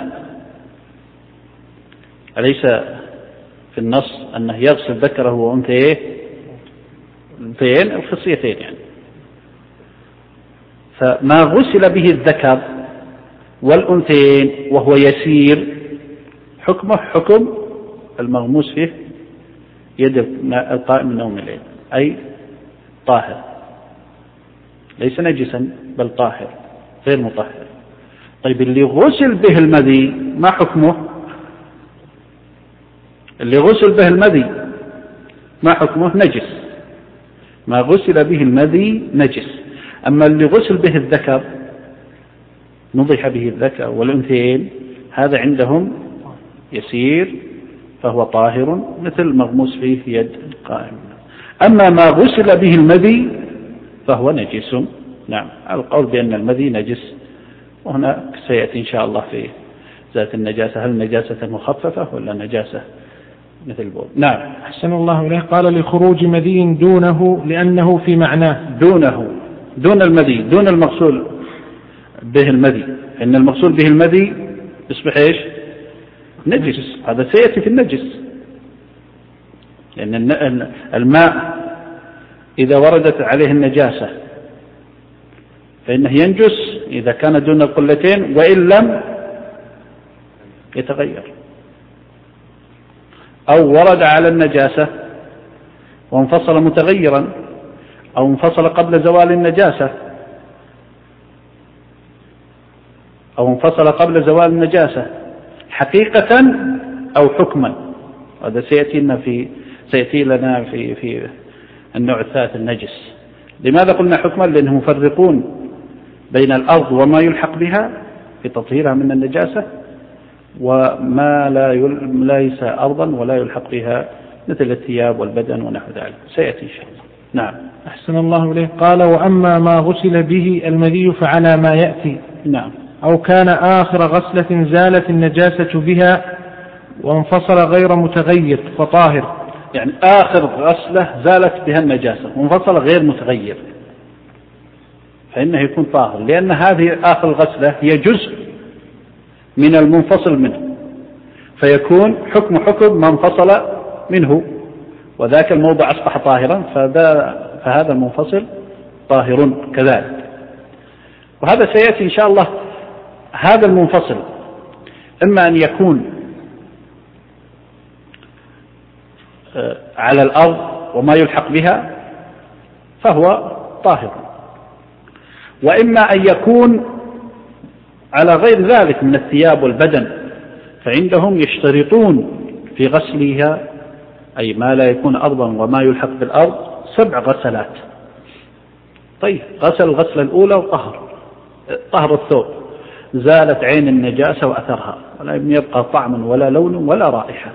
أليس في النص أنه يغسل ذكره وأنثيه؟ الأنثيين الخصيتين يعني. فما غسل به الذكر والأنثيين وهو يسير حكمه حكم المغموس فيه يد القائم من نوم الليل، أي طاهر، ليس نجسا بل طاهر غير مطهر. طيب اللي غسل به المذي ما حكمه؟ اللي غسل به المذي ما حكمه؟ نجس. ما غسل به المذي نجس. أما اللي غسل به الذكر، نضح به الذكر والأنثيين، هذا عندهم يسير فهو طاهر مثل مغموس فيه يد قائم. أما ما غسل به المذي فهو نجس. نعم، القول بأن المذي نجس، وهنا سيأتي إن شاء الله في ذات النجاسة، هل نجاسة مخففة ولا نجاسة مثل البول. نعم. أحسن الله إليه. قال لخروج مذي دونه لأنه في معناه. دون المذي، دون المغسول به المذي، إن المغسول به المذي يصبح إيش؟ نجس. هذا سيأتي في النجس، لأن الماء إذا وردت عليه النجاسة فإنه ينجس إذا كان دون القلتين، وإن لم يتغير. أو ورد على النجاسة وانفصل متغيرا، أو انفصل قبل زوال النجاسة، أو انفصل قبل زوال النجاسة حقيقة أو حكما. هذا سيأتي لنا في النوع الثالث النجس. لماذا قلنا حكما؟ لأنهم يفرقون بين الأرض وما يلحق بها في تطهيرها من النجاسة، وما ليس أرضا ولا يلحق بها مثل الثياب والبدن ونحو ذلك. سيأتي إن شاء الله. نعم. أحسن الله إليه. قال وأما ما غسل به المذي فعلى ما يأتي. نعم. أو كان آخر غسلة زالت النجاسة بها وانفصل غير متغير فطاهر. يعني آخر غسلة زالت بها النجاسة وانفصل غير متغير فإنه يكون طاهر، لأن هذه آخر الغسلة هي جزء من المنفصل منه، فيكون حكم ما انفصل منه، وذاك الموضع أصبح طاهرا، فهذا المنفصل طاهر كذلك. وهذا سيأتي إن شاء الله. هذا المنفصل إما أن يكون على الأرض وما يلحق بها فهو طاهر، وإما أن يكون على غير ذلك من الثياب والبدن، فعندهم يشترطون في غسلها، أي ما لا يكون أرضا وما يلحق بالأرض، 7 غسلات. طيب، غسل الغسلة الأولى طهر الثوب، زالت عين النجاسة وأثرها، ولم يبقى طعم ولا لون ولا رائحة،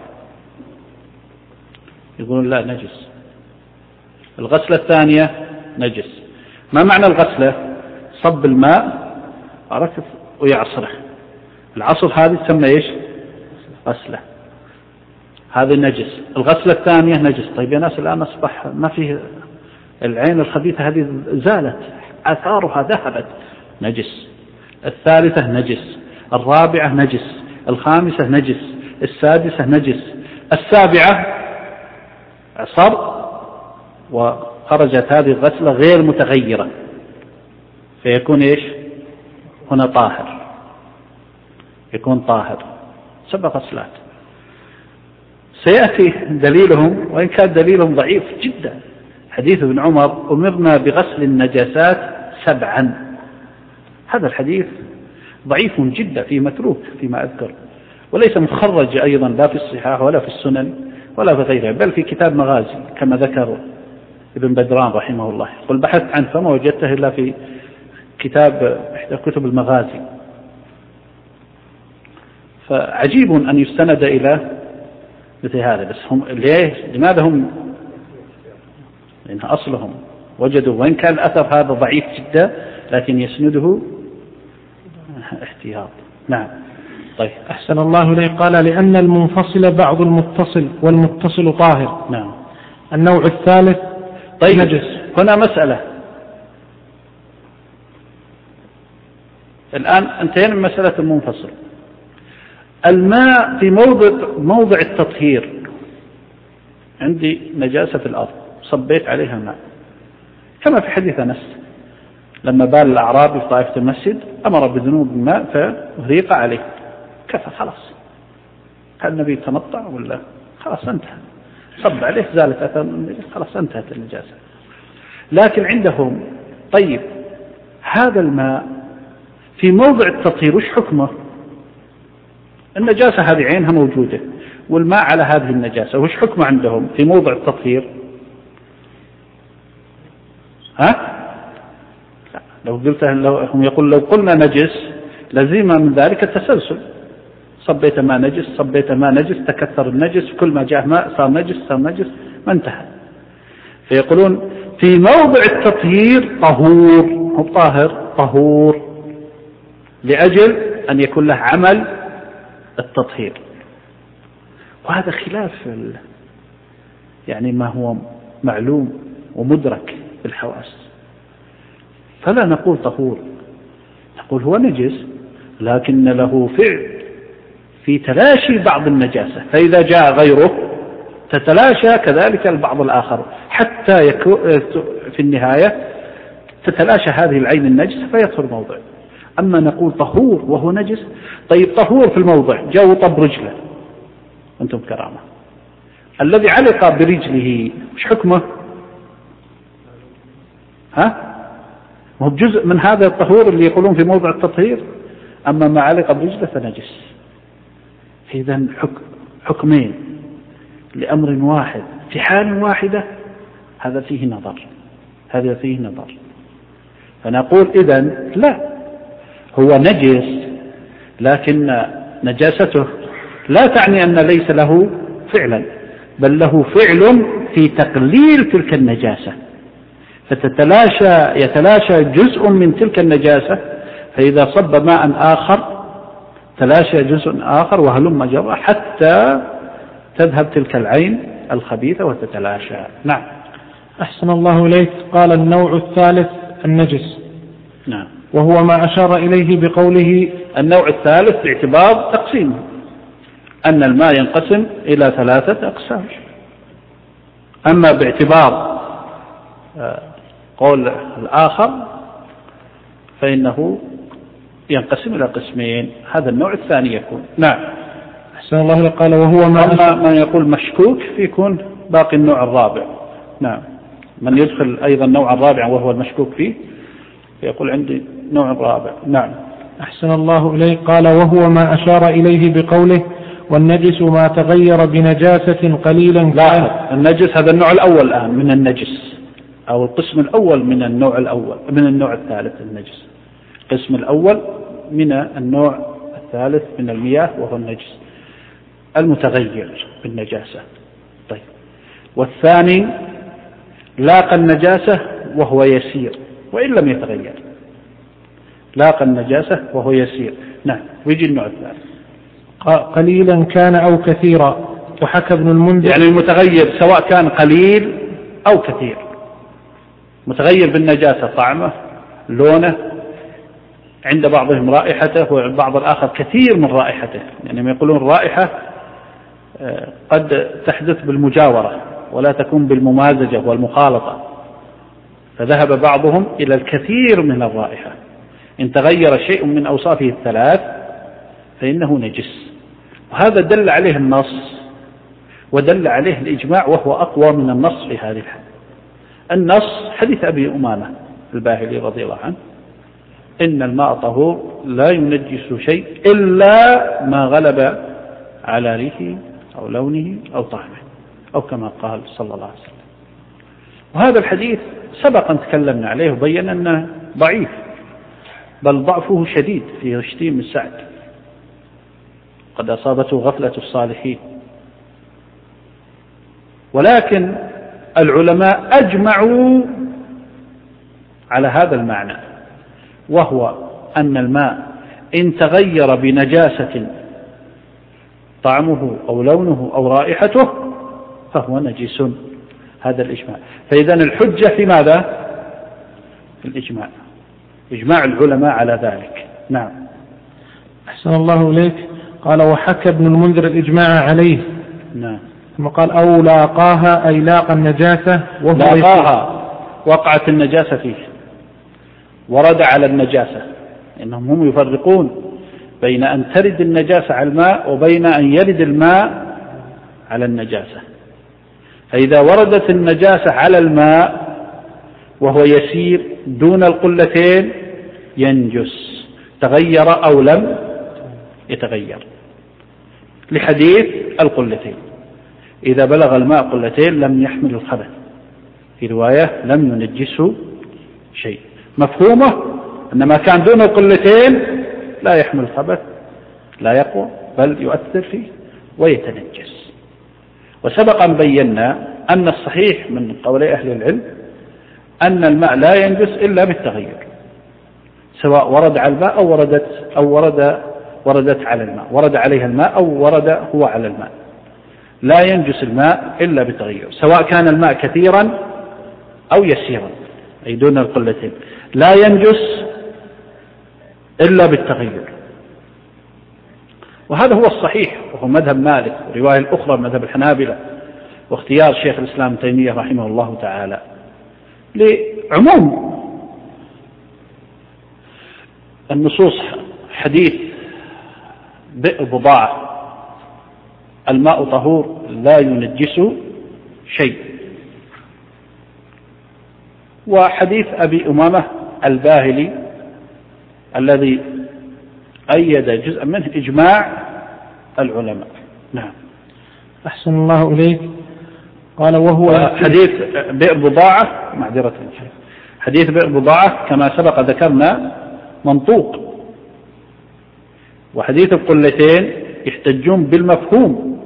يقولون لا نجس. الغسلة الثانية نجس. ما معنى الغسلة؟ صب الماء ركف ويعصره، العصر هذه تسمى إيش؟ غسلة. هذا نجس. الغسلة الثانية نجس. طيب يا ناس، الآن أصبح ما فيه العين الخبيثة هذه زالت، آثارها ذهبت، نجس. الثالثة نجس. الرابعة نجس. الخامسة نجس. السادسة نجس. السابعة عصر وخرجت هذه الغسلة غير متغيرة، فيكون إيش؟ هنا طاهر، يكون طاهر. 7 غسلات. سيأتي دليلهم، وإن كان دليلهم ضعيف جدا، حديث ابن عمر أمرنا بغسل النجاسات 7. هذا الحديث ضعيف جدا، فيه متروك فيما أذكر، وليس مخرج أيضا لا في الصحاح ولا في السنن ولا في غيرها، بل في كتاب مغازي كما ذكر ابن بدران رحمه الله. قل بحثت عنه فما وجدته إلا في كتاب إحدى كتب المغازي. فعجيب أن يستند إلى مثل هذا. بس هم لماذا هم؟ لأن أصلهم وجدوا، وإن كان الأثر هذا ضعيف جدا لكن يسنده احتياط. نعم. طيب. أحسن الله إليه. قال لأن المنفصل بعض المتصل والمتصل طاهر. نعم. النوع الثالث طيب. نجس. هنا مسألة، الآن انتهينا من مسألة المنفصل. الماء في موضع التطهير، عندي نجاسة في الأرض صبيت عليها ماء، كما في حديث أنس لما بال الأعرابي في طائفة المسجد أمر بذنوب الماء فأهريق عليه، كفى خلاص. هل النبي تمطع ولا خلاص انتهى؟ صب عليه زالت أثر خلاص انتهت النجاسة. لكن عندهم طيب هذا الماء في موضع التطهير وش حكمه؟ النجاسة هذه عينها موجودة والماء على هذه النجاسة، وش حكمه عندهم في موضع التطهير؟ ها؟ لو قلت هم يقول لو قلنا نجس لزم من ذلك التسلسل، صبيت ماء نجس، صبيت ماء نجس، تكثر النجس، كل ما جاء ماء صار نجس صار نجس، ما انتهى. فيقولون في موضع التطهير طهور، هو طاهر طهور، لأجل أن يكون له عمل التطهير. وهذا خلاف يعني ما هو معلوم ومدرك بالحواس. فلا نقول طهور، نقول هو نجس لكن له فعل في تلاشي بعض النجاسة، فإذا جاء غيره تتلاشى كذلك البعض الآخر حتى في النهاية تتلاشى هذه العين النجسة فيطهر الموضع. أما نقول طهور وهو نجس، طيب طهور في الموضع جاء طب رجله، أنتم كرامة، الذي علق برجله مش حكمه؟ هو جزء من هذا الطهور اللي يقولون في موضع التطهير. أما ما علق برجله فنجس. إذن حكمين لأمر واحد في حال واحدة، هذا فيه نظر، هذا فيه نظر. فنقول إذن لا، هو نجس لكن نجاسته لا تعني أن ليس له فعلا، بل له فعل في تقليل تلك النجاسة، يتلاشى جزء من تلك النجاسة، فإذا صب ماء آخر تلاشى جزء آخر وهلم جرى حتى تذهب تلك العين الخبيثة وتتلاشى. نعم. أحسن الله إليك. قال النوع الثالث النجس. نعم. وهو ما أشار إليه بقوله النوع الثالث باعتبار تقسيمه، أن الماء ينقسم إلى 3 أقسام. أما باعتبار قول الآخر فإنه ينقسم إلى قسمين، هذا النوع الثاني يكون. نعم. أحسن الله إليك. قال وهو ما من يقول مشكوك فيكون باقي النوع الرابع. نعم. من يدخل أيضا النوع الرابع وهو المشكوك فيه يقول عندي نوع رابع. نعم. أحسن الله إليك. قال وهو ما أشار إليه بقوله والنجس ما تغير بنجاسة قليلا. لا، النجس هذا النوع الأول الآن من النجس، أو القسم الأول من النوع الأول من النوع الثالث النجس. القسم الأول من النوع الثالث من المياه وهو النجس المتغير بالنجاسة. طيب. والثاني لاقى النجاسة وهو يسير وإن لم يتغير، لاقى النجاسة وهو يسير. نعم. ويجي النوع الثالث قليلا كان أو كثيرا. وحكى ابن المنذر يعني المتغير سواء كان قليل أو كثير، متغير بالنجاسة طعمه لونه، عند بعضهم رائحته وبعض الآخر كثير من رائحته، يعني يقولون الرائحة قد تحدث بالمجاورة ولا تكون بالممازجة والمخالطة، فذهب بعضهم إلى الكثير من الرائحة. إن تغير شيء من أوصافه الثلاث فإنه نجس، وهذا دل عليه النص ودل عليه الإجماع، وهو أقوى من النص في هذه الحال. النص حديث أبي أمامة الباهلي رضي الله عنه: إن الماء طهور لا ينجس شيء إلا ما غلب على ريحه أو لونه أو طعمه، أو كما قال صلى الله عليه وسلم. وهذا الحديث سبق أن تكلمنا عليه وبينا أنه ضعيف، بل ضعفه شديد في غشتيم السعد، قد أصابته غفلة الصالحين. ولكن العلماء أجمعوا على هذا المعنى، وهو أن الماء إن تغير بنجاسة طعمه أو لونه أو رائحته فهو نجس. هذا الإجماع. فإذا الحجة في ماذا؟ في الإجماع، إجماع العلماء على ذلك. نعم. أحسن الله إليك. قال وحكى ابن المنذر الإجماع عليه. نعم. ثم قال أو لاقاها أي لاقى النجاسة وهو لاقاها، وقعت النجاسة فيه، ورد على النجاسة، إنهم هم يفرقون بين أن ترد النجاسة على الماء وبين أن يرد الماء على النجاسة. فإذا وردت النجاسة على الماء وهو يسير دون القلتين ينجس، تغير أو لم يتغير، لحديث القلتين: إذا بلغ الماء قلتين لم يحمل الخبث، في رواية لم ينجسه شيء. مفهومه أن ما كان دون القلتين لا يحمل الخبث، لا يقوى بل يؤثر فيه ويتنجس. وسبق أن بينا أن الصحيح من قولي أهل العلم أن الماء لا ينجس إلا بالتغير، سواء ورد على الماء أو وردت على الماء، ورد عليها الماء أو ورد هو على الماء، لا ينجس الماء إلا بتغير، سواء كان الماء كثيرا أو يسيرا أي دون القلتين، لا ينجس إلا بالتغير. وهذا هو الصحيح، وهو مذهب مالك، ورواية الأخرى مذهب الحنابلة، واختيار شيخ الإسلام تيمية رحمه الله تعالى لعموم النصوص حديث بئر بضاعة الماء طهور لا ينجس شيء، وحديث أبي أمامة الباهلي الذي أيد جزءا منه إجماع العلماء. نعم. أحسن الله إليك. قال وهو حديث بئر بضاعة، معذرة، حديث بئر بضاعة كما سبق ذكرنا منطوق، وحديث القلتين يحتجون بالمفهوم،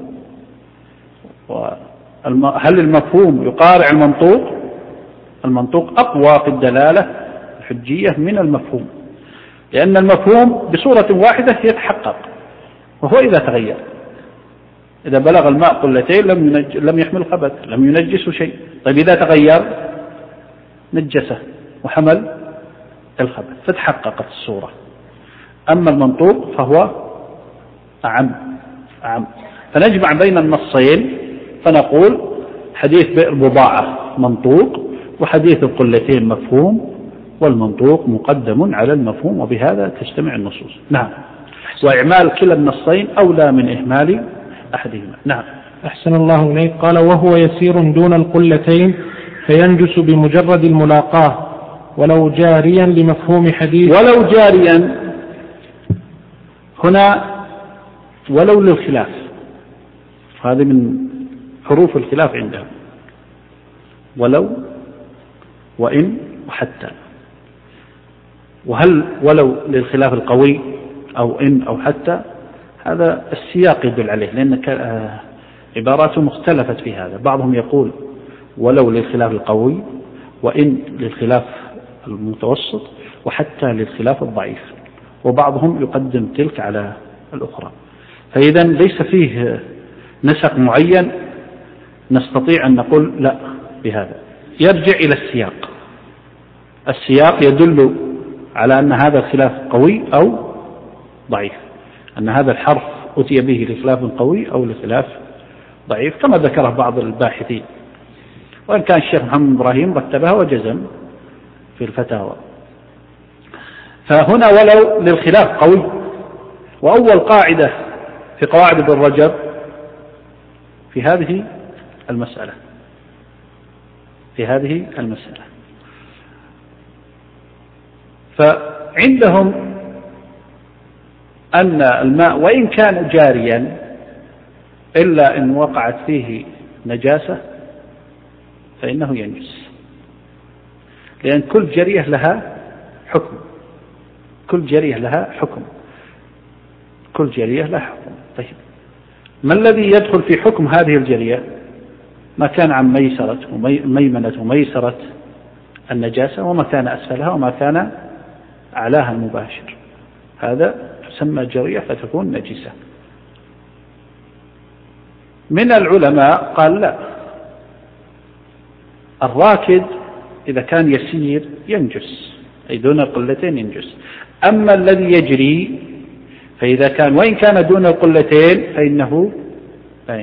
هل المفهوم يقارع المنطوق؟ المنطوق أقوى في الدلالة الحجية من المفهوم، لأن المفهوم بصورة واحدة يتحقق، وهو إذا تغير، إذا بلغ الماء قلتين لم يحمل خبث، لم ينجس شيء. طيب إذا تغير نجسه وحمل الخبث، فتحققت الصورة. أما المنطوق فهو أعم. فنجمع بين النصين فنقول حديث بئر بضاعة منطوق، وحديث القلتين مفهوم، والمنطوق مقدم على المفهوم، وبهذا تجتمع النصوص. نعم. وإعمال كلا النصين أولى من إهمال أحدهما. نعم. أحسن الله إليك. قال وهو يسير دون القلتين فينجس بمجرد الملاقاة ولو جاريا لمفهوم حديث. ولو جاريا هنا ولو للخلاف، هذه من حروف الخلاف عندهم، ولو وإن وحتى. وهل ولو للخلاف القوي أو إن أو حتى؟ هذا السياق يدل عليه، لأن عباراته اختلفت في هذا. بعضهم يقول ولو للخلاف القوي، وإن للخلاف المتوسط، وحتى للخلاف الضعيف، وبعضهم يقدم تلك على الأخرى. فإذا ليس فيه نسق معين نستطيع أن نقول لا بهذا، يرجع إلى السياق. السياق يدل على أن هذا الخلاف قوي أو ضعيف، أن هذا الحرف أتي به لخلاف قوي أو لخلاف ضعيف، كما ذكره بعض الباحثين، وإن كان الشيخ محمد إبراهيم رتبها وجزم في الفتاوى. فهنا ولو للخلاف قوي. وأول قاعدة في قواعد ابن رجب في هذه المسألة، فعندهم أن الماء وإن كان جاريا إلا إن وقعت فيه نجاسة فإنه ينجس، لأن كل جرية لها حكم، طيب ما الذي يدخل في حكم هذه الجرية؟ ما كان عن ميمنة وميسرة النجاسة، وما كان أسفلها، وما كان أعلاها المباشر، هذا تسمى جرية فتكون نجسة. من العلماء قال لا، الراكد إذا كان يسير ينجس، أي دون القلتين ينجس. أما الذي يجري فإذا كان وإن كان دون القلتين فإنه لا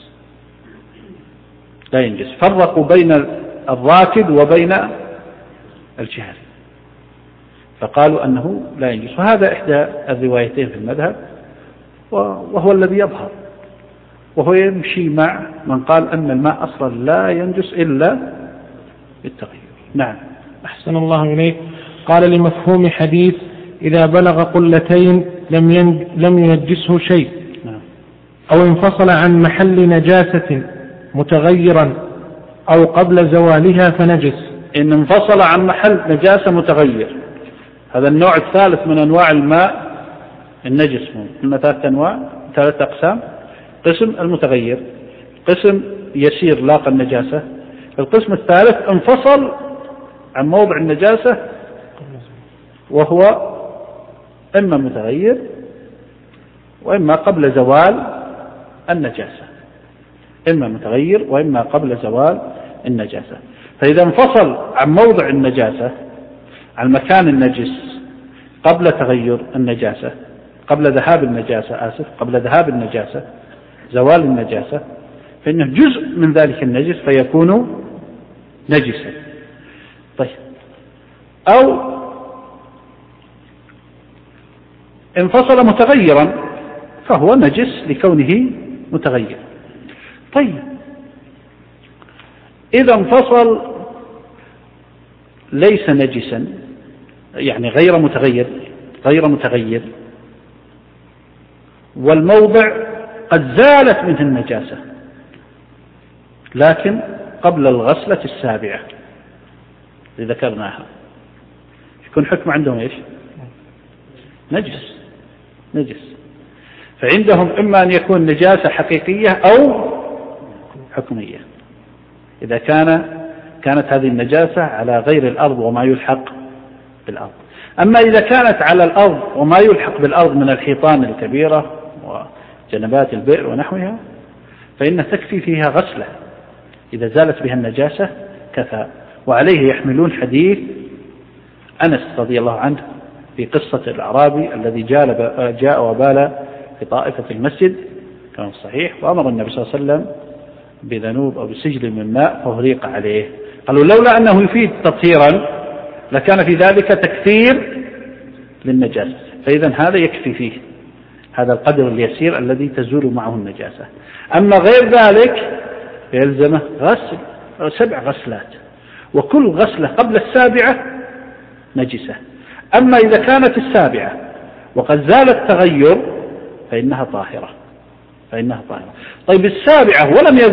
ينجس. فرقوا بين الراكد وبين الجاري، فقالوا أنه لا ينجس، وهذا إحدى الروايتين في المذهب، وهو الذي يظهر، وهو يمشي مع من قال أن الماء أصلا لا ينجس إلا بالتغيير. نعم. أحسن الله إليك. قال لمفهوم حديث إذا بلغ قلتين لم ينجسه شيء، أو انفصل عن محل نجاسة متغيرا أو قبل زوالها فنجس. إن انفصل عن محل نجاسة متغير، هذا النوع الثالث من أنواع الماء النجس، من 3 ثلاثة أقسام: قسم المتغير، قسم يسير لاقى النجاسة، القسم الثالث انفصل عن موضع النجاسة وهو إما متغير وإما قبل زوال النجاسة، إما متغير وإما قبل زوال النجاسة. فإذا انفصل عن موضع النجاسة، عن مكان النجس قبل تغير النجاسة، قبل ذهاب النجاسة زوال النجاسة، فإنه جزء من ذلك النجس فيكون نجسا. طيب، أو انفصل متغيرا فهو نجس لكونه متغير. طيب، إذا انفصل ليس نجسا، يعني غير متغير، والموضع قد زالت منه النجاسة لكن قبل الغسلة السابعة اللي ذكرناها، يكون حكم عندهم إيش؟ نجس. فعندهم إما أن يكون نجاسة حقيقية أو حكمية، إذا كانت هذه النجاسة على غير الأرض وما يلحق بالأرض. أما إذا كانت على الأرض وما يلحق بالأرض من الحيطان الكبيرة وجنبات البئر ونحوها فإن تكفي فيها غسلة، إذا زالت بها النجاسة كفى. وعليه يحملون حديث أنس رضي الله عنه في قصة الأعرابي الذي جاء وبال في طائفة المسجد كان صحيح، وأمر النبي صلى الله عليه وسلم بذنوب أو بسجل من ماء فهريق عليه. قالوا لولا أنه يفيد تطهيرا لكان في ذلك تكثير للنجاسة، فإذا هذا يكفي فيه هذا القدر اليسير الذي تزول معه النجاسة. أما غير ذلك يلزمه غسل 7 غسلات، وكل غسلة قبل السابعة نجسة. أما إذا كانت السابعة وقد زال التغير فإنها طاهرة. طيب، السابعة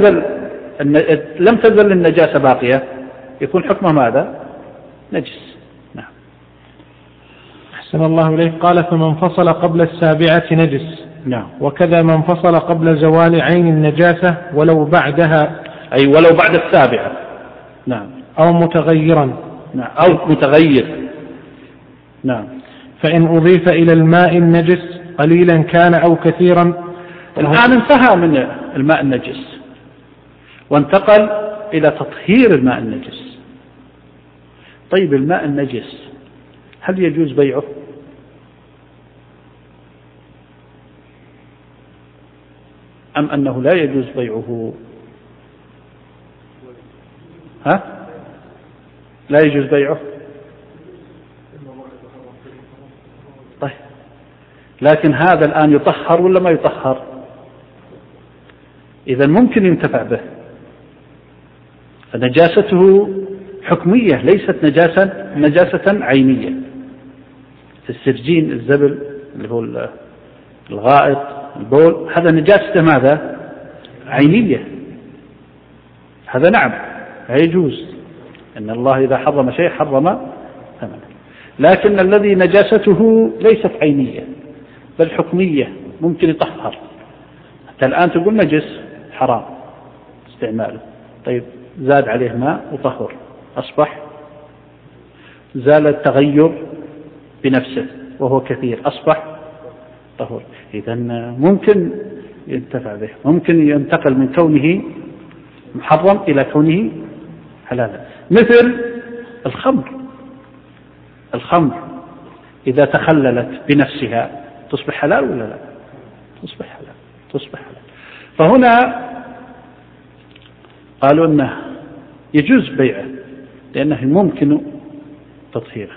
لم تزل النجاسة باقية، يكون حكمه ماذا؟ نجس. نعم. أحسن الله إليه. قال: فمن فصل قبل السابعة نجس. نعم. وكذا من فصل قبل زوال عين النجاسة ولو بعدها، أي ولو بعد السابعة. نعم. أو متغيرا. نعم. أو متغير. نعم. فإن أضيف إلى الماء النجس قليلا كان أو كثيرا. الآن انتهى من الماء النجس وانتقل إلى تطهير الماء النجس. طيب، الماء النجس هل يجوز بيعه؟ أم أنه لا يجوز بيعه؟ لا يجوز بيعه. طيب، لكن هذا الآن يطهر ولا ما يطهر؟ إذا ممكن ينتفع به، فنجاسته حكمية ليست نجاسة عينية. في السرجين الزبل اللي هو الغائط البول، هذا نجاسته ماذا؟ عينية. هذا نعم لا يجوز، إن الله إذا حرم شيء حرم ثمنه. لكن الذي نجاسته ليست عينية بل حكمية ممكن يطهر. حتى الآن تقول نجس حرام استعماله، طيب زاد عليه ماء وطهر أصبح زال التغير بنفسه وهو كثير أصبح طهور. إذا ممكن ينتفع به، ممكن ينتقل من كونه محرم إلى كونه حلالا. مثل الخمر إذا تخللت بنفسها تصبح حلال ولا لا؟ تصبح حلال. فهنا قالوا أنه يجوز بيعه لأنه ممكن تطهيره.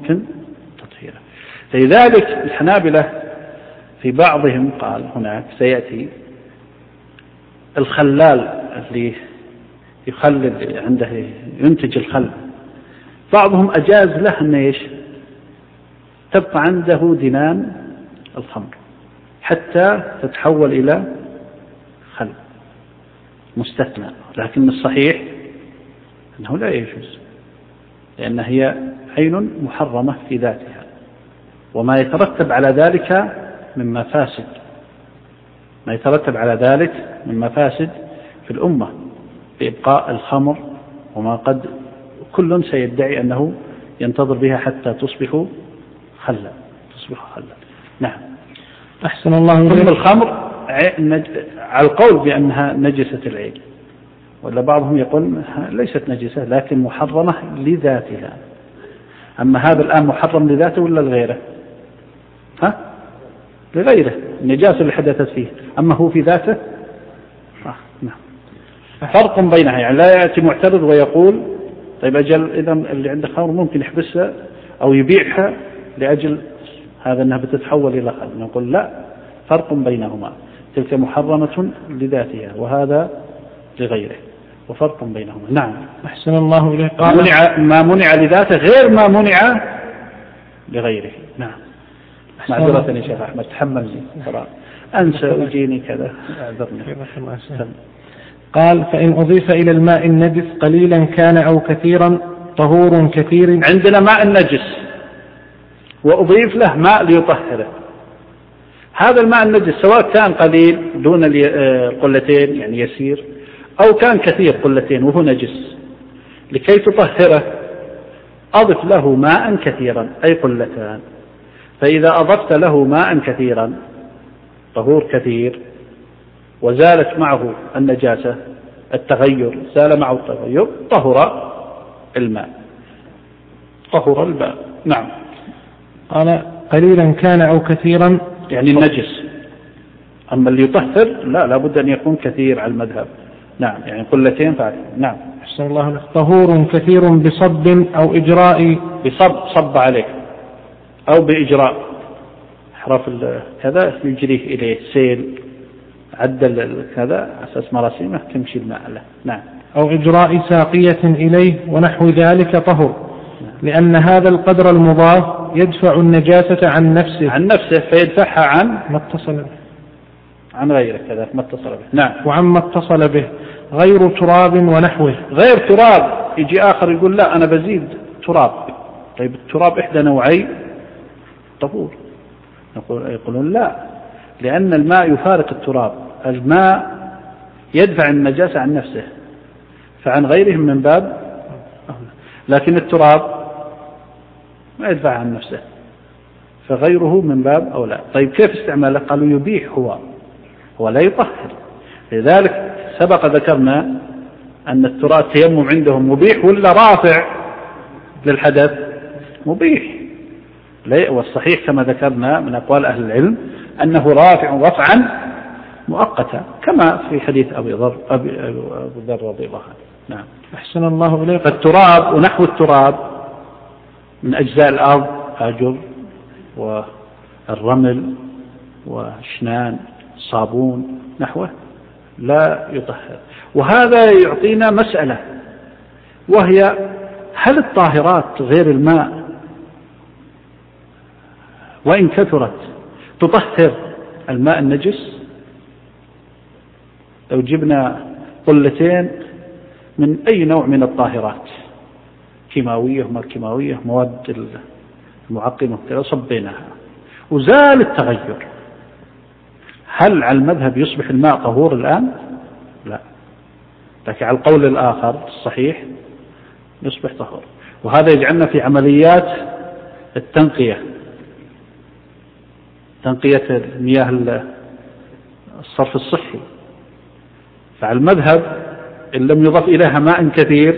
لذلك الحنابلة في بعضهم قال هناك سيأتي الخلال اللي يخلل عنده ينتج الخل، بعضهم أجاز له أنه إيش؟ تبقى عنده دنان الخمر حتى تتحول إلى خل مستثنى، لكن الصحيح أنه لا يجوز لأن هي عين محرمة في ذاتها وما يترتب على ذلك من مفاسد ما يترتب على ذلك من مفاسد في الأمة بإبقاء الخمر وما قد كل سيدعي أنه ينتظر بها حتى تصبح خلا. نعم. أحسن الله إليك. ثم الخمر على القول بأنها نجسة العين، ولا بعضهم يقول ليست نجسة لكن محرمة لذاتها. أما هذا الآن محرم لذاته ولا لغيره؟ لغيره، النجاسة اللي حدثت فيه. أما هو في ذاته نعم. فرق بينها، يعني لا يأتي معترض ويقول طيب أجل إذا اللي عنده خمر ممكن يحبسها أو يبيعها لأجل هذا أنها بتتحول إلى خل. نقول لا، فرق بينهما، تلك محرمة لذاتها وهذا لغيره، وفرق بينهما. نعم. أحسن الله إليك. ما منع لذاته غير ما منع لغيره. نعم. معذرة يا شيخ أحمد، تحملني أنسى ويجيني كذا، أعذرني. قال فإن أضيف إلى الماء النجس قليلا كان أو كثيرا طهور كثير. عندنا ماء النجس وأضيف له ماء ليطهره. هذا الماء النجس سواء كان قليل دون قلتين يعني يسير، أو كان كثير قلتين وهو نجس، لكي تطهره أضف له ماء كثيرا أي قلتان. فإذا أضفت له ماء كثيرا طهور كثير وزالت معه النجاسة التغير، زال معه التغير، طهر الماء. نعم. قال قليلا كان أو كثيرا يعني النجس. أما اللي يطهر لا بد أن يكون كثير على المذهب. نعم، يعني قلتين فعلا. نعم. أحسن الله لك. طهور كثير بصب أو إجراء. صب عليه أو بإجراء حرف كذا يجريه إليه سيل، عدل كذا أساس مراسيمه تمشي الماء له. نعم. أو إجراء ساقية إليه ونحو ذلك طهر، لأن هذا القدر المضاف يدفع النجاسة عن نفسه فيدفعها عن ما اتصل به، عن غيره كذا ما اتصل به. نعم. وعما اتصل به غير تراب ونحوه. غير تراب يجي آخر يقول لا أنا بزيد تراب. طيب التراب إحدى نوعي طهور. يقولون لا، لأن الماء يفارق التراب. الماء يدفع النجاسة عن نفسه، فعن غيره من باب، لكن التراب ما يدفع عن نفسه، فغيره من باب أولى. طيب كيف استعماله؟ قالوا يبيح، هو لا يطهر. لذلك سبق ذكرنا أن التراب تيمم عندهم مبيح ولا رافع للحدث؟ مبيح. والصحيح كما ذكرنا من أقوال أهل العلم أنه رافع رفعا مؤقتا، كما في حديث أبي ذر رضي الله عنه. نعم. أحسن الله إليك. فالتراب ونحو التراب من أجزاء الأرض، أجر والرمل وشنان صابون نحوه لا يطهر. وهذا يعطينا مسألة، وهي هل الطاهرات غير الماء وإن كثرت تطهر الماء النجس؟ لو جبنا قلتين من أي نوع من الطاهرات، كيماوية وما كيماوية، مواد المعقمة صبيناها وزال التغير، هل على المذهب يصبح الماء طهور الآن؟ لا، لكن على القول الآخر الصحيح يصبح طهور. وهذا يجعلنا في عمليات التنقية، تنقية المياه الصرف الصحي. فعلى المذهب إن لم يضف إليها ماء كثير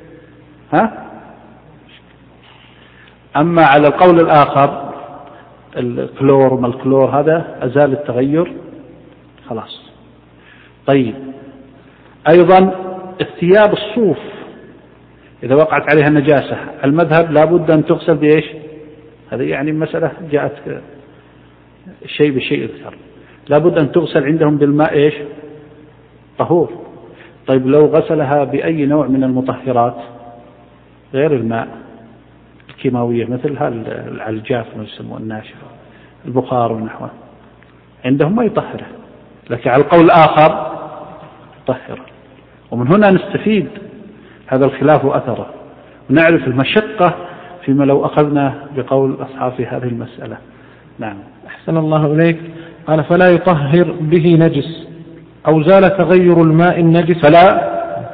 أما على القول الآخر الكلور وما الكلور هذا أزال التغير خلاص. طيب أيضا الثياب الصوف إذا وقعت عليها النجاسة المذهب لابد أن تغسل بإيش؟ هذه يعني مسألة جاءت شيء بشيء أكثر، لابد أن تغسل عندهم بالماء إيش؟ طهور. طيب لو غسلها بأي نوع من المطهرات غير الماء الكيماوية مثل العلجاف ما يسموه الناشفة، البخار ونحوه، عندهم ما يطهره، لكن على القول الآخر طهره. ومن هنا نستفيد هذا الخلاف وأثره، ونعرف المشقة فيما لو أخذنا بقول أصحاب هذه المسألة. نعم. أحسن الله إليك. قال فلا يطهر به نجس أو زال تغير الماء النجس فلا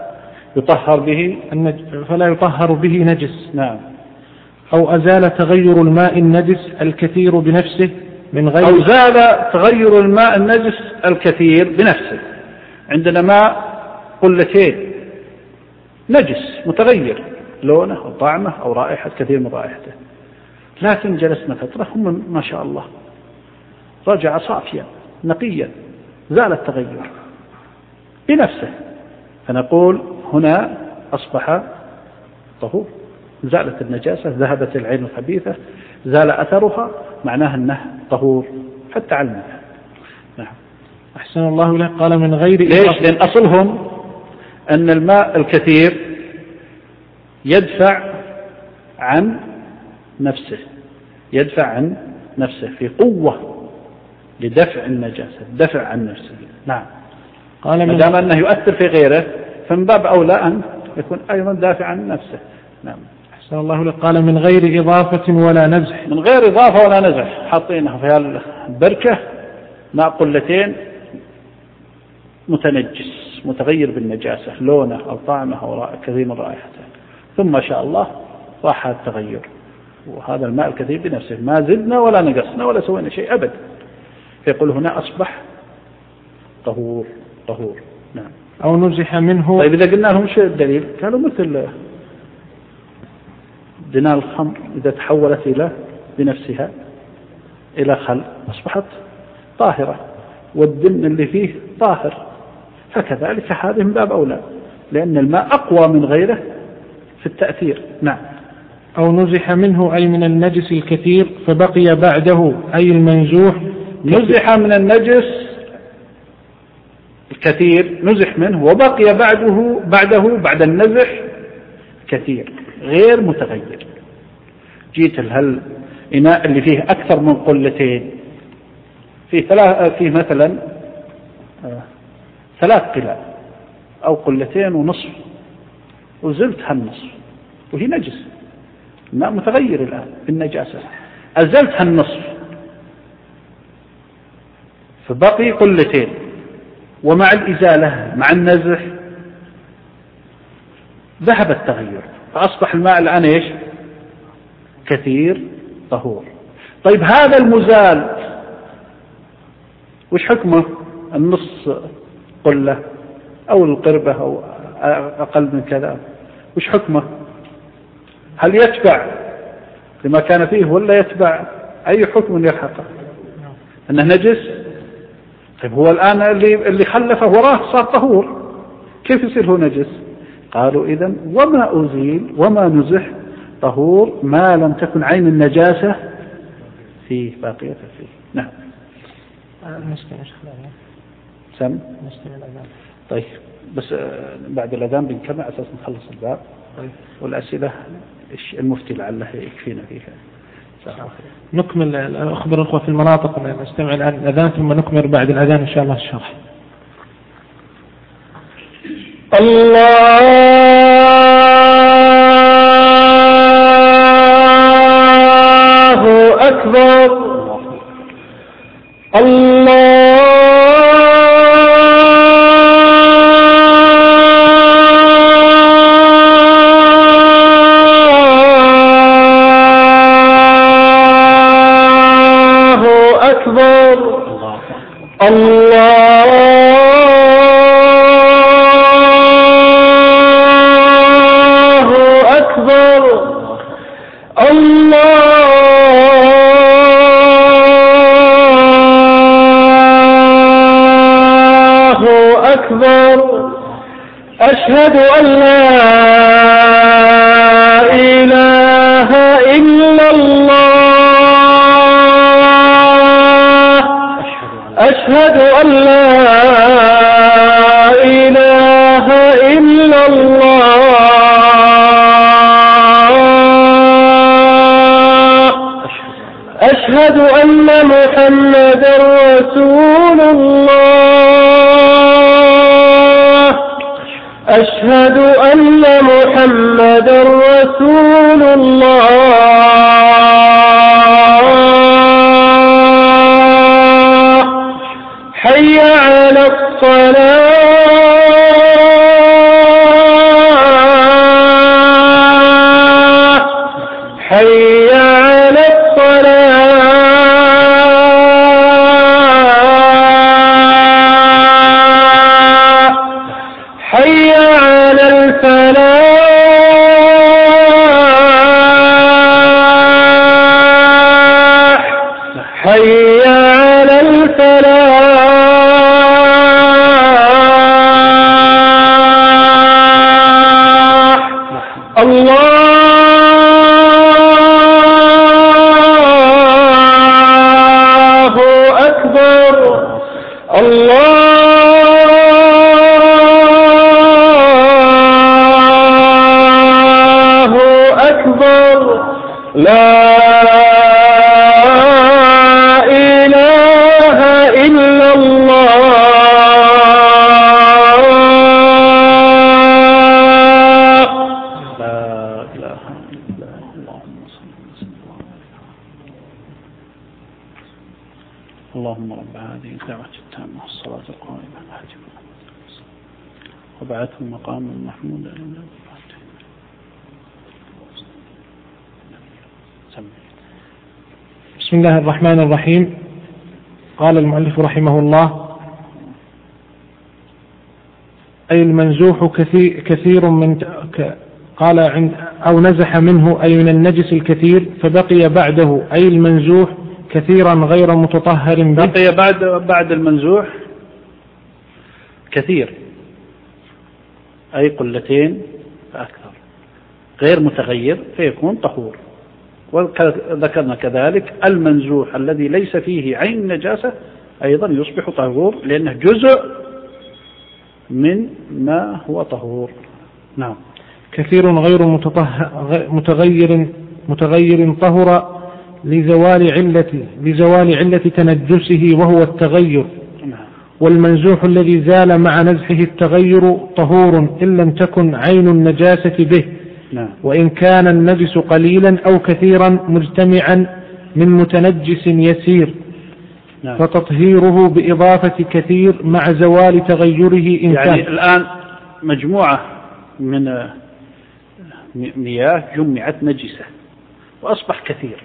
يطهر به نجس نعم. أو أزال تغير الماء النجس الكثير بنفسه من غير أو زال تغير الماء النجس الكثير بنفسه. عندنا ماء قلتين نجس متغير لونه أو طعمه أو رائحة كثير من رائحته، لكن جلسنا فترة هم ما شاء الله رجع صافيا نقيا زال التغير بنفسه، فنقول هنا أصبح طهور، زالت النجاسة، ذهبت العين الخبيثة، زال أثرها، معناه أنه طهور حتى على الماء. نعم. أحسن الله له. قال من غير ليش؟ لأن أصلهم أن الماء الكثير يدفع عن نفسه في قوة لدفع النجاسة، دفع عن نفسه. نعم. قال ما دام أنه يؤثر في غيره فمن باب أولى أن يكون أيضا دافع عن نفسه. نعم. أحسن الله له. قال من غير إضافة ولا نزح. من غير إضافة ولا نزح، حاطينها في البركة ماء قلتين متنجس متغير بالنجاسة لونه أو طعمه أو كثير من رائحته، ثم ما شاء الله راح التغير، وهذا الماء الكثير بنفسه ما زدنا ولا نقصنا ولا سوينا شيء أبدا، فيقول هنا أصبح طهور. نعم. أو نزح منه. طيب إذا قلنا لهم شيء الدليل؟ قالوا مثل دناء الخمر إذا تحولت بنفسها إلى خل أصبحت طاهرة، والدم اللي فيه طاهر، فكذلك هذه من باب أولى، لأن الماء أقوى من غيره في التأثير. نعم. أو نزح منه أي من النجس الكثير فبقي بعده أي المنزوح. نزح من النجس الكثير، نزح منه وبقي بعده بعد النزح كثير غير متغير. جيت الإناء اللي فيه أكثر من قلتين، فيه مثلا 3 قلال أو قلتين ونصف، وزلت هالنصف وهي نجس، الماء متغير الآن بالنجاسة، أزلت هالنصف فبقي قلتين، ومع الإزالة مع النزح ذهب التغير، فأصبح الماء الآن إيش؟ كثير طهور. طيب هذا المزال وش حكمه؟ النص قلة أو القربة أو أقل من كذا، وش حكمه؟ هل يتبع لما كان فيه ولا يتبع أي حكم يلحقه؟ أنه نجس. طيب هو الآن اللي خلفه وراه صار طهور، كيف يصير هو نجس؟ قالوا إذن وما أزيل وما نزح طهور ما لم تكن عين النجاسة فيه باقية فيه. نعم. سم. طيب بس بعد الأذان بنكمل أساس نخلص الباب. طيب. والأسئلة المفتي لعله يكفينا فيها. نكمل أخبر الأخوة في المناطق، نستمع الآن الأذان ثم نكمل بعد الأذان إن شاء الله الشرح. الله أكبر. أشهد أن لا إله إلا الله. أشهد أن لا إله إلا الله. أشهد أن محمدا رسول الله. أشهد أن محمدا رسول الله. حي على الصلاة حي على الفلاح حي على الفلاح الله أكبر الله أكبر لا إله إلا الله لا إله إلا الله اللهم رب هذه الدعوة التامة والصلاة القائمة وبعثه مقام محمود. بسم الله الرحمن الرحيم. قال المؤلف رحمه الله: أي المنزوح كثير من قال أو نزح منه أي من النجس الكثير فبقي بعده أي المنزوح كثيرا غير متطهر به. بقي بعد المنزوح كثير أي قلتين فأكثر غير متغير فيكون طهور. وذكرنا كذلك المنزوح الذي ليس فيه عين النجاسة أيضا يصبح طهور لأنه جزء من ما هو طهور. نعم. كثير غير متغير طهر لزوال علة تنجسه وهو التغير. نعم. والمنزوح الذي زال مع نزحه التغير طهور إن لم تكن عين النجاسة به. نعم. وإن كان النجس قليلا أو كثيرا مجتمعا من متنجس يسير. نعم. فتطهيره بإضافة كثير مع زوال تغيره إن كان. يعني الآن مجموعة من مياه جمعت نجسة وأصبح كثير.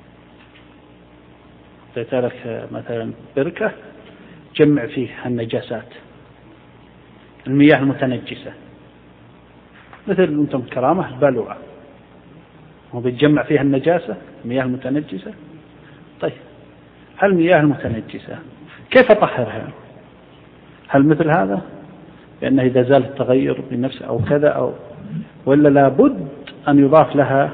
لك مثلا بركة جمع فيها النجاسات المياه المتنجسة مثل أنتم كرامة البلوعة وبتجمع فيها النجاسة المياه المتنجسة. طيب هل المياه المتنجسة كيف أطهرها؟ هل مثل هذا لأنه إذا زال التغير بنفسه أو كذا أو ولا لابد أن يضاف لها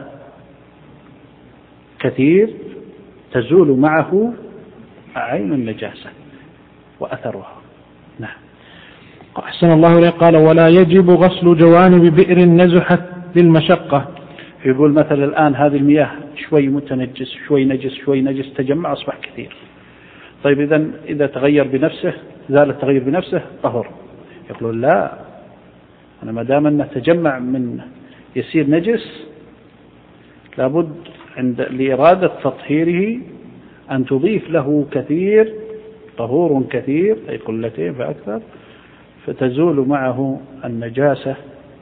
كثير تزول معه عين النجاسة وأثرها. نعم. أحسن الله إليك. قال: ولا يجب غسل جوانب بئر نزحت للمشقة. يقول مثلا الآن هذه المياه شوي متنجس شوي نجس شوي نجس تجمع أصبح كثير. طيب إذا تغير بنفسه زال التغير بنفسه طهر. يقولون لا، أنا ما دام أنه تجمع من يسير نجس لابد لإرادة تطهيره أن تضيف له كثير طهور كثير أي قلتين فأكثر فتزول معه النجاسة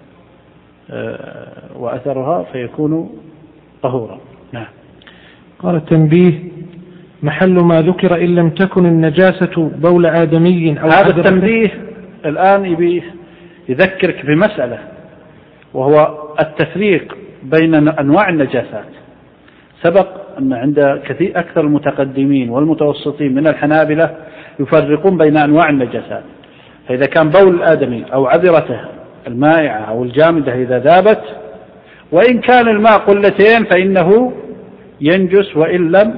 وأثرها فيكون طهورا. نعم. قال: التنبيه: محل ما ذكر إن لم تكن النجاسة بول آدمي أو هذا التنبيه الآن يذكرك بمسألة وهو التفريق بين أنواع النجاسات. سبق أن عند أكثر المتقدمين والمتوسطين من الحنابلة يفرقون بين أنواع النجاسات. فإذا كان بول الآدمي أو عذرته المائعة أو الجامدة إذا ذابت وإن كان الماء قلتين فإنه ينجس وإن لم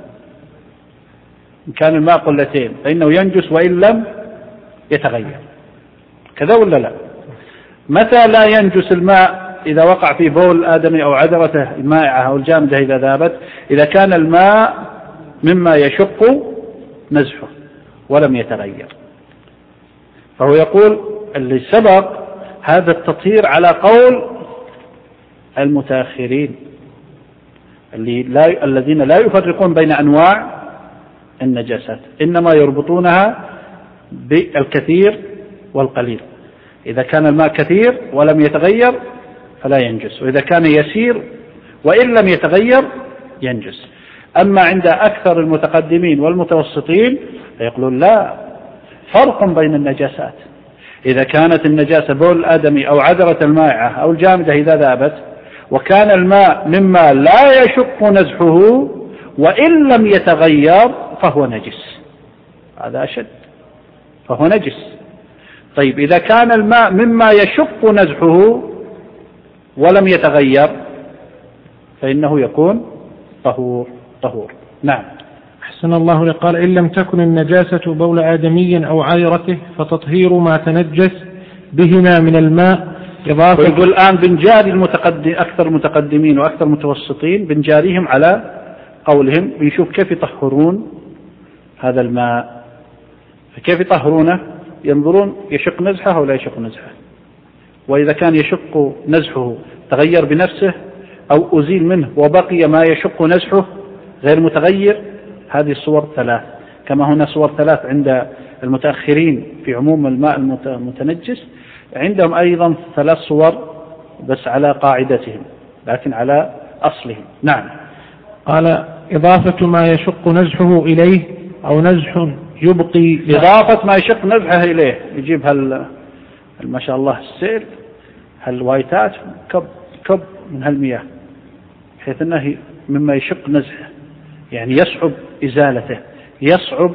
كان الماء قلتين فإنه ينجس وإن لم يتغير. كذا ولا لا؟ متى لا ينجس الماء؟ إذا وقع في بول الآدمي أو عذرته المائعة أو الجامدة إذا ذابت إذا كان الماء مما يشق نزحه ولم يتغير. فهو يقول اللي سبق هذا التطهير على قول المتأخرين الذين لا يفرقون بين أنواع النجاسات إنما يربطونها بالكثير والقليل. إذا كان الماء كثير ولم يتغير فلا ينجس، وإذا كان يسير وإن لم يتغير ينجس. أما عند أكثر المتقدمين والمتوسطين فيقولون لا، فرق بين النجاسات. إذا كانت النجاسة بول آدمي أو عذرة المائعة أو الجامدة إذا ذابت، وكان الماء مما لا يشق نزحه وإن لم يتغير فهو نجس، هذا أشد، فهو نجس. طيب إذا كان الماء مما يشق نزحه ولم يتغير فإنه يكون طهور. نعم. أحسن الله لك. قال إن لم تكن النجاسة بول آدمي أو عذرته فتطهير ما تنجس بهما من الماء إضافة. ويقول الآن بنجاري أكثر متقدمين وأكثر متوسطين بنجاريهم على قولهم، بنشوف كيف يطهرون هذا الماء. فكيف يطهرونه؟ ينظرون يشق نزحه أو لا يشق نزحه، وإذا كان يشق نزحه تغير بنفسه أو أزيل منه وبقي ما يشق نزحه غير متغير. هذه الصور ثلاث، كما هنا صور ثلاث عند المتأخرين في عموم الماء المتنجس، عندهم أيضا ثلاث صور بس على قاعدتهم لكن على أصلهم. نعم. قال إضافة ما يشق نزحه إليه أو نزح يبقي. إضافة ما يشق نزحه إليه، يجيب ما شاء الله السيل هالوايتات كب من هالمياه بحيث أنه مما يشق نزحه، يعني يصعب إزالته، يصعب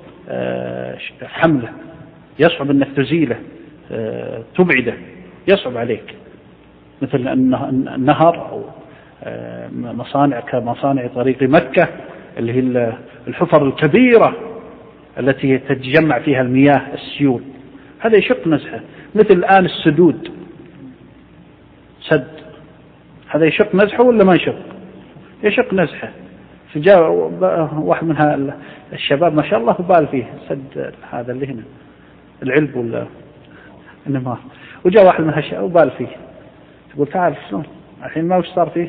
حمله، يصعب أنك تزيله، تبعده، يصعب عليك، مثل النهر أو مصانع كمصانع طريق مكة اللي هي الحفر الكبيرة التي تتجمع فيها المياه السيول، هذا يشق نزحه. مثل الآن السدود، سد، هذا يشق نزحه ولا ما يشق؟ يشق نزحه. فجاء واحد من الشباب ما شاء الله بال فيه سد هذا اللي هنا العلب ولا النمار، وجاء واحد من هالشباب وبال فيه، تقول تعال شلون الحين ما وش صار فيه؟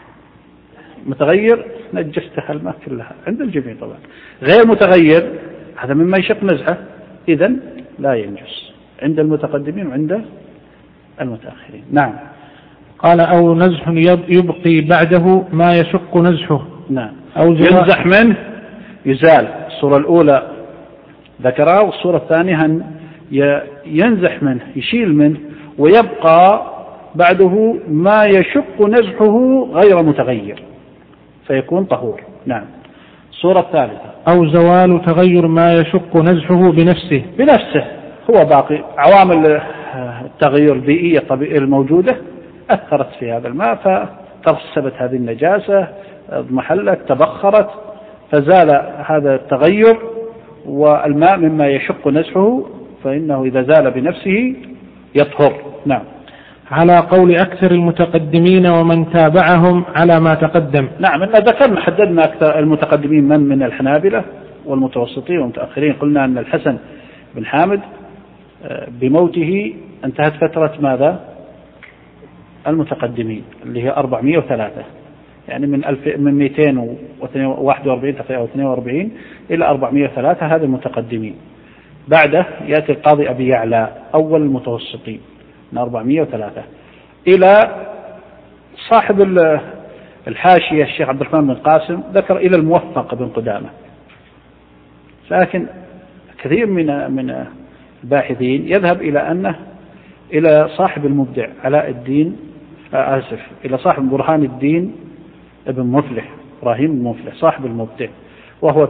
متغير نجسته الماء كلها عند الجميع طبعا. غير متغير هذا مما يشق نزحه، إذن لا ينجس عند المتقدمين وعند المتأخرين. نعم. قال أو نزح يبقي بعده ما يشق نزحه. نعم. أو ينزح منه يزال. الصورة الأولى ذكرها، والصورة الثانية ينزح منه يشيل منه ويبقى بعده ما يشق نزحه غير متغير فيكون طهور. نعم. الصورة الثالثة أو زوال تغير ما يشق نزحه بنفسه هو باقي. عوامل التغير البيئية الموجودة أثرت في هذا الماء فترسبت هذه النجاسة، اضمحلت، تبخرت، فزال هذا التغير، والماء مما يشق نزحه فإنه إذا زال بنفسه يطهر. نعم. على قول أكثر المتقدمين ومن تابعهم على ما تقدم. نعم. إن ذكرنا حددنا أكثر المتقدمين من الحنابلة والمتوسطين والمتأخرين. قلنا أن الحسن بن حامد بموته انتهت فترة ماذا؟ المتقدمين اللي هي 403، يعني من 241 أو 42 إلى 403 هذا المتقدمين. بعده يأتي القاضي أبي يعلى أول المتوسطين من 403 إلى صاحب الحاشية الشيخ عبد الرحمن بن قاسم ذكر إلى الموفق بن قدامة. لكن كثير من الباحثين يذهب إلى صاحب المبدع علاء الدين إلى صاحب برهان الدين ابن مفلح، إبراهيم بن مفلح صاحب المبدع، وهو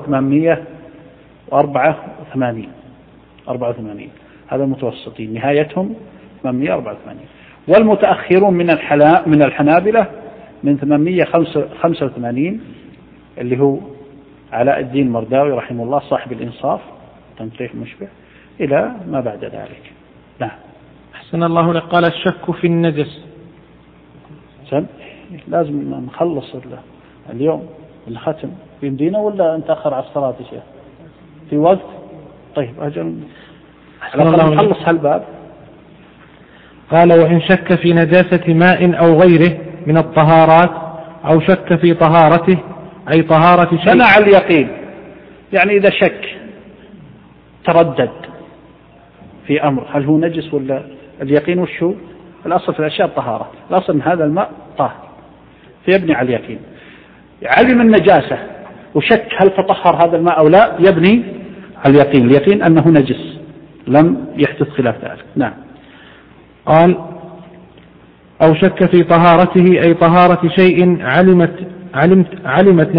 884. هذا المتوسطين نهايتهم 884. والمتأخرون من الحنابلة من 885 اللي هو علاء الدين المرداوي رحمه الله صاحب الإنصاف تنقيح مشبع إلى ما بعد ذلك. نعم. أحسن الله لك. قال الشك في النجس. لازم نخلص اليوم الختم يمدينا ولا نتأخر على الصلاة يا شيخ في وقت؟ طيب أجل نخلص هالباب. قال وإن شك في نجاسة ماء أو غيره من الطهارات أو شك في طهارته أي طهارة شيء منع اليقين، يعني إذا شك تردد في أمر هل هو نجس ولا اليقين وش هو؟ الأصل في الأشياء الطهارة، الأصل من هذا الماء طاهر، فيبني على اليقين. علم النجاسة وشك هل تطهر هذا الماء أو لا، يبني على اليقين أنه نجس، لم يحدث خلاف ذلك. نعم. قال أو شك في طهارته أي طهارة شيء علمت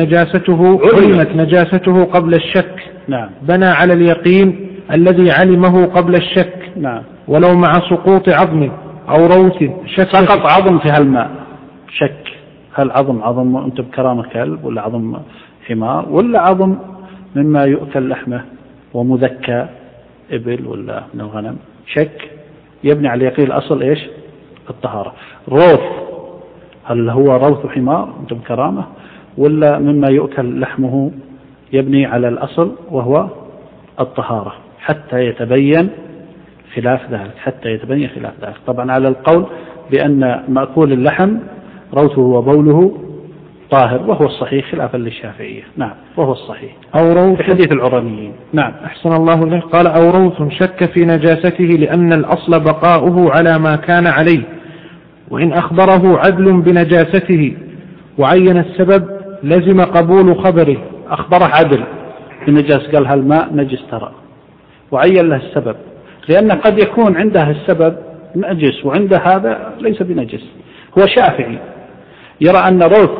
نجاسته قبل الشك. نعم. بنى على اليقين الذي علمه قبل الشك. نعم. ولو مع سقوط عظم أو روث شك. سقط عظم في هالماء، شك هل عظم أنت بكرامة كلب ولا عظم حمار ولا عظم مما يؤكل لحمه ومذكى إبل ولا من الغنم، شك يبني على اليقين. الأصل إيش؟ الطهارة. روث هل هو روث حمار أنت بكرامة ولا مما يؤكل لحمه، يبني على الأصل وهو الطهارة حتى يتبين خلاف ذلك. طبعا على القول بأن مأكول اللحم روثه وبوله طاهر، وهو الصحيح خلافا للشافعية. نعم، وهو الصحيح أو روث في حديث العرانيين. نعم. أحسن الله إليك. قال أو روث شك في نجاسته لأن الأصل بقاؤه على ما كان عليه، وإن أخبره عدل بنجاسته وعين السبب لزم قبول خبره. أخبره عدل بنجاس، قال هالماء نجس ترى، وعين له السبب، لأن قد يكون عنده السبب نجس وعنده هذا ليس بنجس. هو شافعي يرى أن روث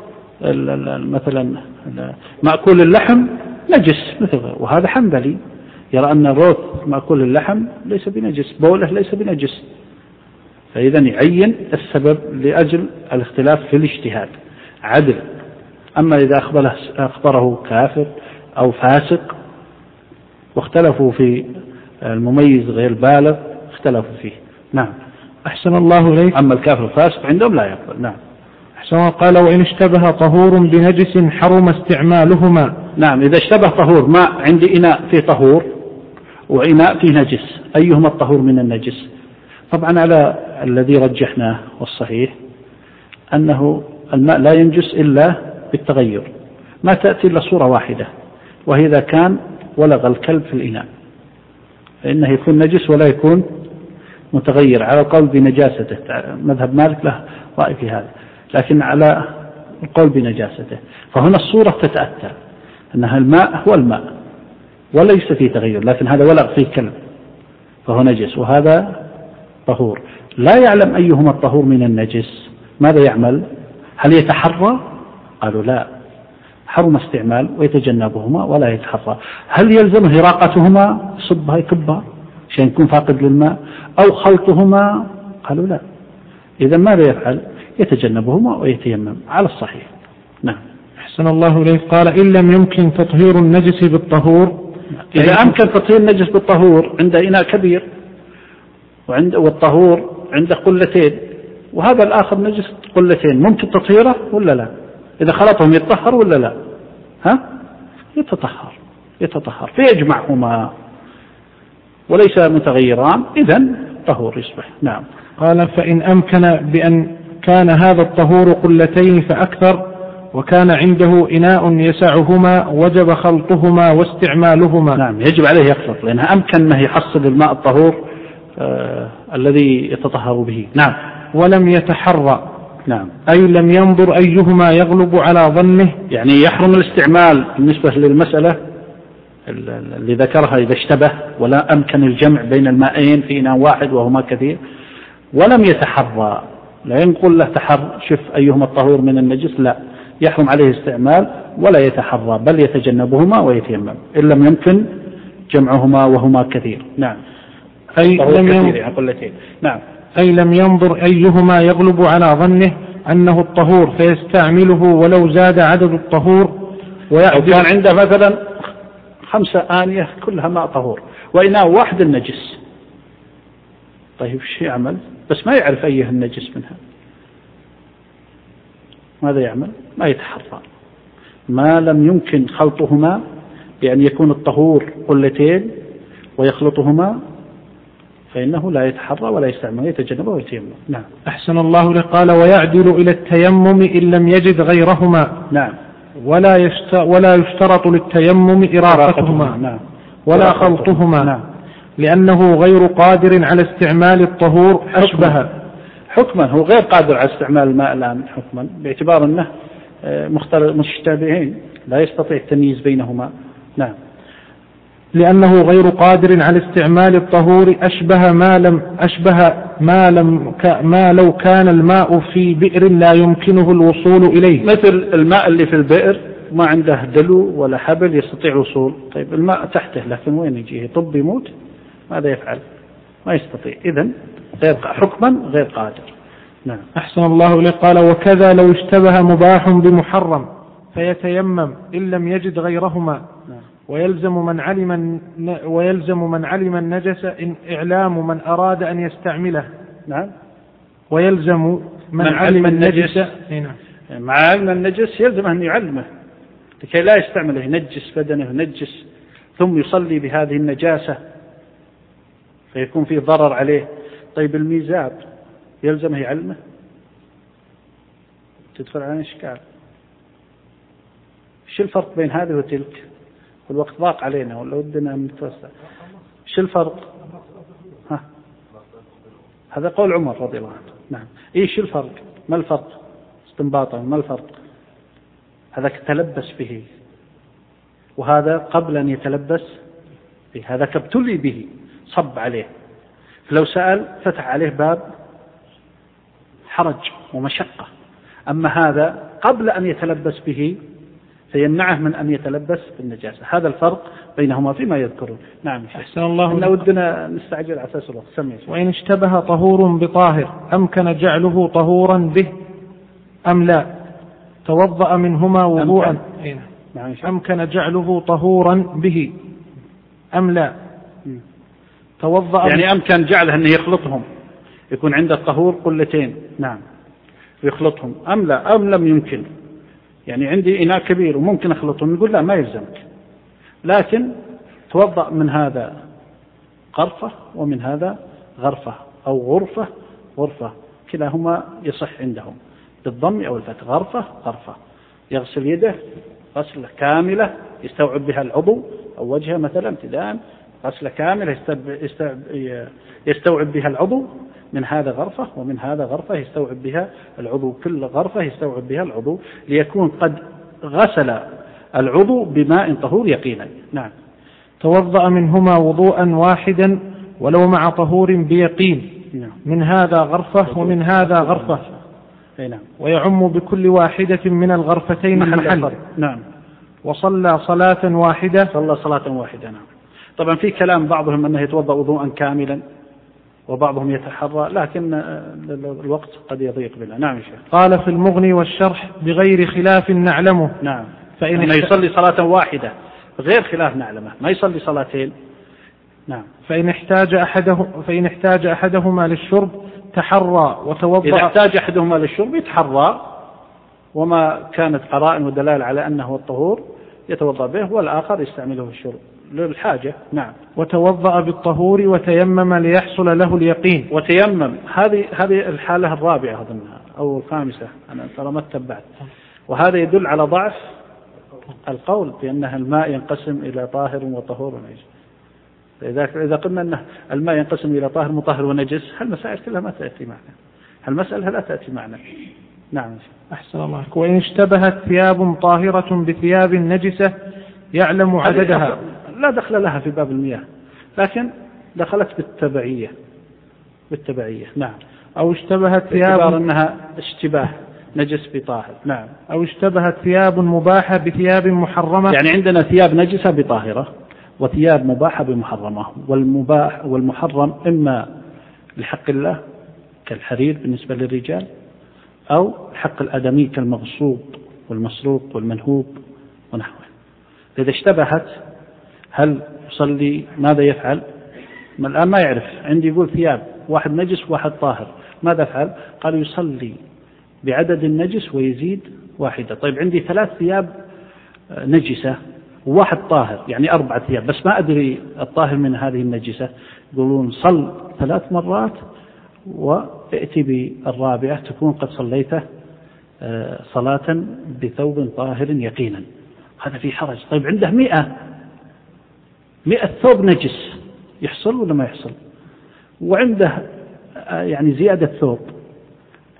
مثلا مأكول اللحم نجس مثله، وهذا حنبلي يرى أن روث مأكول اللحم ليس بنجس، بوله ليس بنجس. فإذا يعين السبب لأجل الاختلاف في الاجتهاد عدل. أما إذا أخبره كافر أو فاسق واختلفوا في المميز غير بالغ اختلفوا فيه. نعم. أحسن الله إليك. أما الكافر الفاسق عندهم لا يقبل. نعم. أحسن. قال وإن اشتبه طهور بنجس حرم استعمالهما. نعم، إذا اشتبه طهور، ماء عندي إناء فيه طهور وإناء فيه نجس، أيهما الطهور من النجس؟ طبعا على الذي رجحناه والصحيح أنه الماء لا ينجس إلا بالتغير، ما تأتي إلا صورة واحدة، وهي إذا كان ولغ الكلب في الإناء فإنه يكون نجس ولا يكون متغير، على القول بنجاسته. مذهب مالك له رأي في هذا، لكن على القول بنجاسته. فهنا الصورة تتأتى أنها الماء هو الماء وليس فيه تغير، لكن هذا ولغ فيه كلب فهو نجس، وهذا طهور. لا يعلم أيهما الطهور من النجس، ماذا يعمل؟ هل يتحرى؟ قالوا لا، حرم استعمال ويتجنبهما ولا يتحرى. هل يلزمه إراقتهما، صبها يكبها عشان يكون فاقد للماء، أو خلطهما؟ قالوا لا. إذا ماذا يفعل؟ يتجنبهما ويتيمم على الصحيح. نعم. أحسن الله إليه. قال إن لم يمكن تطهير النجس بالطهور. إذا أمكن تطهير النجس بالطهور، عند إناء كبير والطهور عنده قلتين وهذا الآخر نجس قلتين، ممكن تطهيره ولا لا؟ إذا خلطهم يتطهر ولا لا؟ يتطهر فيجمعهما وليس متغيران، إذن طهور يصبح. نعم. قال فإن أمكن بأن كان هذا الطهور قلتين فأكثر وكان عنده إناء يسعهما وجب خلطهما واستعمالهما. نعم، يجب عليه يخلط، لأنها أمكن أنه يحصل الماء الطهور الذي يتطهر به. نعم. ولم يتحرى. نعم. أي لم ينظر أيهما يغلب على ظنه، يعني يحرم الاستعمال بالنسبة للمسألة اللي ذكرها إذا اشتبه ولا أمكن الجمع بين الماءين في إناء واحد وهما كثير. ولم يتحرى، لا ينقل له شوف أيهما الطهور من النجس، لا، يحرم عليه استعمال ولا يتحرى، بل يتجنبهما ويتيمم إن لم يمكن جمعهما وهما كثير. نعم. نعم. أي لم ينظر أيهما يغلب على ظنه أنه الطهور فيستعمله ولو زاد عدد الطهور. وكان عنده مثلا 5 آنية كلها ماء طهور وإناء واحد النجس، طيب شو يعمل؟ بس ما يعرف أيه النجس منها، ماذا يعمل؟ ما يتحرى ما لم يمكن خلطهما، بأن يكون الطهور قلتين ويخلطهما، فإنه لا يتحرى ولا يستعمل، يتجنبه ويتيمم. نعم. أحسن الله لك. قال ويعدل إلى التيمم إن لم يجد غيرهما. نعم. ولا يشترط للتيمم إراقتهما. نعم. ولا خلطهما. نعم. لأنه غير قادر على استعمال الطهور أشبه. حكما هو غير قادر على استعمال الماء الآن حكما، باعتبار أنه مشتبهين لا يستطيع التمييز بينهما. نعم. لأنه غير قادر على استعمال الطهور أشبه ما لو كان الماء في بئر لا يمكنه الوصول إليه، مثل الماء اللي في البئر ما عنده دلو ولا حبل يستطيع الوصول. طيب الماء تحته لكن وين يجيه؟ طب يموت، ماذا يفعل؟ ما يستطيع. إذن حكما غير قادر. نعم. أحسن الله إليك. قال وكذا لو اشتبه مباح بمحرم فيتيمم إن لم يجد غيرهما. نعم. ويلزم من علم النجس إن إعلام من أراد أن يستعمله. نعم. ويلزم من علم النجس. مع علم النجس يلزم أن يعلمه لكي لا يستعمله، ينجس بدنه، ينجس ثم يصلي بهذه النجاسة فيكون فيه ضرر عليه. طيب الميزاب يلزمه يعلمه؟ تدخل على إشكال. شو الفرق بين هذه وتلك؟ والوقت ضاق علينا ولا ودنا نتوسع. شو الفرق؟ هذا قول عمر رضي الله عنه. نعم. شو الفرق؟ ما الفرق؟ استنباطا ما الفرق؟ هذا تلبس به وهذا قبل أن يتلبس به، هذا كابتلي به صب عليه، فلو سأل فتح عليه باب حرج ومشقة. أما هذا قبل أن يتلبس به فيمنعه من أن يتلبس بالنجاسة. هذا الفرق بينهما فيما يذكرون. نعم. أحسن الله. إن ودنا نستعجل على أساس الوقت. سمي. وإن اشتبه طهور بطاهر أمكن جعله طهورا به أم لا؟ توضأ منهما وضوءا. أمكن جعله طهورا به أم لا؟ توضأ يعني أمكن جعله أنه يخلطهم، يكون عنده طهور قلتين. نعم. ويخلطهم أم لا؟ أم لم يمكن؟ يعني عندي إناء كبير وممكن أخلطهم، نقول لا ما يلزمك، لكن توضأ من هذا غرفة ومن هذا غرفة أو غرفة كلاهما يصح عندهم بالضم أو الفتح. غرفة يغسل يده غسلة كاملة يستوعب بها العضو أو وجهه مثلا ابتداء، غسلة كاملة يستوعب بها العضو. من هذا غرفة ومن هذا غرفة يستوعب بها العضو، كل غرفة يستوعب بها العضو ليكون قد غسل العضو بماء طهور يقينا. نعم. توضأ منهما وضوءا واحدا ولو مع طهور بيقين. نعم. من هذا غرفة ومن هذا غرفة. نعم. ويعم بكل واحدة من الغرفتين المحل. نعم. وصلى صلاة واحدة. نعم. طبعا في كلام بعضهم أنه يتوضأ وضوءا كاملا وبعضهم يتحرى، لكن الوقت قد يضيق بنا. نعم يا شيخ. قال في المغني والشرح بغير خلاف نعلمه. نعم. فإن يصلي صلاة واحدة غير خلاف نعلمه، ما يصلي صلاتين. نعم. فإن احتاج أحدهما للشرب تحرى وتوضأ. إذا احتاج أحدهما للشرب يتحرى، وما كانت قرائن ودلال على أنه الطهور يتوضأ به، والآخر يستعمله في الشرب للحاجة. نعم. وتوضأ بالطهور وتيمم ليحصل له اليقين. وتيمم هذه الحالة الرابعة أظنها أو الخامسة، أنا ترى ما اتبعت. وهذا يدل على ضعف القول بأن الماء ينقسم إلى طاهر وطهور ونجس. إذا قلنا أن الماء ينقسم إلى طاهر مطهر ونجس، هالمسائل كلها ما تأتي معنا، هالمسألة لا تأتي معنا. نعم. أحسن الله. وإن اشتبهت ثياب طاهرة بثياب نجسة يعلم عددها. لا دخل لها في باب المياه، لكن دخلت بالتبعية. نعم. أو اشتبهت ثياب أنها اشتباه نجس بطاهر. نعم. أو اشتبهت ثياب مباحة بثياب محرمة. يعني عندنا ثياب نجسة بطاهرة وثياب مباحة بمحرمة، والمباح والمحرم إما لحق الله كالحرير بالنسبة للرجال، أو حق الآدمي كالمغصوب والمسروق والمنهوب ونحوه. إذا اشتبهت هل يصلي؟ ماذا يفعل؟ الآن ما يعرف، عندي يقول ثياب واحد نجس واحد طاهر، ماذا يفعل؟ قال يصلي بعدد النجس ويزيد واحدة. طيب عندي 3 ثياب نجسة وواحد طاهر، يعني 4 ثياب، بس ما أدري الطاهر من هذه النجسة. يقولون صل 3 مرات وائتي بالرابعة تكون قد صليت صلاة بثوب طاهر يقينا. هذا في حرج. طيب عنده 100 ثوب نجس، يحصل ولا ما يحصل؟ وعنده يعني زيادة ثوب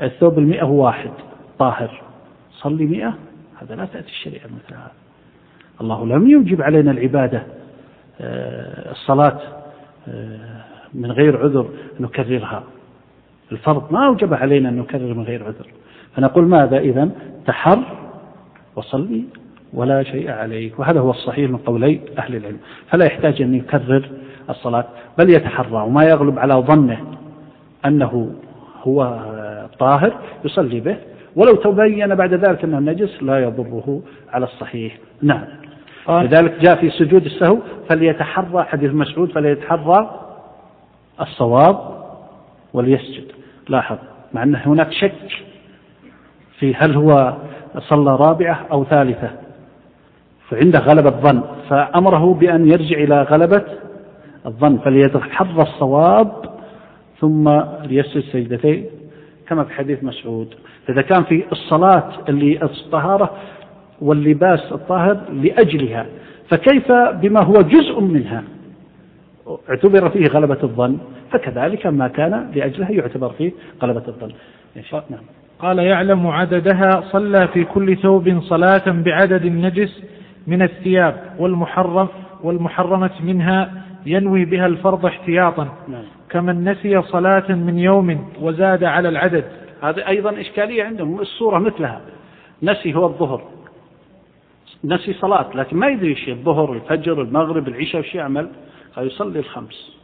الثوب 100 هو واحد طاهر، صلي 100، هذا لا تأتي الشريعة مثل هذا. الله لم يوجب علينا العبادة الصلاة من غير عذر نكررها، الفرض ما أوجب علينا أن نكرر من غير عذر، فنقول ماذا إذن؟ تحر وصلي ولا شيء عليك، وهذا هو الصحيح من قولي أهل العلم، فلا يحتاج أن يكرر الصلاة بل يتحرى، وما يغلب على ظنه أنه هو طاهر يصلي به، ولو تبين بعد ذلك أنه نجس لا يضره على الصحيح. نعم. لذلك جاء في سجود السهو فليتحرى، حديث مسعود، فليتحرى الصواب وليسجد. لاحظ، مع أن هناك شك في هل هو صلى رابعة أو ثالثة، فعنده غلبة الظن، فأمره بأن يرجع إلى غلبة الظن، فليتحرى الصواب ثم ليسجد سجدتين كما في حديث مسعود. فإذا كان في الصلاة اللي الطهارة واللباس الطاهر لأجلها، فكيف بما هو جزء منها اعتبر فيه غلبة الظن، فكذلك ما كان لأجلها يعتبر فيه غلبة الظن. نعم. قال يعلم عددها، صلى في كل ثوب صلاة بعدد النجس من الثياب والمحرمة منها، ينوي بها الفرض احتياطا. نعم. كمن نسي صلاة من يوم وزاد على العدد. هذا أيضا إشكالية عندهم، الصورة مثلها، نسي هو الظهر، نسي صلاة لكن ما يدري شيء، الظهر الفجر المغرب العشاء وش يعمل، فيصلي الخمس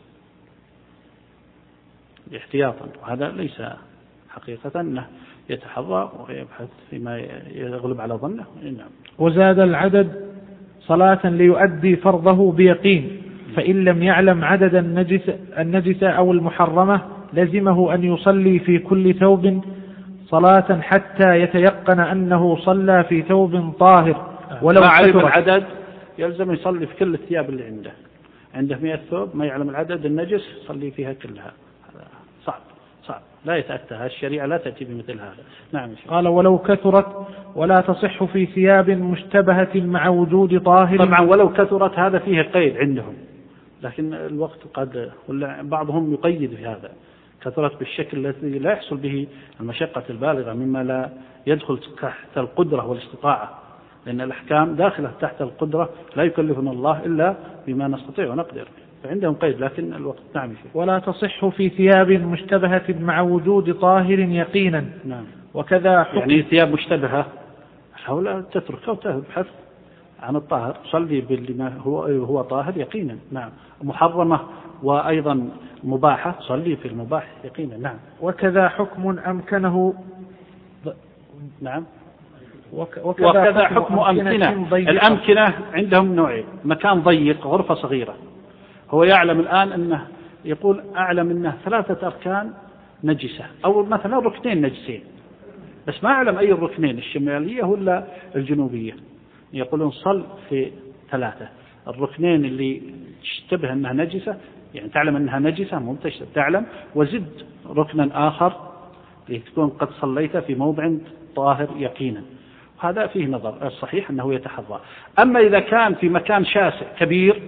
احتياطا، وهذا ليس حقيقة أنه يتحرى ويبحث فيما يغلب على ظنه. نعم. وزاد العدد صلاة ليؤدي فرضه بيقين، فإن لم يعلم عدد النجس أو المحرمة لزمه أن يصلي في كل ثوب صلاة حتى يتيقن أنه صلى في ثوب طاهر، ولو ما علم العدد يلزم يصلي في كل الثياب اللي عنده 100 ثوب، ما يعلم العدد النجس يصلي فيها كلها، هذا صعب لا يتأتى، الشريعة لا تأتي بمثل هذا. نعم. قال ولو كثرت ولا تصح في ثياب مشتبهة مع وجود طاهر. طبعا ولو كثرت هذا فيه قيد عندهم، لكن الوقت قد بعضهم يقيد في هذا، كثرت بالشكل الذي لا يحصل به المشقة البالغة مما لا يدخل تحت القدرة والاستطاعة، لأن الأحكام داخلة تحت القدرة، لا يكلفنا الله إلا بما نستطيع ونقدر، فعندهم قيد لكن الوقت. نعم. ولا تصح في ثياب مشتبهة مع وجود طاهر يقينا. نعم. وكذا يعني ثياب مشتبهة حول تتركها وتبحث عن الطاهر، صلي باللي هو طاهر يقينا. نعم. محرمة وأيضا مباحة، صلي في المباح يقينا. نعم. وكذا حكم أمكنه. نعم. وكذا حكم أمكنة. الأمكنة عندهم نوعين، مكان ضيق، غرفة صغيرة، هو يعلم الآن أنه يقول أعلم أنه 3 أركان نجسة، أو مثلا ركنين نجسين، بس ما أعلم أي الركنين، الشمالية ولا الجنوبية، يقولون صل في 3، الركنين اللي تشتبه أنها نجسة، يعني تعلم أنها نجسة مو تعلم، وزد ركنا آخر لتكون قد صليت في موضع طاهر يقينا، هذا فيه نظر. الصحيح أنه يتحرى. أما إذا كان في مكان شاسع كبير،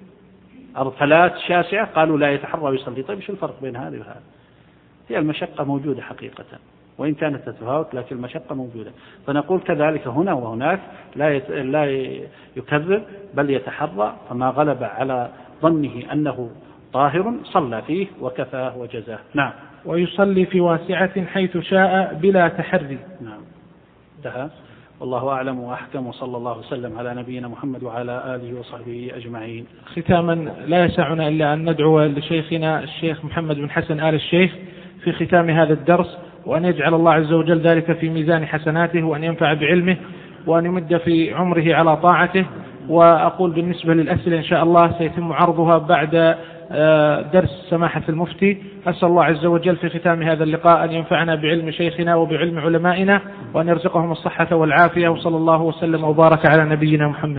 أرثلات شاسعة، قالوا لا يتحرى ويصلي. طيب شو الفرق بين هذه وهذا؟ هي المشقة موجودة حقيقة، وإن كانت تتفاوت لكن المشقة موجودة، فنقول كذلك هنا وهناك لا يكرر بل يتحرى، فما غلب على ظنه أنه طاهر صلى فيه وكفاه وجزاه. نعم. ويصلي في واسعة حيث شاء بلا تحري. نعم. انتهى. والله أعلم وأحكم، وصلى الله وسلم على نبينا محمد وعلى آله وصحبه أجمعين. ختاما لا يسعنا إلا أن ندعو لشيخنا الشيخ محمد بن حسن آل الشيخ في ختام هذا الدرس، وأن يجعل الله عز وجل ذلك في ميزان حسناته، وأن ينفع بعلمه، وأن يمد في عمره على طاعته. وأقول بالنسبة للأسئلة إن شاء الله سيتم عرضها بعد درس سماحة المفتي. أسأل الله عز وجل في ختام هذا اللقاء أن ينفعنا بعلم شيخنا وبعلم علمائنا، وأن يرزقهم الصحة والعافية، وصلى الله وسلم وبارك على نبينا محمد.